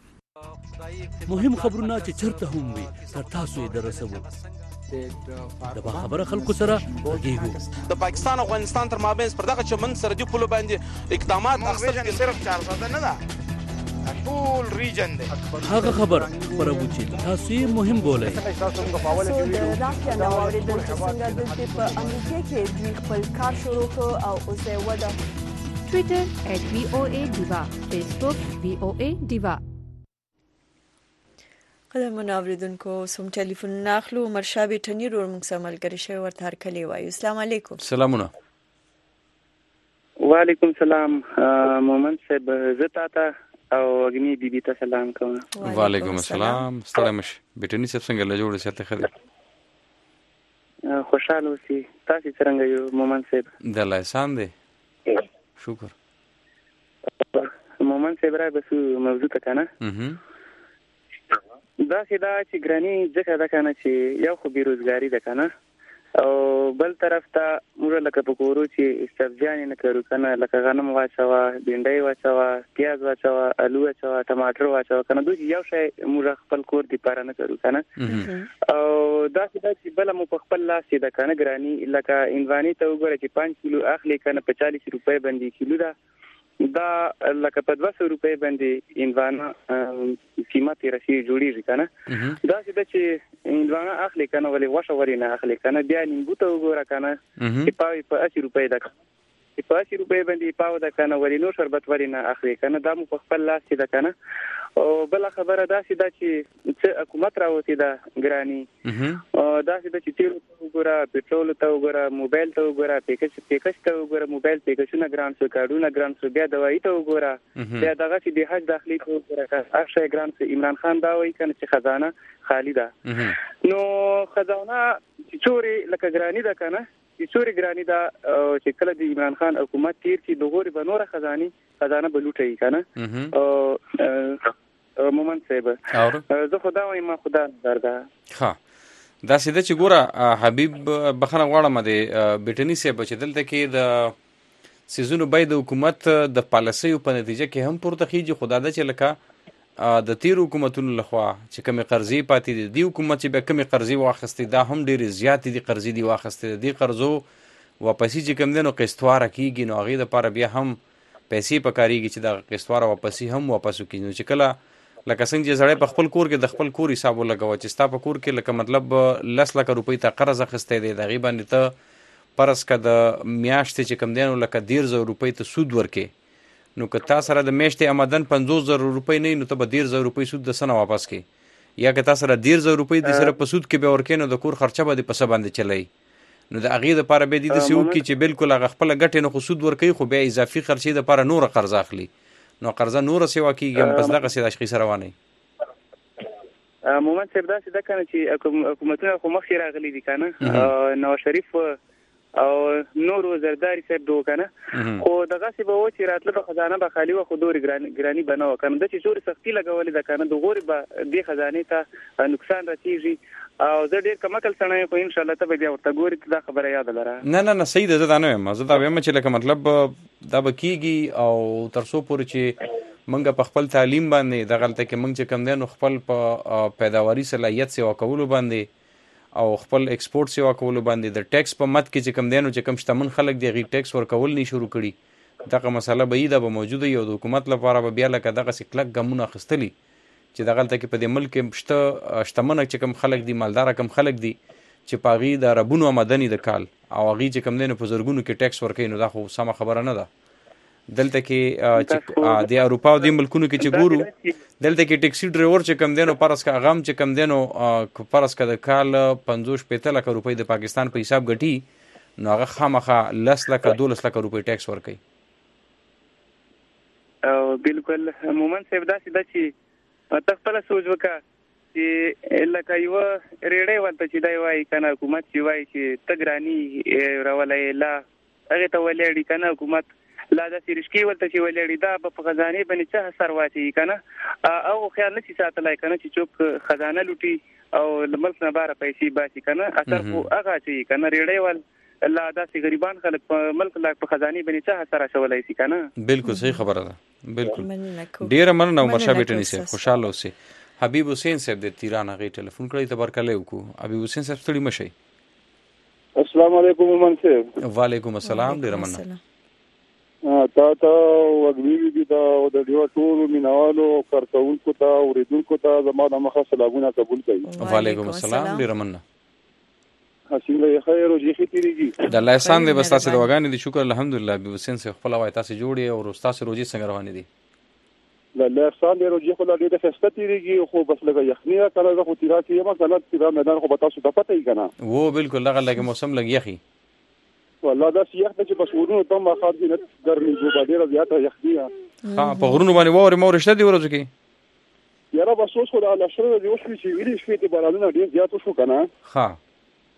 مهم خبرونه چې چرته هم وي تر تاسو یې درسوو د باخبره خلکو سره غږیږو. د پاکستان او افغانستان تر مابین پر دغه چمن سرحدي پولو باندې اقدامات اخیستل کېږي. صرف چار ساده نه ده ټول ریجن دی. هغه خبر خپروو چې تاسو یې مهم بولئ. د رافیا نو اورېدل چې څنګه دلته په امریکا کې دوی خپل کار شروع کړ او اوس یې وده ټویټر ایټ وی او ای ډیوا فیسبوک وی او ای ډیوا. قدرمنو اوریدونکو سم ټلیفون ناخلو عمر شابه ټنیر ور موږ سره ملګری شوی ورته هر کلی وایو. السلام علیکم. سلامونه. وعلیکم السلام مومن صاحب زه تاسو او اګنی بي بي ته سلام کوم. وعلیکم السلام. ستړی مشه بیٹنی صاحب څنګه له جوړ سره خدای خوشحال اوسئ. تاسو څنګه یو مومن صاحب؟ د الله احسان دی. شکر. مومن صاحب را بس موضوع ته کنه دا چې دا چې ګرانی ځکه ده کنه چې یو خو بیروزګاری ده کنه او بل طرف ته موږ لکه په کورو چې سبزیانې نه کړو کنه لکه غنم واچوه، بینډۍ واچوه، پیاز واچوه، الو واچوه، ټماټر واچوه کنه دوی یو شی موږ خپل کور لپاره نه کړو کنه او دا چې دا چې بل مو په خپل لاس ده کنه ګرانی لکه انوانی ته وګوره چې پنځه کیلو اخلي کنه په چالیس روپۍ باندې کیلو ده دا لکه په دوه سوه روپۍ باندې انوانه قیمت یې رسي جوړیږي کنه دا چې د چې انوانه اخلي کنه ولې غوښه ولې نه اخلي کنه بیا نیمبو ته وګوره کنه چې پاوی په اسی روپۍ ده چې په اسی روپۍ باندې پاو ده کنه ولې نو شربت ولې نه اخلي کنه دا مو په خپل لاس کې ده کنه او بل خبره دا چې دا چې حکومت راوتی ده ګرانی دا چې د چې تیل ته وګوره، پټرول ته وګوره، موبایل ته وګوره، پیکج پیکج ته وګوره، موبایل پیکجونه ګران شو، کارډونه ګران شو، بیا دوايي ته وګوره، بیا دغه چې د حج داخلي ته وګوره هر شی ګران شو. عمران خان دا وایي کنه چې خزانه خالی ده نو خزانه چې چوري لکه ګرانی ده کنه چې چوري ګرانی ده چې کله د عمران خان حکومت تیر چې د غوري بنور خزاني خزانه بلوټي کنه او مومن صاحب زه خدا وایم ما خدا دردا. ها دا سیده چې ګوره حبیب بخنه غواړم د بریټنی صاحب چې دلته کې د سیزونو بای د حکومت د پالیسیو په نتیجه کې هم پورته خيږي خدا د چې لکه د تیر حکومتونو لخوا چې کمی قرضې پاتې دي دی حکومت چې به کمی قرضې واخستې دا هم ډېرې زیاتې دي قرضې دي واخستې دي قرضو واپسې چې کم دي نو قسطواره کېږي نو هغې دپاره بیا هم پیسې پکارېږي چې دا قسطواره واپسې هم واپس وکړي نو چې کله لکه څنګه چې سړی په خپل کور کې د خپل کور حساب ولګوه چې ستا په کور کې لکه مطلب لس لکه روپۍ ته قرض اخیستی دی د هغې باندې ته فرض که د میاشتې چې کوم دی نو لکه دېرش زره روپۍ ته سود ورکې نو که تا سره د میاشتې آمدن پنځوس زره روپۍ نه وي نو ته به دېرش زره روپۍ سود د څه نه واپس کړې یا که تا سره دېرش زره روپۍ د سره په سود کې بیا ورکې نو د کور خرچه به دې په څه باندې چلوي نو د هغې دپاره بیا دې داسې وکړي چې بالکل هغه خپله ګټې نه خو سود ورکوي خو بیا اضافي خرچې دپاره نوره قرضه اخلي نو قرضه نوره سیوا کېږي هم پس دغسې د اشخیص روانوي. مومن صاحب داسې ده کنه چې حکومتونه خو مخکې راغلي دي کنه نواز شریف او نورو زرداری صاحب دو کنه خو دغسې به و چې راتله به خزانه به خالي وه خو دورې ګراني به نه وه کنه ده چې څورې سختي لګولې ده کنه د غورې به دې خزانې ته نقصان رسېږي او زه ډېر کمکل سړی یم خو انشاءالله ته به بیا ورته ګورې دا خبره یاده لره. نه نه نه صحیح ده زه دا نه وایم زه دا وایم چې لکه مطلب دا به کېږي او تر څو پورې چې منګه په خپل تعلیم باندې دغلته کې منګ چې کم دی نو خپل په پیداواري صلاحیت سیوا کولو باندې او خپل ایکسپورټ سیوا کولو باندې د ټیکس په مد کې چې کم دی نو چې کم شتمن خلک دی هغې ټیکس ورکول نه شروع کړي دغه مسله به یي دا به موجوده وي او د حکومت لپاره به بیا لکه دغسې کلک ګامونه اخیستلي چې دغلته کې په دې ملک کې شته شتمنه چې کم خلک دي مالداره کم خلک دي چې په هغې د ربونو آمدنې د کال او هغې چې کم دی نو په زرګونو کې ټیکس ورکوي نو دا خو سمه خبره نه ده. دلته کې د اروپا او د ملکونو کې چې ګورو دلته کې ټیکسي ډریور چې کم دی نو فرض که هغه هم چې کم دی نو فرض که د کال پنځوس شپېته لکه روپۍ د پاکستان په حساب ګټي نو هغه خامخا لس لکه دولس لکه روپۍ ټیکس ورکوي. بالکل مومن صاحب داسې ده چې ته خپله سوچ وکړه چې لکه یوه ریړۍ ورته چې دی وایي که نه حکومت چې وایي چې ته ګراني راولی لا هغې ته ولیاړي که نه حکومت لا داسې رشکې ورته چې ولیاړي دا به په خزانې باندې څه اثر واچوي که نه او خیال نه شي ساتلی که نه چې څوک خزانه لوټي او له ملک نه باره پیسې باسي که نه اثر خو هغه اچوي که نه ریړۍ ول لا داسې غریبان خلک په ملک لا په خزانې باندې څه اثر اچولی شي که نه. بالکل صحیح خبره ده بالکل ډېره مننه عمر شاه بېټني صاحب خوشحاله اوسئ. حبیب حسین صاحب د تیران هغې ټلیفون کړی تبارکلی وکړو. حبیب حسین صاحب ستړي مه شئ. السلام علیکم مومن صاحب. وعلیکم السلام ډېره مننه. تا ته وګړي دي دا د ډیو ټولو مینوالو کارکونکو ته اوریدونکو ته زما د مخه سلامونه قبول کړئ. وعلیکم السلام ډېره مننه. حسین خیر او جیخي تیریږي د الله احسان دی بس تاسې د وګانې دي شکر الحمدلله. حبیب حسین صاحب خپله وایي تاسې جوړ یې او ستاسې روجې څنګه روانې دي؟ د الله احسان دی روجې خو لا ډېره ښایسته تیریږي خو بس لږه یخني ده کله زه خو تیرا کې یم کله تیرا میدان خو به تاسو ته پته وي که نه و بالکل دغه لږ موسم لږ یخي والله داسې یخ ده چې بس ورونو ته هم اخار دي نه ګرمي جوبه ډېره زیاته یخني ده. ها په غرونو باندې واورې مورې شته دې ورځو کې؟ یاره بس اوس خو د لشرونه دې وشوي چې ویلې شوې دې بارانونه ډېر زیات وشو که نه ښه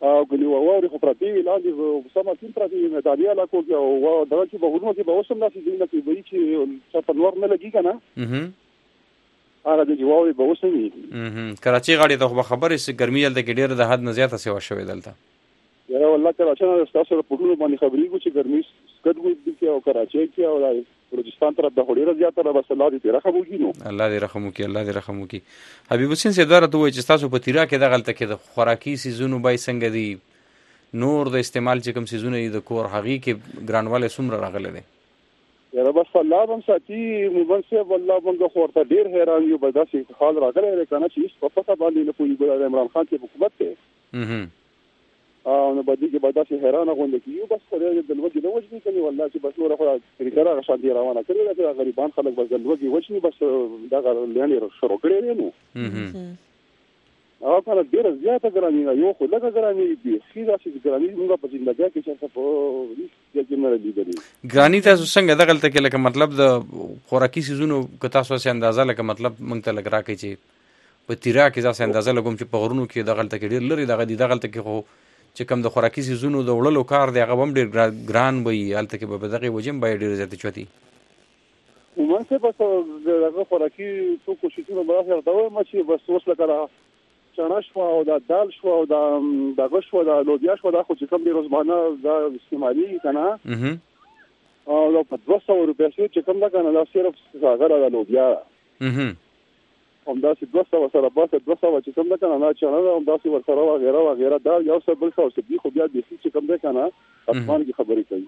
او کلی ووري خو پراتی لاندې سم تیم پراتی مدالیا لا کو او دغه چې به ورونو کې به اوسم ناسي دي نه کې وی چې څه په نور نه لګي کنه اها هغه د جواري به اوسم اها کراچي غاړي ته خبرې سي ګرمي دلته کې ډېر د حد نه زیاته سیوا شوې دلته یا والله کراچي نه تاسو په ټولو باندې خبرې کو چې ګرمي سکدوي دي او کراچي کې او بلوچستان طرف د هډیره زیاته بس الله دې رحم وکړي نو الله دې رحم وکړي الله دې رحم وکړي حبیب حسین سیدار ته وایي چې تاسو په تیرا کې د غلطه کې د خوراکي سيزونو بای څنګه دي نور د استعمال چې کوم سيزونه د کور هغي کې ګرانواله سومره راغله دي یا بس الله هم ساتي موږ سه والله موږ خورته ډیر حیران یو بداسي حال راغله کنه چې په پتا باندې نه پوي ګل عمران خان کې حکومت ته اها او نو بدی کې بداسي حیران غونډه کیو بس خوري د لوګي د وجني کوي والله چې بس نور خو طریقه غشان دی روانه کړی دا غریبان خلک بس د لوګي وجني بس دا غلاني شروع کړی نو او کله ډیر زیاته ګرامي یو خو لږه ګرامي دي خیره چې ګرامي موږ په ژوند کې چې په دې کې نه لیدلې ګرانی تاسو څنګه دغلت کې لکه مطلب د خوراکي سيزونو که تاسو څه اندازه لکه مطلب مونږ ته لګرا کوي چې په تیرا کې ځاسه اندازه لګوم چې په غرونو کې دغلت کې ډیر لري دغه دغلت کې خو چې کوم د خوراکي سيزونو د وړلو کار دی هغه هم ډیر ګران وي الته کې به دغه وجم به ډیر زیات چوتي ومن څه بس دغه خوراکي څو کوششونه برابر دا ما چې بس اوس لکه چنا شو او دا دال شو او دا دغه شو دا لوبیا شو دا خو چې کوم دی روزانه دا استعمالي کنه اها او په دوه سوه روپیا چې کوم دا کنه دا صرف هغه دا لوبیا اها هم دا چې دوه سوه سره باسه دوه سوه چې کوم دا کنه نه چنا هم دا چې ورسره وغیرہ وغیرہ دا یو څه بل څه چې خو بیا د چې کوم دا کنه افغان کی خبرې کوي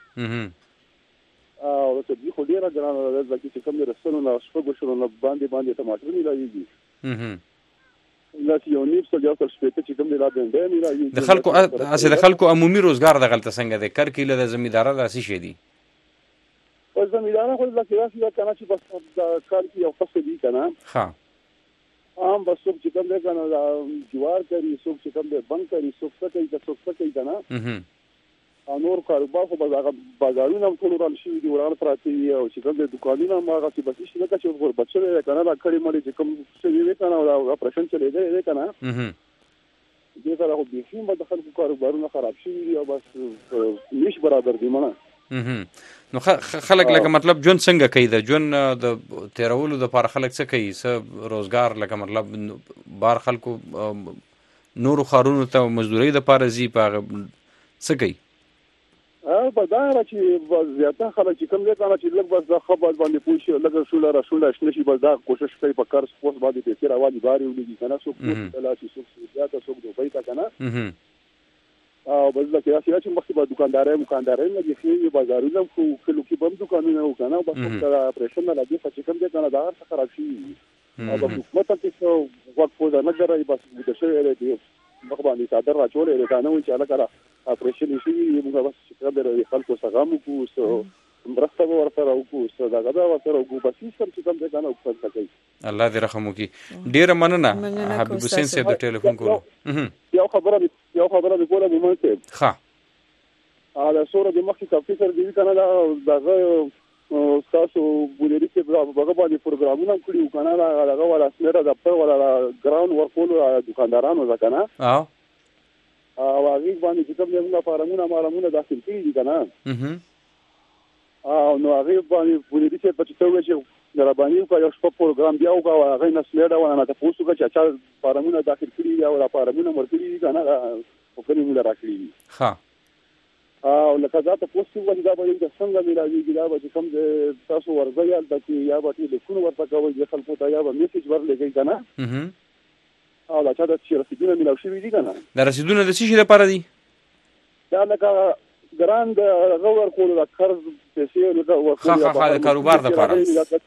اها او چې خو ډیره ګرانه ده چې کوم رسنو نه شپږ شنو نه باندې باندې ټماټر نه لایي اها لکه یو نیب څه جوړ شپته چې کوم دی لا بندې نه لایي د خلکو اسه د خلکو عمومي روزګار د غلطه څنګه ده کر کله د زمیندار راسي شي دي او زمیندار خو د کیاسي دا کنه چې بس د کار کې یو فصل دی کنه ها ام بس څوک چې کوم دی کنه دا جوار کوي څوک چې کوم دی بنک کوي څوک څه کوي څوک څه کوي کنه اها نور کاروبار خو بازارونه هم ټول وران شي دي وران پراته او چې کوم د دکانونو ما غسي بس شي نه چې ور بچره کنه دا کړي مړي چې کوم څه وی کنه او اپریشن چلے دی کنه اها دې سره خو به هم د خلکو کاروبارونه خراب شي او بس نش برابر دي مړه نو خلک لکه مطلب جون څنګه کوي د جون د تیرولو د پر خلک څه کوي څه روزګار لکه مطلب بار خلکو نور خارونو ته مزدوري د پاره زی په څه کوي ا په دا را چې زیاته خلک چې کوم ځای ته چې لږ بس د خبر باندې پوښي لږ شوله را شوله شنشي بس دا کوشش کوي په کار سپورت باندې پیسې راوالي باري ولګي کنه څوک څه لا چې څوک زیاته څوک دوی تا کنه او بس دا چې چې مخکې به دکاندارای مکاندارای نه دي چې بازارونه خو کلو کې بم دکانونه وکنه بس دا اپریشن نه لګي چې کوم ځای کنه دا څه خراب شي او د حکومت ته څو وخت په ځای نه درای بس د شوی لري مخ باندې صادر راچولې لري دا نه و چې علاقه اپریشن شي موږ بس چې د خلکو څنګه مو کو سو مرسته ورسره وکړو سو دا غدا ورسره وکړو بس سم چې کوم ځای کنه وکړ کوي الله دې رحم وکړي ډیر مننه حبیب حسین صاحب د ټلیفون کولو یو خبره یو خبره د کوله مومن صاحب ښه ا د سوره د مخکې کافي سره دی کنه دا دغه تاسو بولري کې هغه باندې پروګرامونه کړیو کنه هغه ولا سمره د پر ولا ګراوند ورکول دکاندارانو ځکنه اه او هغه باندې چې کوم نه فارمونه مارمونه داخل کړي دي کنه اها او نو هغه باندې بولري کې په څه وجه د رباني او یو شپه پروګرام بیا او هغه نسلیدا ونه تاسو کې چې فارمونه داخل کړي دي او فارمونه ورکړي دي کنه او کله موږ راکړي ها او لکه ذاته پوسټ ولې دا به د څنګه ملایوي دا به کوم د تاسو ورځي ال د یا به د فون ورته کوي د خلکو ته یا به میسج ورلګي کنه اها او دا چې د رسیدونه ملاوي شي دي کنه د رسیدونه د څه لپاره دي دا لکه ګراند غور کول د قرض پیسې لکه ورکول د کاروبار لپاره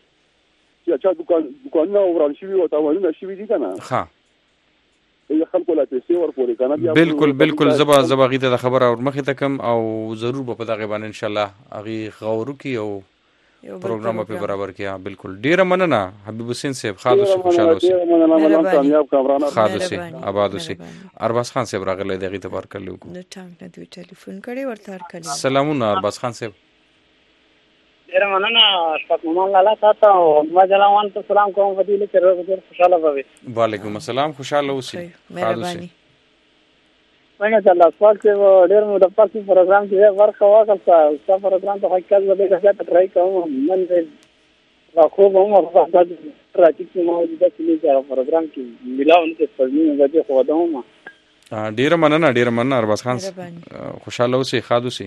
چې چا دکان دکانونه وران شي او تاوانونه شي دي کنه ها یو خلکو لا پیسې ورکول کنه بالکل بالکل زبا زبا غیته د خبره اور مخه تکم او ضرور په دغه باندې ان شاء الله اغي غورو کی او پروګرام په برابر کیا بالکل ډیر مننه حبیب حسین صاحب خالص خوشاله اوسئ کامیاب کامران خالص آباد اوسئ ارباز خان صاحب راغله دغه ته بار کړلو کو د ټانګ نه دوی ټلیفون کړي ورته کړي سلامونه ارباز خان صاحب ډیر مننه شفق مومن لالا تاسو او ما جلوان ته سلام کوم ودی له ډیر خوشاله بوي وعلیکم السلام خوشاله اوسئ مهرباني څنګه چې الله پاک چې ډېر مو د پاکي پروګرام کې ورخه واغسته ستا پروګرام ته حقیقت به ډېر زیات ټرای کوم نن دې را خو به مو په تاسو راځي چې مو د دې پروګرام کې ملاو نه څه نه خو دوم ډیره مننه ډیره مننه ارباز خان خوشاله اوسئ ښاد اوسئ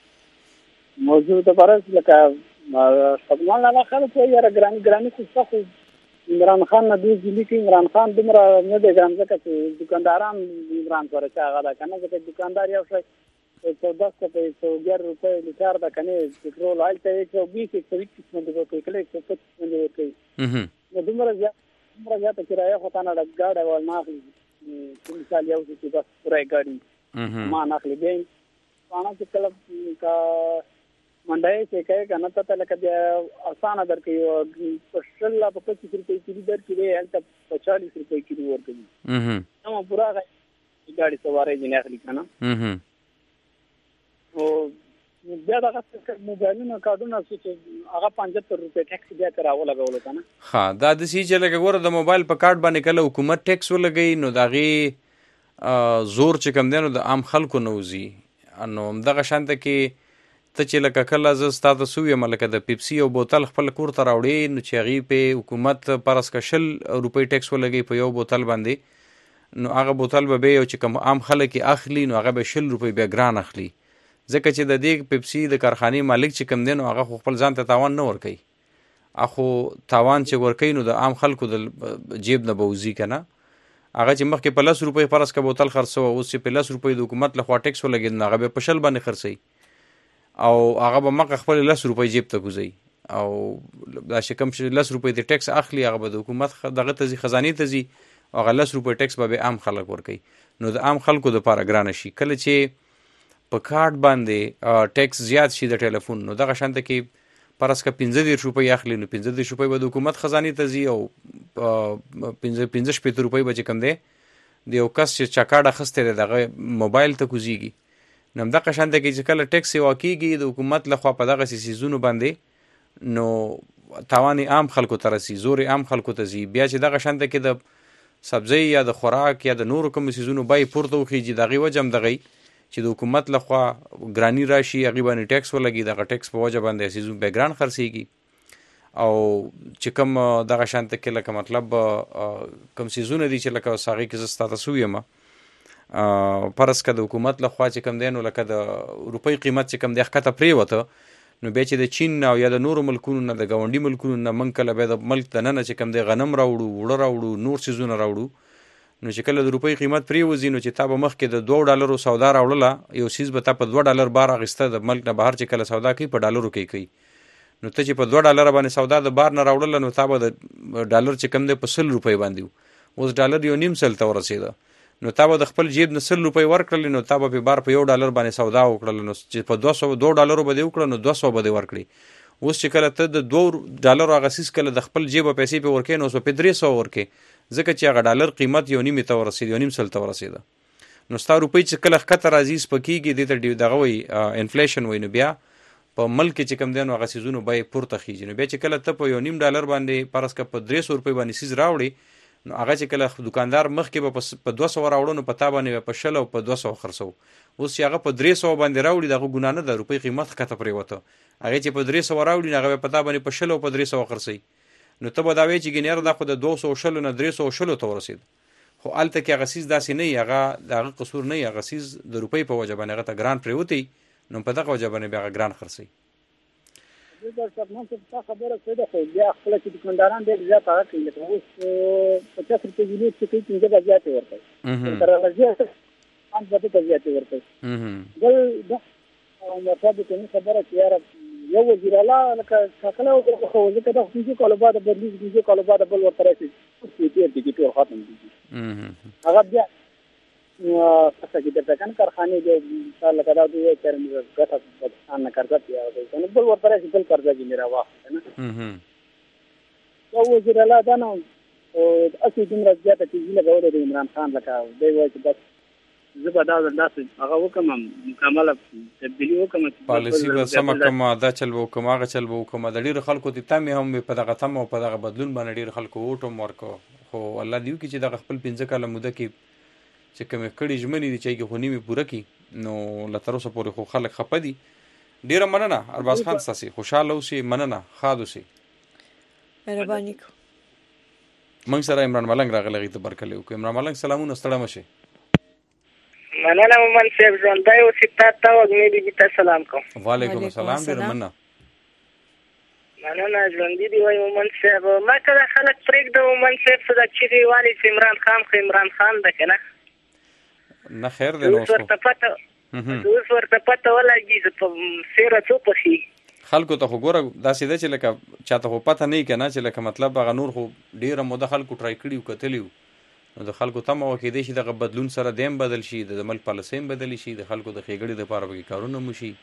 موضوع ته پرس لکه خدمان لا خلک یې را ګرانی ګرانی څه خو عمران خان نه دوی دي کې عمران خان دمر نه دی ګرام ځکه چې دکانداران عمران سره چې هغه دا کنه چې دکاندار یو څه چودہ سو په سو ګر روپے لیټر دا کنه پټرول آلته ایک سو بیس ایک سو اکیس باندې ورکړي کله ایک سو پچیس باندې ورکړي نو دمر ځا دمر ځا ته کرایه خو تا نه ډګاډه ول نه اخلي چې مثال یو چې بس پورای ګاډي ما نه اخلي دین پانا چې کله کا منډای چې کوي کنه ته لکه بیا اسانه درکې او شل په پچیس روپے کې درکې هلته په چالیس روپے کې ورکړي نو پورا ګاډي سوارې جنې اخلي کنه او بیا دا څه موبایلونو کارډونه چې هغه پنځه روپے ټیکس بیا کراو لګول کنه ها دا د سی چې لګ ګوره د موبایل په کارت باندې کله حکومت ټیکس ولګي نو داغي زور چې کم دینو د عام خلکو نوزي انو دغه شانته کې ته چې لکه کله زه ستا ته سویم لکه د پیپسي او بوتل خپل کور ته راوړې نو چې هغې په حکومت پرس که شل روپۍ ټیکس ولګوي په یو بوتل باندې نو هغه بوتل به بیا یو چې کوم عام خلک یې اخلي نو هغه به شل روپۍ بیا ګران اخلي ځکه چې د دې پیپسي د کارخانې مالک چې کوم دی نو هغه خو خپل ځان ته تاوان نه ورکوي اخو تاوان چې ورکوي نو د عام خلکو د جیب نه به وځي که نه هغه چې مخکې په لس روپۍ فرض که بوتل خرڅوه اوس چې په لس روپۍ د حکومت لخوا ټیکس ولګېد نو هغه بیا په شل باندې خرڅوي او هغه به مخه خپل لس روپۍ جیب ته کوزي او دا چې کوم چې لس روپۍ د ټیکس اخلي هغه به د حکومت دغه ته ځي خزانې ته ځي او هغه لس روپۍ ټیکس به عام خلک ورکوي نو د عام خلکو دپاره ګرانه شي کله چې په کارت باندې ټیکس زیات شي د ټلیفون نو دغه شانته کې فرض که پنځه دېرش روپۍ اخلي نو پنځه دېرش روپۍ به د حکومت خزانې ته ځي او پنځه پنځه شپېته روپۍ به چې کوم دی د یو کس چې چا کارډ اخیستی دی دغه موبایل ته کوزیږي نو همدغه شانته کې چې کله ټیکس یې واقعېږي د حکومت لخوا په دغسې څیزونو باندې نو تاوان یې عام خلکو ته رسي زور یې عام خلکو ته ځي بیا چې دغه شانته کې د سبزۍ یا د خوراک یا د نورو کومو څیزونو بیې پورته وخیږي د هغې وجه هم دغه چې د حکومت لخوا ګراني راشي هغې باندې ټیکس ولګي دغه ټیکس په وجه باندې څیزونه بیا ګران خرڅېږي او چې کوم دغه شانته کې لکه مطلب کوم څیزونه دي چې لکه هغې کې زه ستا ته سوی یم فرض که د حکومت لخوا چې کوم دی نو لکه د روپۍ قیمت چې کوم دی ښکته پرېوته نو بیا چې د چین او یا د نورو ملکونو نه د ګاونډي ملکونو نه موږ کله بیا د ملک دننه چې کوم دی غنم راوړو اوړه راوړو نور څیزونه راوړو نو چې کله د روپۍ قیمت پرېوځي نو چې تا به مخکې د دوه ډالرو سودا راوړله یو څیز به تا په دوه ډالر بار اخیسته د ملک نه بهر چې کله سودا کوي په ډالرو کې کوي نو ته چې په دوه ډالره باندې سودا د بار نه راوړله نو تا به د ډالر چې کوم دی په سل روپۍ باندې اوس ډالر یو نیم سل ته ورسېده نو تا به د خپل جیب نه سل روپۍ ورکړلې نو تا به په بار په یو ډالر باندې سودا وکړله نو چې په دوه سوه دوه ډالرو به دې وکړه نو دوه سوه به دې ورکړي اوس چې کله ته د دوه ډالرو هغه څیز کله د خپل جیبه پیسې پې ورکوې نو اوس به پې درې سوه ورکوې ځکه چې هغه ډالر قیمت یو نیمې ته ورسېد یو نیم سل ته ورسېده نو ستا روپۍ چې کله ښکته راځي سپکېږي دې ته دغه وایي انفلیشن وایي نو بیا په ملک کې چې کوم دی نو هغه څیزونو بیې پورته خیږي نو بیا چې کله ته په یو نیم ډالر باندې فرض که په درې سوه روپۍ باندې څیز راوړې نو هغه چې کله دکاندار مخکې به په دوه سوه راوړو نو په تا باندې به په شل او په دوه سوه خرڅو اوس چې هغه په درې سوه باندې راوړي د هغه ګناه نه ده روپۍ قیمت ښکته پرېوته هغې چې په درې سوه راوړي نو هغه به په تا باندې په شل او په درې سوه خرڅوي نو ته به دا وایې چې ګینه یاره دا خو د دوه سوه شلو نه درې سوه شلو ته ورسېد خو هلته کې هغه څیز داسې نه وي هغه د هغه قصور نه وي هغه څیز د روپۍ په وجه باندې هغه ته ګران پرېوتی نو په دغه وجه باندې بیا هغه ګران خرڅوي خبره څه ده خو بیا خپله چې دکانداران ډېر زیات هغه کوي لکه اوس پچاس روپۍ کیلو چې کوي پنځه به زیاتې ورکوي تر هغه زیاته پانچ به ته زیاتې ورکوي بل دا مطلب کومې خبره چې یاره یو وزیر اعلی لکه ټاکلی وکړه خو ځکه دا پنځه کالو بعده بدلېږي پنځه کالو بعده بل ورته راشي تېر دي ټول ختم دي هغه بیا څه کې درته کنه کارخانې دي مثال لکه دا دوی چې ګټه پاکستان نه قرضه پیاوړی کنه بل ورته راشي بل قرضه کې میرا واخله کنه یو وزیر اعلی دا نو اصلي دومره زیاته تیزي لګولې د عمران خان لکه دی وایي چې بس زه به دا داسې هغه وکړم مکمله تبدیلي وکړم پالیسي به سمه کړم دا چل به وکړم هغه چل به وکړم د ډېرو خلکو ته تمې هم په دغه تمه او په دغه بدلون باندې ډېر خلکو ووټ هم ورکړو خو الله دې وکړي چې دغه خپل پنځه کاله موده کې چې کومې کړي ژمنې دي چې هغې خو نیمې پوره کړي نو له تر اوسه پورې خو خلک خفه دي. ډېره مننه ارباز خان ستاسې، خوشحاله اوسئ، مننه، ښاد اوسئ. مهرباني کوم. موږ سره عمران ملنګ راغلی، هغې ته برکلی وکړو. عمران ملنګ سلامونه، ستړی مه شئ. مننه مومن صاحب، ژوندی اوسئ. تا ته وږمې بیبي ته سلام کوم. وعلیکم السلام، ډېره مننه. مننه، ژوندي دي وایي مومن صاحب. ما ته دا خلک پرېږده مومن صاحب، څه دا چغې والي چې عمران خان خو عمران خان ده که نه؟ نه خیر دی نو اوس ورته پته اوس ورته پته ولګي چې په سیره څو پخي خلکو ته خو ګوره داسې ده چې لکه چاته خو پته نه وي که نه، چې لکه مطلب هغه نور خو ډېره موده خلکو ټرای کړي و، کتلي وو، نو د خلکو تمه وه کېدی شي دغه بدلون سره دی هم بدل شي، د ملک پالیسۍ هم بدلې شي، د خلکو د ښېګړې دپاره پکې کارونه هم وشي.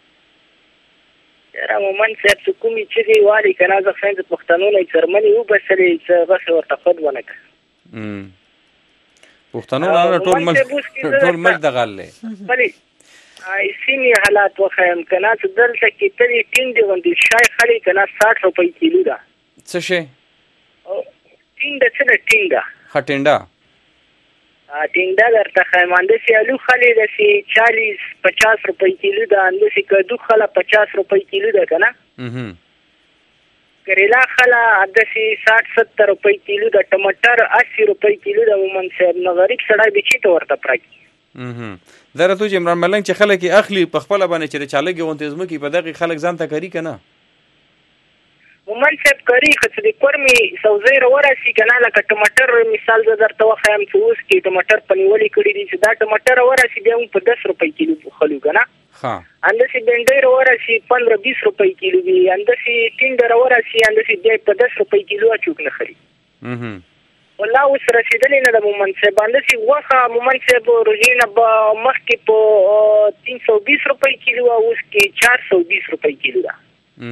یاره مومن صاحب چې کومې چغې والي که نه، زه ښایم چې پښتنو نه یې څرمنې وبسلې چې هغسې ورته خود ونه کړه. پښتنو نه ټول ملک ټول ملک دغه حال دی. بلې سیمې حالات وښیم که نه، چې دلته کې تلې ټینډې غوندې شی خلې که نه ساټ روپۍ کیلو ده. څه شی؟ ټینډه څه ده؟ ټینډه ښه ټینډه ټینډه درته ښیم. همداسې الو خلې داسې چالیس پچاس روپۍ کیلو ده. همداسې کدو خله پچاس روپۍ کیلو ده که نه. کریلا خله همداسې ساټ ستر روپۍ کیلو ده. ټماټر اسی روپۍ کیلو ده مومن صاحب. نو غریب سړی به چېرته ورته پوره کړي؟ دا راته چې عمران ملنګ چې خلک یې اخلي په خپله باندې چې د چالکې غوندې ځمکې په دغې خلک ځان ته کري که نه؟ مومن صاحب کري، خو چې د کورمې سوزۍ راورسي که نه، لکه ټماټر مثال زه درته وښیم چې اوس کې ټماټر په نیولې کړي دي، چې دا ټماټر راورسي بیا هم په دس روپۍ کیلو پوښلو که نه. همداسې بینډۍ راورسي پندره بیس روپۍ کیلو وي. همداسې ټینډه راورسي همداسې بیا په دس روپۍ کیلو اچوک نه خري. والله اوس رسېدلې نه ده مومن صاحب. همداسې غوښه مومن صاحب روژې نه به مخکې په تین سو بیس روپۍ کیلو وه، اوس کې چار سو بیس روپۍ کیلو ده.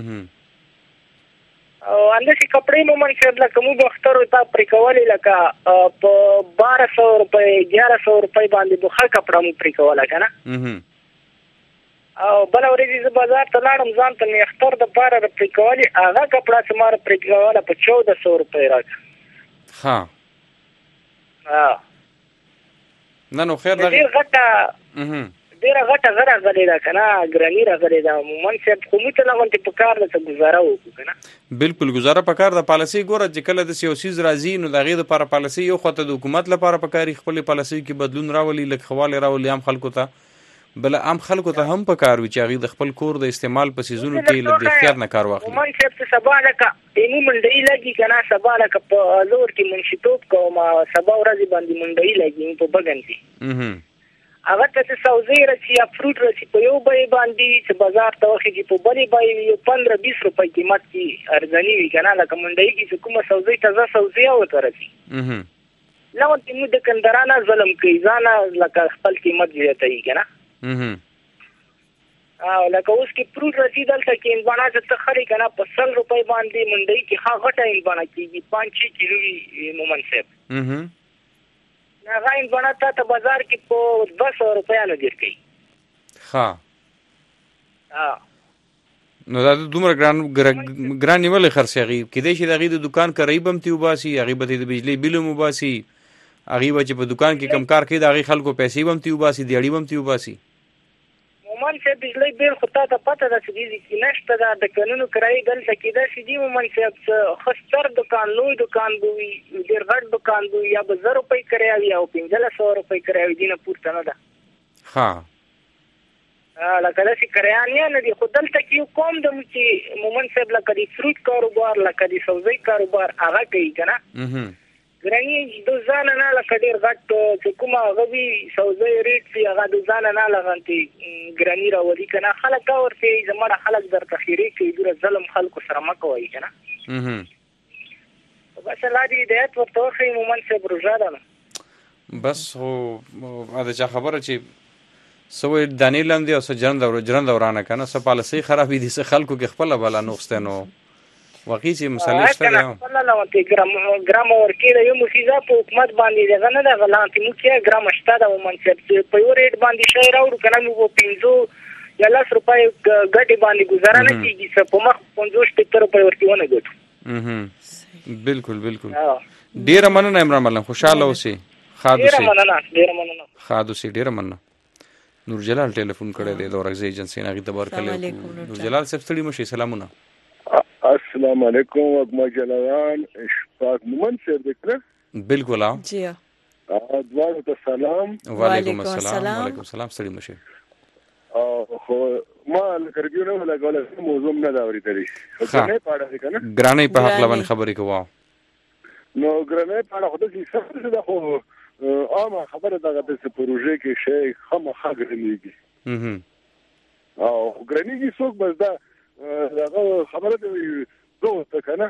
او همداسې کپړې مومن صاحب لکه موږ اخترو تا پرې کولې، لکه په باره سوه روپۍ ګیاره سوه روپۍ باندې به ښه کپړه مو پرې کوله که نه. او بله ورځ زه بازار ته لاړم، ځان ته مې اختر دپاره را پرې کولې، هغه کپړه چې ما را پرې کوله په چوده سوه روپۍ راکړه. نه نو خیر ده. ډېر غټه ډېره غټه غه راغلې ده که نه، ګراني راغلې ده مومن صاحب. خو موږ ته نه غوندې په کار ده چې ګزاره وکړو که نه. بلکل ګزاره په کار ده. پالیسۍ ګوره چې کله داسې یو څیز راځي نو د هغې دپاره پالیسۍ یو خوا ته د حکومت لپاره په کار وي خپلې پالیسۍ کې بدلون راولي، لږ ښه والی راولي عام خلکو ته. بله عام خلکو ته هم په کار وي چې هغې د خپل کور د استعمال په څیزونو کې له د اختیار نه کار واخلي. مومن صاحب چې سبا لکه عیني منډۍ لګي که نه، سبا لکه په لور کې منشیتوب کوم، سبا ورځې باندې منډۍ لګي په بګن کې، هغه ته چې سوزۍ رسي یا فروټ رسي په یو بیې باندې، چې بازار ته وخېږي په بلې بیې یو پندره بیس روپۍ قیمت کې ارزاني وي که نه. لکه منډۍ کې چې کومه سوزۍ تازه سوزۍ ورته رسي، نه ورته موږ د کندرانه ظلم کوي، ځانه لکه خپل قیمت زیاتوي که نه. او لکه اوس کې فروټ رسي دلته کې هندوانه چې ته خرې که نه په سل روپۍ باندې منډۍ کې ښه غټه هندوانه کېږي، پانچ چھ کیلو وي مومن صاحب. هغه هندوانه تا ته بازار کې په دوه سوه روپیانو درکوي. ښه نو دا دومره ګران ګران نیولې خرڅ هغې کېدی شي د هغې د دوکان کرایي به هم ترې وباسي، هغې به د بجلۍ بیل هم وباسي، هغې به چې په دوکان کې کم کار کوي د هغې خلکو پیسې به هم ترې وباسي، دیاړي به هم ترې وباسي. مومن صاحب بجلۍ بیل خو تا ته پته ده چې دې کې نشته ده، د کانونو کرایې دلته کې داسې دي مومن صاحب څه ښه ستر دوکان لوی دوکان به وي، ډېر غټ دوکان به وي، یا به زر روپۍ کرایه وي او پنځلس سوه روپۍ کرایه وي، دې نه پورته نه ده. ښه لکه داسې کرایانیان نه دي. خو دلته کې یو قوم ده چې مومن صاحب لکه د فروټ کاروبار، لکه د سوزۍ کاروبار هغه کوي که نه. ګراني د ځانه نه لکه ډېر غټ چې کومه هغه وي سوزۍ ریټ وي، هغه د ځانه نه لغونتې ګراني راولي که نه. خلک ورته زموږ خلک درته خیرې کوي، دومره ظلم خلکو سره مه کوئ که نه. بس الله دې هدایت ورته وښیي مومن صاحب، روژه ده نو بس. خو د چا خبره چې څه وایي دانې لاندې او څه جرنده ورانه که نه، څه پالیسۍ خرابې دي، څه خلکو کې خپله بلا نغستی. نو واقعي چې مسلې شته دی خپله لغونتې ګرامه ورکې ده. یو مفیزه په حکومت باندې دغه نه ده غلانتې موږ کې ګرامه شته ده مومن صاحب، چې په یو ریټ باندې شی راوړو که نه موږ په پنځو یا لس روپۍ ګټې باندې ګزاره نه کېږي، څه په مخ پنځوس شپېته روپۍ ورکې ونه ګټو. بالکل بالکل. ډېره مننه عمران ملنګ، خوشحاله اوسئ، خادوسی ډیره مننه ډیره مننه خادوسی ډیره مننه. نور جلال ټلیفون کړی دی د اورګزی ایجنسی نه غي تبار کړی. نور جلال صاحب ستړي مشي سلامونه. السلام علیکم وګما جلوان اشفاق مومن سره دکړه. بالکل ها جی ها دوه ته سلام. وعلیکم السلام. وعلیکم السلام ستړي مشي. او خو ما لکرګیو نه لګول موضوع نه دا ورته لري. ګرانې پاړه کنه ګرانې په حق لبن خبرې کوو. نو ګرانې پاړه خو د څه څه خو اما خبره دغه د پروژې کې شی خامخا ګرانېږي. اه او ګرانېږي څوک بس دا دغه خبره دی دوه ته کنه.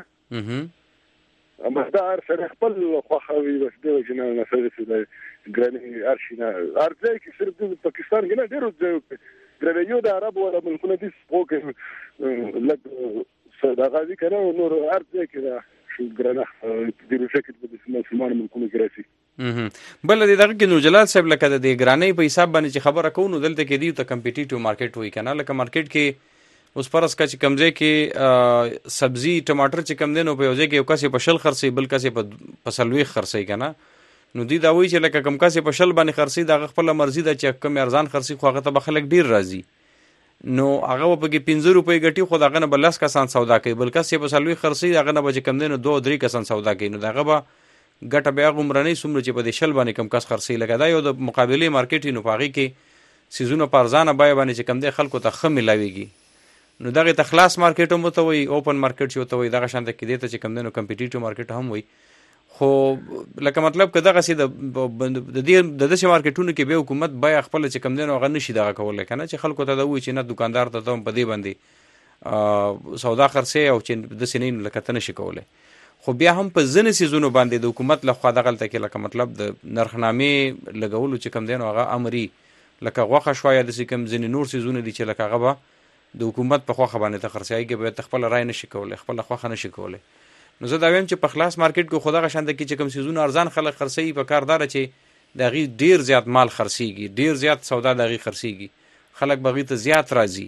اما دا هر سره خپل خوخوي بس د جنا نه سره سره ګرانې ارشینه ارځي کې صرف د پاکستان کې نه ډیرو ځای ګرانېو د عرب ولا ملکونه دي سپوکه لګ دغه دي کنه نور ارځي کې دا شو ګرانه د روشکت په مسلمان ملکونه کې راسي. بل دې دغه کې نور جلال صاحب لکه د ګرانې په حساب باندې چې خبره کوو نو دلته کې دی ته کمپټیټیو مارکیټ وای کنه لکه مارکیټ کې اوس پرس کا چې کمزې کې سبزی ټماټر چې کم دین او په یوځای کې یو کس په شل خرڅي بل کس په پسلوي خرڅي کنه نو دی دا وایي چې لکه کم کس په شل باندې خرڅي دا خپل مرزي دا چې کم ارزان خرڅي خو هغه ته بخلک ډیر راځي نو هغه په کې پنځه روپۍ ګټي خو داغه نه بلس کسان سودا کوي بل کس په پسلوي خرڅي داغه نه به کم دین او دوه درې کسان سودا کوي نو داغه به ګټه بیا غمرنۍ سمره چې په دې شل باندې کم کس خرڅي لګا دا یو د مقابله مارکیټ نو پاغي کې سيزونه پرزانه بای باندې چې کم دې خلکو ته خم ملاويږي نو دغه تخلاص مارکیټ هم ته وي اوپن مارکیټ چې ته وي دغه شانته کې دې ته چې کم دې نو کمپټیټیو مارکیټ هم وي خو لکه مطلب که دغه سي د دې د دې مارکیټونو کې به حکومت بای خپل چې کم دې نو غن شي دغه کول کنه چې خلکو ته دا وي چې نه دکاندار ته ته په دې باندې سودا خرڅي او چې د سنین لکه تنه شي کوله خو بیا هم په ځنې سيزونو باندې د حکومت له خوا دغلته کې لکه مطلب د نرخنامې لګولو چې کم دین هغه امري لکه غوخه شويه د سکم ځنې نور سيزونه دي چې لکه هغه د حکومت په خوا باندې ته خرڅایي کې به خپل رای نشي کولای خپل خوا نه شي کولای نو زه دا ویم چې په خلاص مارکیټ کې خدای غشانده کې چې کم سيزونه ارزان خلک خرڅي په کاردار چې دغه ډیر زیات مال خرڅيږي ډیر زیات سودا دغه خرڅيږي خلک بغي ته زیات راځي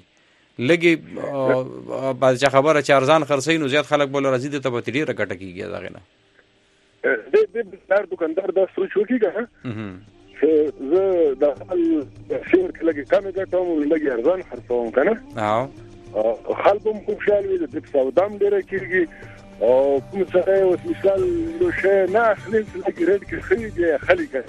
لګي باز خبره چې ارزان خرڅي نو زیات خلک بوله راځي ته په ډیره ګټه کیږي دغه نه د دې دار دکاندار دا سوچ وکړي چې زه د خپل شیر کې لګي کم ګټم لګي ارزان خرڅوم کنه ها خلکم خوشاله وي د دې سودام ډیره کیږي او کوم څه اوس مثال نو شه نه اخلي چې ریډ کې خريږي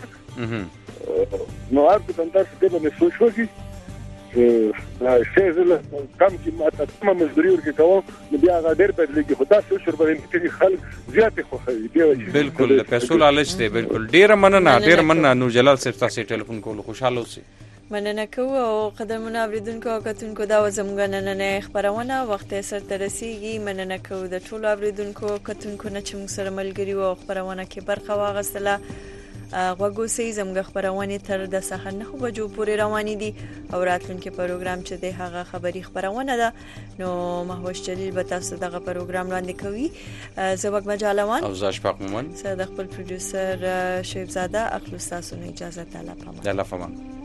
خلک نو هر دکاندار څه به سوچ وکړي لا شي زله کم کې ماته کومه مزدوري ورکې کوم نو بیا هغه ډېر بدلېږي خو دا څه شر باندې چې خلک زیات خوښوي دی بالکل پیسو لالچ دی بالکل ډېر مننه ډېر مننه نور جلال صاحب تاسو ټلیفون کول خوشاله اوسئ مننه کوو او قدرمنو اوریدونکو او کتونکو دا زموږ نننۍ خبرونه وخت یې سرته رسیږي مننه کوو د ټولو اوریدونکو کتونکو نه چې موږ سره ملګري وو خبرونه کې برخه واغستله غوږوسي زموږ خبرونه تر د سهار نه بجو پورې روانې دي او راتلونکي پروګرام چې د هغه خبري خبرونه ده نو مهوش جلیل به تاسو دغه پروګرام وړاندې کوي زه وګ مجالوان او زاش پاک مومن زه د خپل پروډوسر شیب زاده اخلو تاسو نه اجازه طلب الله پامان